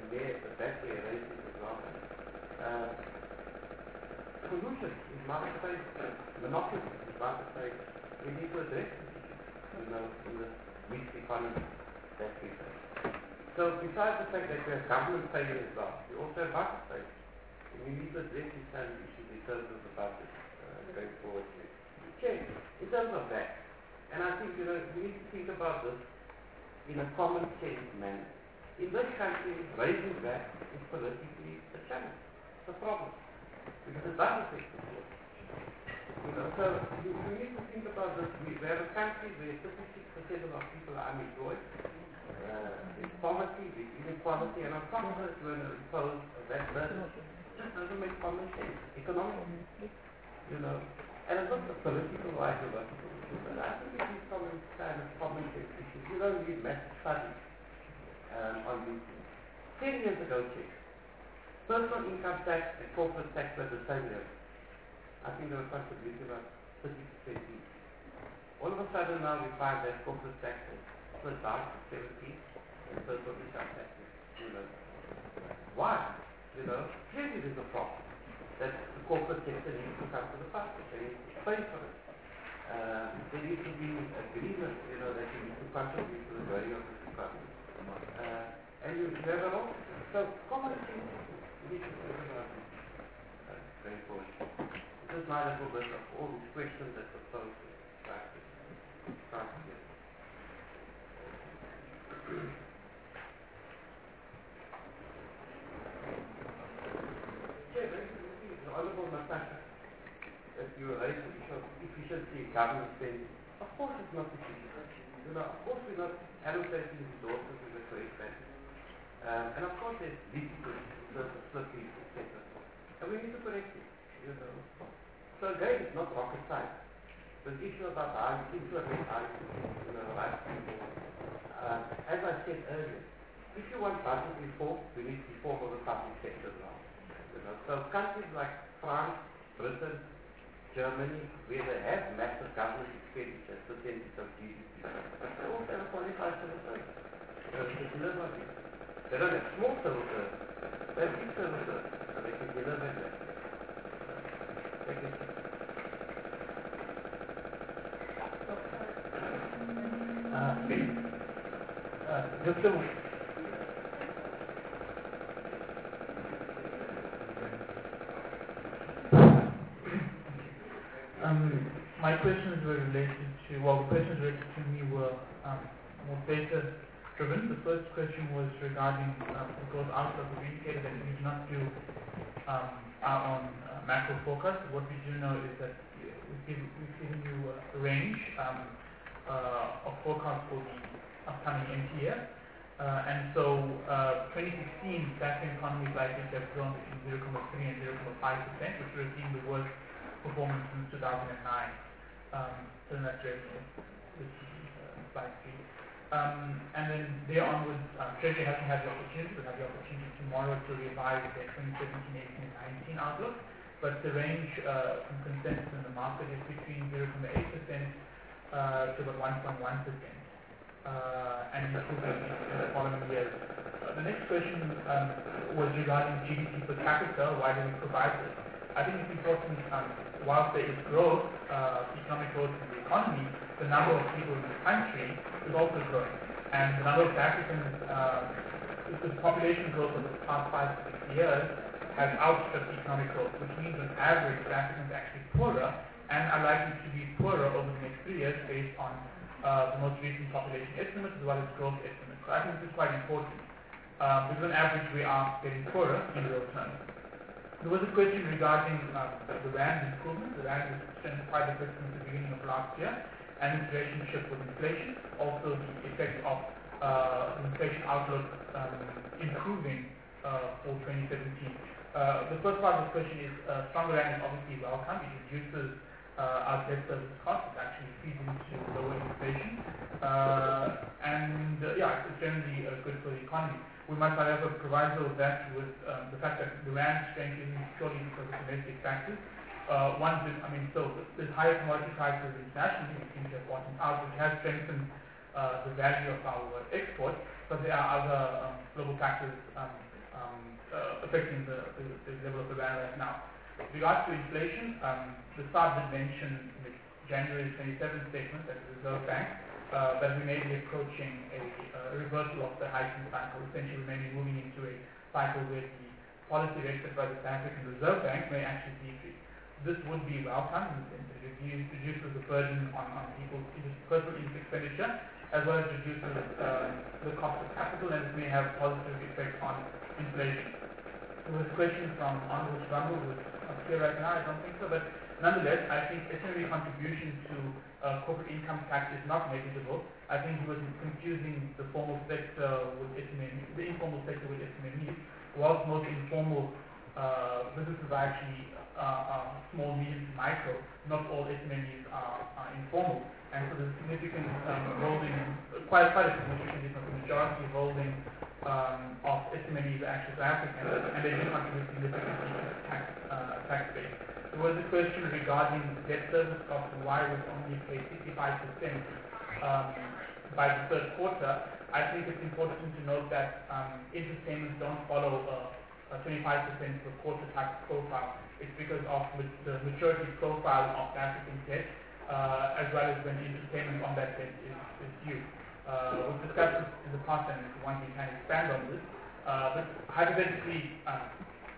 where the back where racism is not. Uh, pollution is market-based, monopoly is market-based. We need to address this issue, you know, in the mixed economy that we face. So besides the fact that we have government failure as well, we also have market failure. And we need to address these kind of issues in terms of the budget uh, going forward. Okay, in terms of that, and I think, you know, we need to think about this in a common sense manner. In this country, raising that is politically a challenge. It's a problem. Because it does affect the poor. You know, so we, we need to think about this. We, we have a country where thirty-six percent of our people are unemployed. Uh, there's poverty, there's inequality, and on top of it, we're going to impose that burden. It just doesn't make common sense economically. You know, and it's not a political or ideological issue, but I think it is common kind of common sense issues. You don't need massive studies um, on these things. Ten years ago, check. Personal income tax and corporate tax were the same level. I think they were contributing about thirty percent each. All of a sudden now we find that corporate tax is split down to seventeen and personal income tax is, you know. Why? You know, clearly there's a problem that the corporate sector needs to come to the party. They need to pay for it. Uh, there needs to be agreement, you know, that you need to contribute to the growing of this economy. Uh, and you, you have a lot. So common sense. We need to think about this uh, going forward. This is my little bit of all these questions that were posed in practice. Start here. Yeah, very quickly, the Honorable Natasha, that you raised the issue of efficiency in government spending. Of course it's not efficient. You know, of course we're not allocating resources in the correct manner. Um, and of course there's leakages, slippery, et cetera. And we need to correct it, you know. So again, it's not rocket science. The issue about how you implement how you know, right people. Uh, as I said earlier, if you want budget reform, we need reform of the public sector now. You know, so countries like France, Britain, Germany, where they have massive government expenditure, percentage of G D P, they also have a qualified civil service. You know, to deliver it. They don't have small civil service. They have big civil service. So they can deliver that. Thank you. Uh, uh, just to um, my questions were related to, well, the questions related to me were um, more data driven. The first question was regarding uh, the growth outlook. We indicated that we do not do um, our own uh, macro forecast. What we do know is that we've given, we've given you a range um, uh, of forecasts for the upcoming M T year. Uh, and so uh, twenty sixteen, South African economy is likely to have grown between zero point three and zero point five percent, which would have been the worst performance since two thousand nine. Um, so that's revenue, which is uh, slide three. Um, and then there onwards, um, Treasury hasn't had the opportunity, we'll have the opportunity tomorrow to revise their twenty seventeen, eighteen and nineteen outlook. But the range uh, from consensus in the market is between zero point eight percent uh, to about one point one percent. Uh, and improving in, in the following years. Uh, the next question um, was regarding G D P per capita. Why do we provide this? I think it's important, um, whilst there is growth, uh, economic growth in the economy, the number of people in the country is also growing. And the number of Africans, uh, the population growth over the past five to six years has outstripped economic growth, which means on average Africans are actually poorer and are likely to be poorer over the next three years based on Uh, the most recent population estimates as well as growth estimates. So I think this is quite important. Um, because on average we are getting poorer in real terms. There was a question regarding uh, the rand improvement. The rand was strengthened quite a bit since the beginning of last year, and its relationship with inflation. Also the effect of uh, the inflation outlook um, improving uh, for twenty seventeen. Uh, the first part of the question is uh, stronger rand is obviously welcome. It reduces Uh, our debt service costs. It actually feeds into lower inflation. Uh, and uh, yeah, it's generally uh, good for the economy. We must, however, provide that with um, the fact that the rand strength isn't purely because of domestic factors. Uh, one is, I mean, so there's higher commodity prices internationally, we seem to have bottomed out, which has strengthened uh, the value of our exports, but there are other um, global factors um, um, uh, affecting the, the, the level of the rand right now. With regards to inflation, um, the S A R B did mention in the January twenty-seventh statement at the Reserve Bank uh, that we may be approaching a, a reversal of the hiking cycle. Essentially, we may be moving into a cycle where the policy rate set by the South African Reserve Bank may actually decrease. This would be welcome and it reduces the burden on, on people's personal expenditure, as well as reduces uh, the cost of capital, and it may have a positive effect on inflation. There was a question from Honorable Shivambu, who is not here right now, I don't think so, but nonetheless, I think S M E contribution to uh, corporate income tax is not negligible. I think he was confusing the formal sector with S M E, the informal sector with S M Es. Whilst most informal uh, businesses are actually uh, uh, small, medium, micro, not all S M Es are, are informal. And so there's significant um, holding, quite, quite a significant, if not the majority holding um, of S M Es are actually South African, and they do contribute significantly to the tax, uh, tax base. There was a question regarding debt service costs and why it was only paid sixty-five percent um, by the third quarter. I think it's important to note that um, interest payments don't follow a, a twenty-five percent per quarter type profile. It's because of the maturity profile of the African debt, uh, as well as when interest payment on that debt is, is due. Uh, we've discussed this in the past, and if you want, we can expand on this. Uh, but hypothetically, um,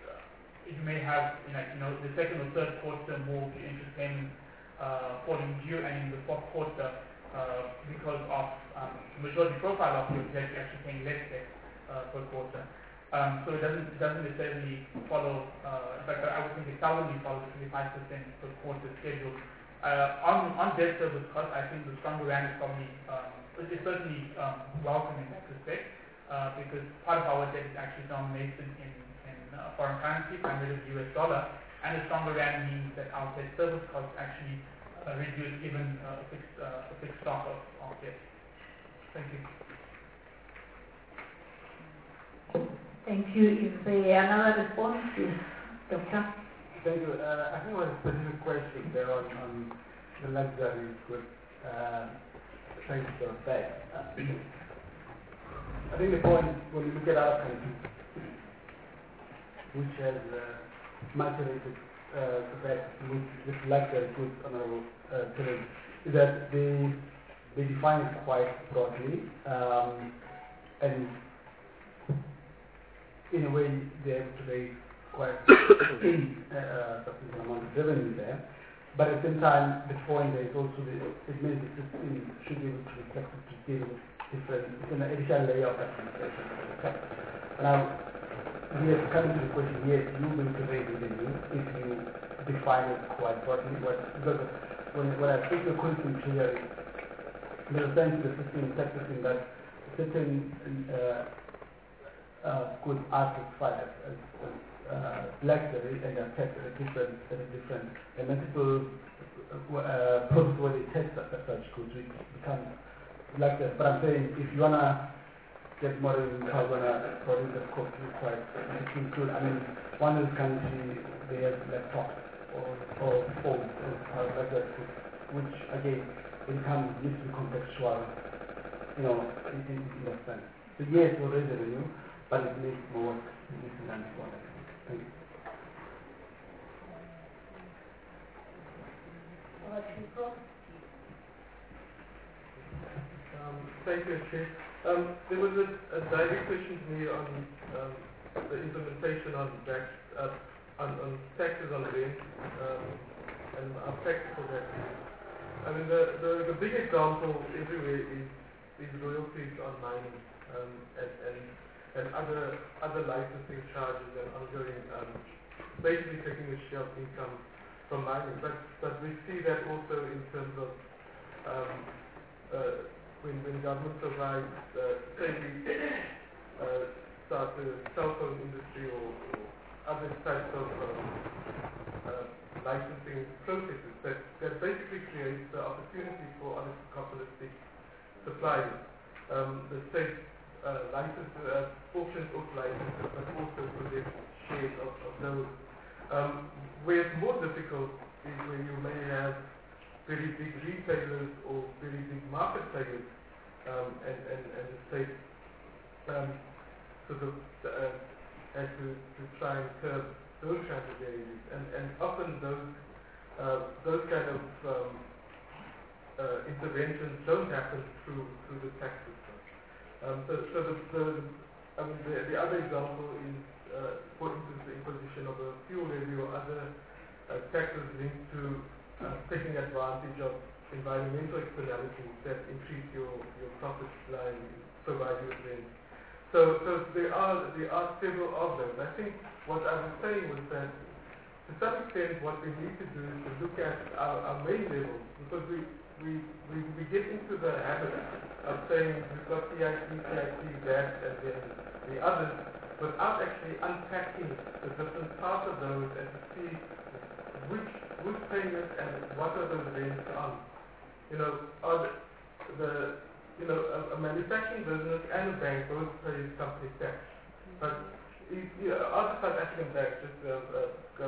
you may have, you know, you know, the second or third quarter more of the interest payment uh, falling due, and in the fourth quarter, uh, because of um, the majority profile of your debt, you're actually paying less debt uh, per quarter. Um, so it doesn't, it doesn't necessarily follow, uh, in fact, I would think it solidly follows twenty-five percent per quarter schedule. Uh, on, on debt service costs, I think the stronger rand is probably, um, is certainly um, welcome in that respect, uh, because part of our debt is actually denominated in, in uh, foreign currency, primarily the U S dollar, and the stronger rand means that our debt service costs actually uh, reduce given uh, a fixed, uh, a fixed stock of, of debt. Thank you. Thank you. Is there another response, please, Doctor? Thank you. Uh, I think one specific question there on, on the luxury good uh, trade of back. Uh, I think the point when you look at other countries which has uh, maturated uh, back with, with luxury goods honorable uh, trade is that they they define it quite broadly um, and in a way they're able to raise quite in uh, sufficient amount of revenue there. But at the same time, the point there is also the, it means the system should be able to reflect it to deal with different, it's an additional layer of administration. Now, yes, coming to the question, yes, you will to raise revenue if you define it quite broadly. What, because when, when I think the question clearly, there's a sense the system is in that certain uh, Uh, good artified as, as, as uh, luxury and are kept at a different, at a different, a multiple uh, process where they test such, such goods, which becomes luxury. But I'm saying if you wanna get more in how you wanna produce the cost quite good. I mean, one is country they have laptops or or phones as part of luxury goods, which again it becomes needs to be contextual, you know, in, in, in that sense. So yes, we'll raise the revenue, but it needs more work in this land for that. Thank you. Um, thank you, Chair. Um, there was a, a direct question to me on um, the implementation on tax, uh, on, on taxes on rent um, and our practical that. I mean, the, the, the big example everywhere is, is royalties on mining um, and, and and other other licensing charges and ongoing, um, basically taking a share of income from mining. But but we see that also in terms of um, uh, when when government provides, uh, say we uh, start the cell phone industry or, or other types of um, uh, licensing processes, that that basically creates the opportunity for oligopolistic suppliers. Um, the state Uh, license, uh, auctions of licenses, but also collect shares of, of those. Um, where it's more difficult is where you may have very big retailers or very big market players, um, and, and, and the state um, sort of uh, and to, to try and curb those kinds of behaviors. And, and often those, uh, those kind of um, uh, interventions don't happen through, through the tax system. Um, so so the, the, I mean, the, the other example is, uh, for instance, the imposition of a fuel levy or other uh, taxes linked to uh, taking advantage of environmental externalities that increase your, your profit line, provide you with rent. So, so there are there are several of them. I think what I was saying was that to some extent what we need to do is to look at our, our main levels, because we, we, we, we get into the habit of saying we've got P I T, P I T, that, and then the others, without actually unpacking the different parts of those and to see which which payments and what are those rents on. You know, are the, the you know, a, a manufacturing business and a bank both pay company tax. But you know, other South African banks, just uh, uh, uh,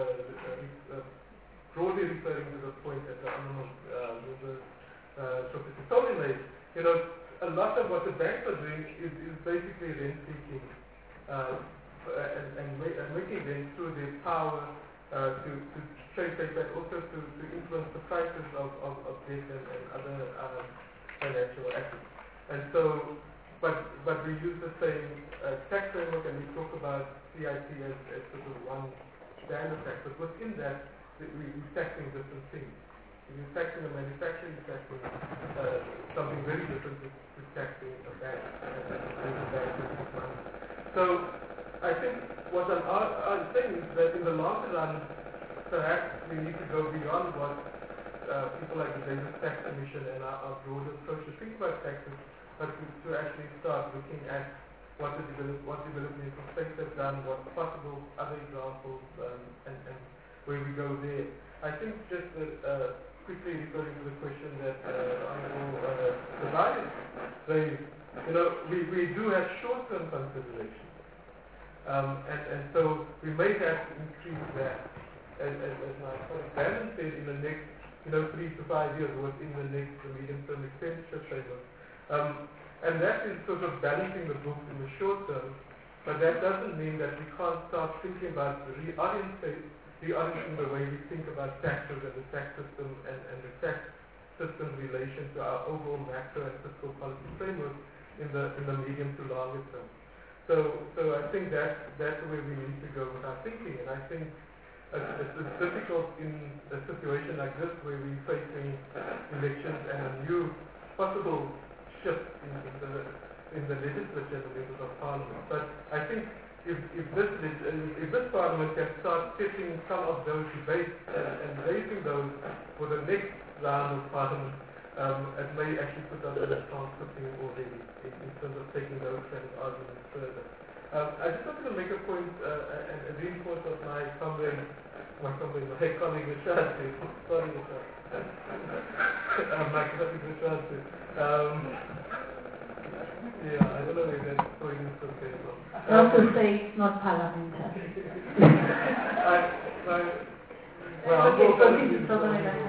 uh, broadly referring to the point that the honourable uh, member uh, Professor Tony made, you know, a lot of what the banks are doing is, is basically rent seeking uh, and, and, ma- and making rent through their power uh, to, to trade paper and also to, to influence the prices of, of, of debt and, and other um, financial assets. And so, but but we use the same uh, tax framework, and we talk about P I T as, as sort of one standard tax. But within that, we, we're taxing different things. If you're taxing a manufacturer, you're taxing uh, something very different to, to taxing a bank. And, and a bank money. So I think what I'm, I'm saying is that in the long run, perhaps we need to go beyond what uh, people like the Davis Tax Commission and our, our broader approach to think about taxes, but to, to actually start looking at what the develop, what developmental states have done, what's possible, other examples, um, and, and where we go there. I think just uh, quickly referring to the question that uh, Honorable uh, Elias raised, you know, we, we do have short-term considerations, um, and, and so we may have to increase that, as, as, as my colleague Brandon said, in the next, you know, three to five years, within the next the medium-term expenditure framework. Um, and that is sort of balancing the books in the short term, but that doesn't mean that we can't start thinking about reorienting, reorienting the way we think about taxes and the tax system and, and the tax system's relation to our overall macro and fiscal policy framework in the in the medium to longer term. So, so I think that's that's where we need to go with our thinking, and I think it's, it's difficult in a situation like this where we're facing elections and a new possible shift in, in the in the legislature and the members of parliament. But I think if if this if this parliament can start setting some of those debates and, and raising those for the next round of parliament, um, it may actually put us in a strong footing already in, in terms of taking those kind of arguments further. Um, I just wanted to make a point uh, and, and reinforce what my comrade, my comrade, my colleague Rashad said. Sorry, Rashad. uh, my colleague Rashad said. Um, yeah, I don't know if that's going to say so. I have to say it's not parliamentary. I, my, well, okay, I'm continue, so go ahead.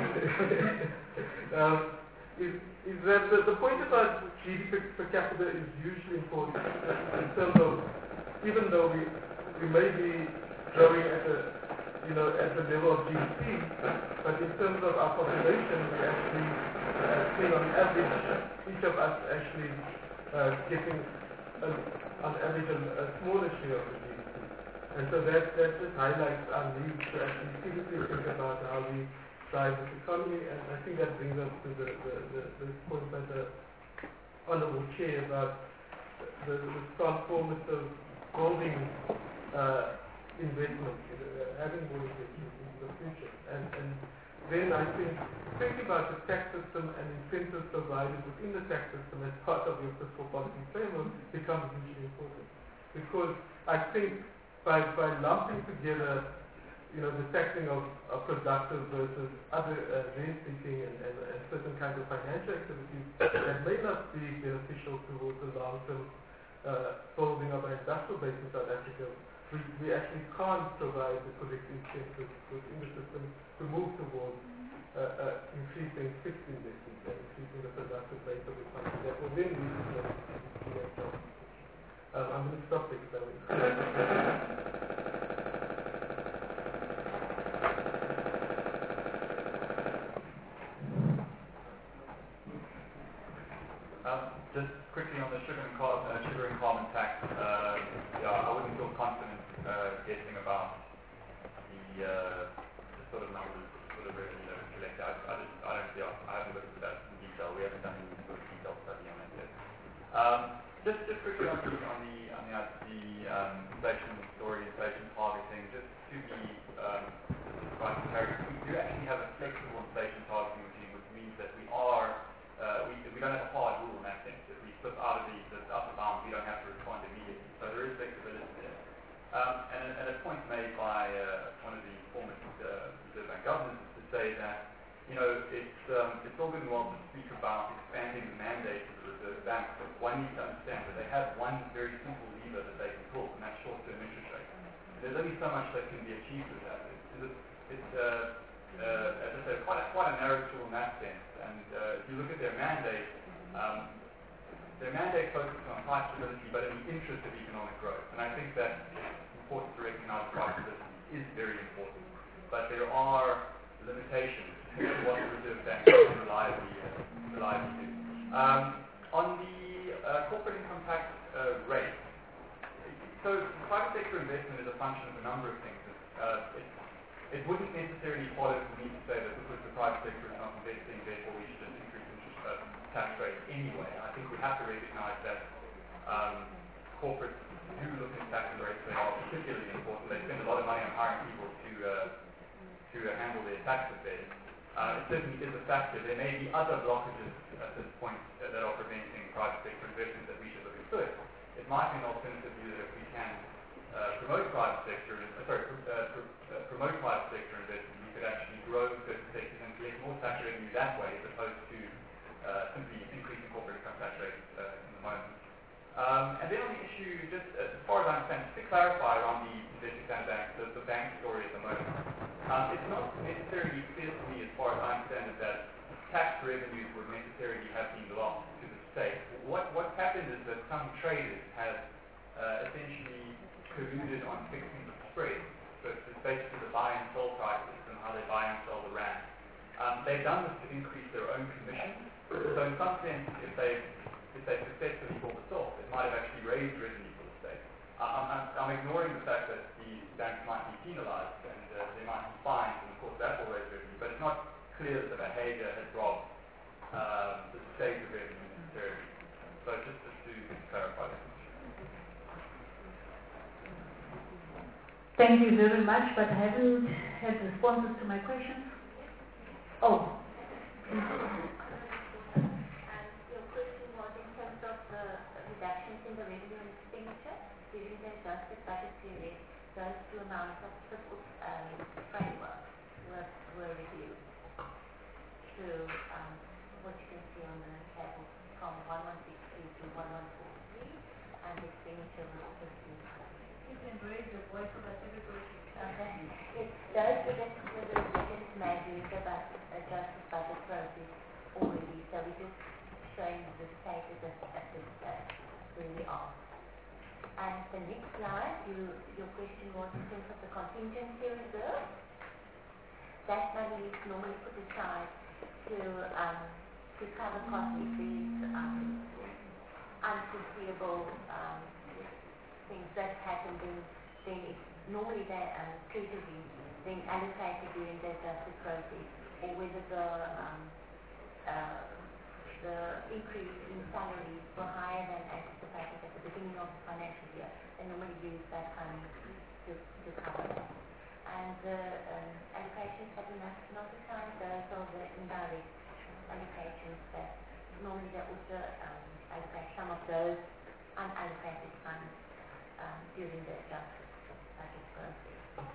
um, is, is that the, the point about G D P per capita is hugely important in terms of, even though we we may be growing at a you know at the level of G D P, but in terms of our population, we actually uh, see on average each of us actually uh, getting a, on average a, a smaller share of the G D P, and so that that just highlights our need to actually seriously think about how we drive this economy, and I think that brings us to the the, the, the point by the Honourable Chair about the, the transformative building uh, investment, uh, having more investment into the future. And, and then I think thinking about the tax system and incentives provided within the tax system as part of your fiscal policy framework becomes hugely important. Because I think by, by lumping together you know, the taxing of, of productive versus other uh, rent-seeking and, and, and certain kinds of financial activities that may not be beneficial towards the long-term uh, building of an industrial base in South Africa, we, we actually can't provide the correct incentives within the system to move towards uh, uh, increasing fixed investment and increasing the productive base of the country that will then lead to the Um, I'm going to stop there because I Um, just quickly on the sugar and, car- uh, sugar and carbon tax, uh, yeah, I wouldn't feel confident uh, guessing about the, uh, the sort of numbers, sort of revenue that is collected. I, I, just, I don't, yeah, I haven't looked at that in detail. We haven't done any sort of detailed study on that yet. Um, just, just quickly on the, on the, on the, uh, the um, inflation story, inflation targeting, just to be um, quite clarity, we do actually have a flexible inflation targeting regime, which means that we are Uh, we, we don't have a hard rule in that sense. If we slip out of the, the upper bound, we don't have to respond immediately. So there is flexibility there. Um, and, and a point made by uh, one of the former uh, Reserve Bank governors is to say that, you know, it's, um, it's all good and well to speak about expanding the mandate of the Reserve Bank, but one needs to understand that they have one very simple lever that they can pull, and that's short-term interest rates. And there's only so much that can be achieved with that. It's, it's uh, uh, as I said, quite a, quite a narrow tool in that sense. And uh, if you look at their mandate, um, their mandate focuses on price stability, but in the interest of economic growth. And I think that it's important to recognize price stability is very important. But there are limitations to what the Reserve Bank can reliably, uh, reliably do. Um, on the uh, corporate income tax uh, rate, so private sector investment is a function of a number of things. Uh, it's It wouldn't necessarily follow for me to say that because the private sector is not investing, therefore we should increase interest uh, tax rates anyway. I think we have to recognize that um, corporates do look at tax rates. They are particularly important. They spend a lot of money on hiring people to uh, to uh, handle their tax affairs. Uh, it certainly is a factor. There may be other blockages at this point uh, that are preventing private sector investment that we should look at first. It might be an alternative view that if we can uh, promote private sector, uh, sorry, uh, pr- Uh, promote private sector investment, we could actually grow certain sectors and collect more tax revenue that way as opposed to uh, simply increasing corporate income tax rates uh, in the moment. Um, and then on the issue, just uh, as far as I understand, just to clarify around the Investment Standard Bank, the, the bank story at the moment, um, it's not necessarily clear to me as far as I understand it that tax revenues would necessarily have been lost to the state. What, what's happened is that some traders have uh, essentially colluded on fixing the spread. So it's basically the buy and sell prices and how they buy and sell the rand. Um, they've done this to increase their own commissions. So in some sense, if they if they successfully pulled this off, it might have actually raised revenue for the state. Uh, I'm, I'm, I'm ignoring the fact that the banks might be penalized and uh, they might be fined, and of course that will raise revenue. But it's not clear that the behavior has robbed uh, the state of revenue necessarily. So just, just to clarify that. Thank you very much, but have you had responses to my questions? Oh. And your question was in terms of the reductions in the revenue and expenditure during the adjusted budget period, those two amounts of fiscal um, framework were, were reviewed to um, what you can see on the table from one one six three to one one four three, and the expenditure was fifteen. You can raise your voice so that everybody can Okay. It does predict the revisions made during the budget, adjusted budget process already, so we're just showing the status at, at this stage where we are. And the next slide, you, your question was in terms of the contingency reserve. That money is normally put aside to um, to cover costs if there's um, unforeseeable um, things that happen, then, then it's normally the um, treasury then allocated during the adjusted process, or whether the um, uh, the increase in salaries were higher than anticipated at the beginning of the financial year, they normally use that money to, to cover that. And the um, allocations that we not, not assigned, those are the indirect allocations that normally they also um, allocate some of those unallocated funds um, during the adjusted budget process.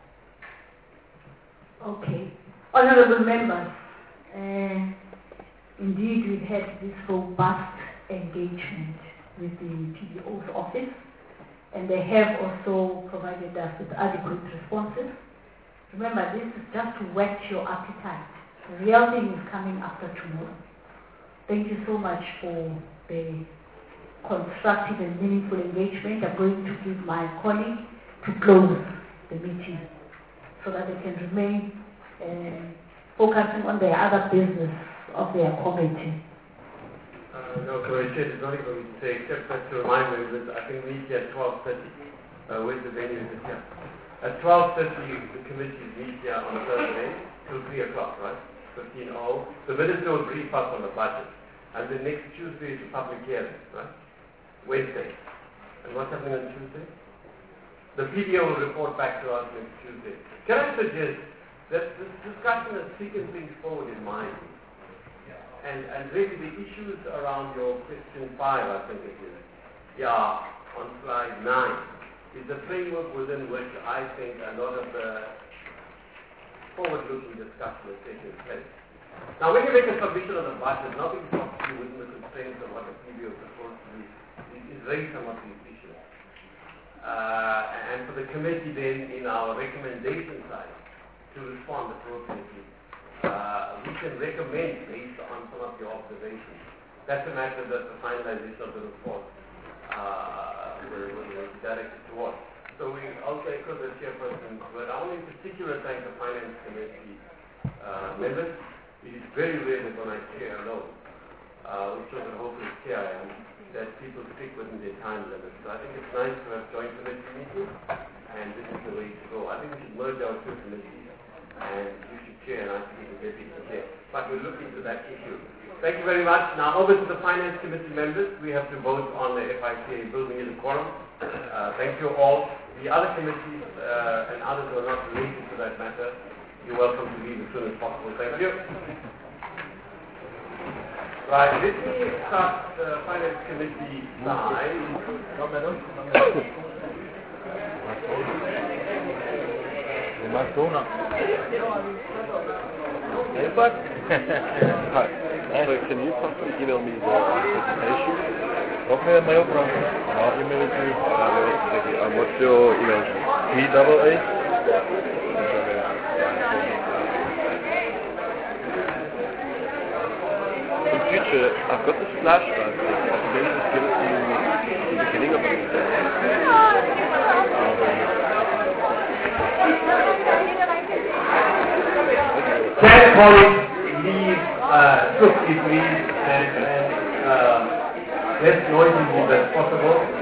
Okay. Honorable members, uh, indeed we've had this robust engagement with the P D O's office, and they have also provided us with adequate responses. Remember, this is just to whet your appetite. The real thing is coming after tomorrow. Thank you so much for the constructive and meaningful engagement. I'm going to give my colleague to close the meeting so that they can remain uh, focusing on their other business of their committee. Uh, no, Commissioner, it's not even going to say, except that to remind members, I think we meet here at twelve thirty. Uh, where's the venue? Is it here? At twelve thirty, the committees meet here on Thursday till three o'clock, right? fifteen oh. The minister will brief us on the budget. And the next Tuesday is the public hearing, right? Wednesday. And what's happening on Tuesday? The P D O will report back to us next Tuesday. Can I suggest that this discussion has taken things forward in mind? And, and really the issues around your question five, I think it is, yeah, on slide nine, is the framework within which I think a lot of the forward-looking discussion is taking place. Now, when you make a submission on the budget, nothing stops you within the constraints of what the P B O is supposed to do. It is raise some of these issues. Uh, and for the committee then, in our recommendation side, to respond appropriately. Uh, we can recommend based on some of your observations. That's a matter that the finalization of the report uh, will, will, will be directed towards. So we also echo the chairperson, but I want in particular thank the Finance Committee uh, members. It is very rare that when I chair alone, uh, which shows a hopeless chair I am, that people stick within their time limits. So I think it's nice to have joint committee meetings, and this is the way to go. I think we should merge our two committees, and you should chair and I should be the deputy chair. But we'll look into that issue. Thank you very much. Now over to the Finance Committee members. We have to vote on the F I C A building in the quorum. Uh, thank you all. The other committees uh, and others who are not related to that matter, you're welcome to leave as soon as possible. Thank you. Right, let me start the Finance Committee side. No, madam. Hey, bud. Hi. So can you possibly email me the presentation? Okay, mail from. I'll email it to you. Uh, thank you. Um, what's your email? P double A. In future, I've got this flashback. I can maybe just give it to you at the beginning of the meeting. Can colleagues leave uh, swiftly, please, and, and uh, less noisy as possible?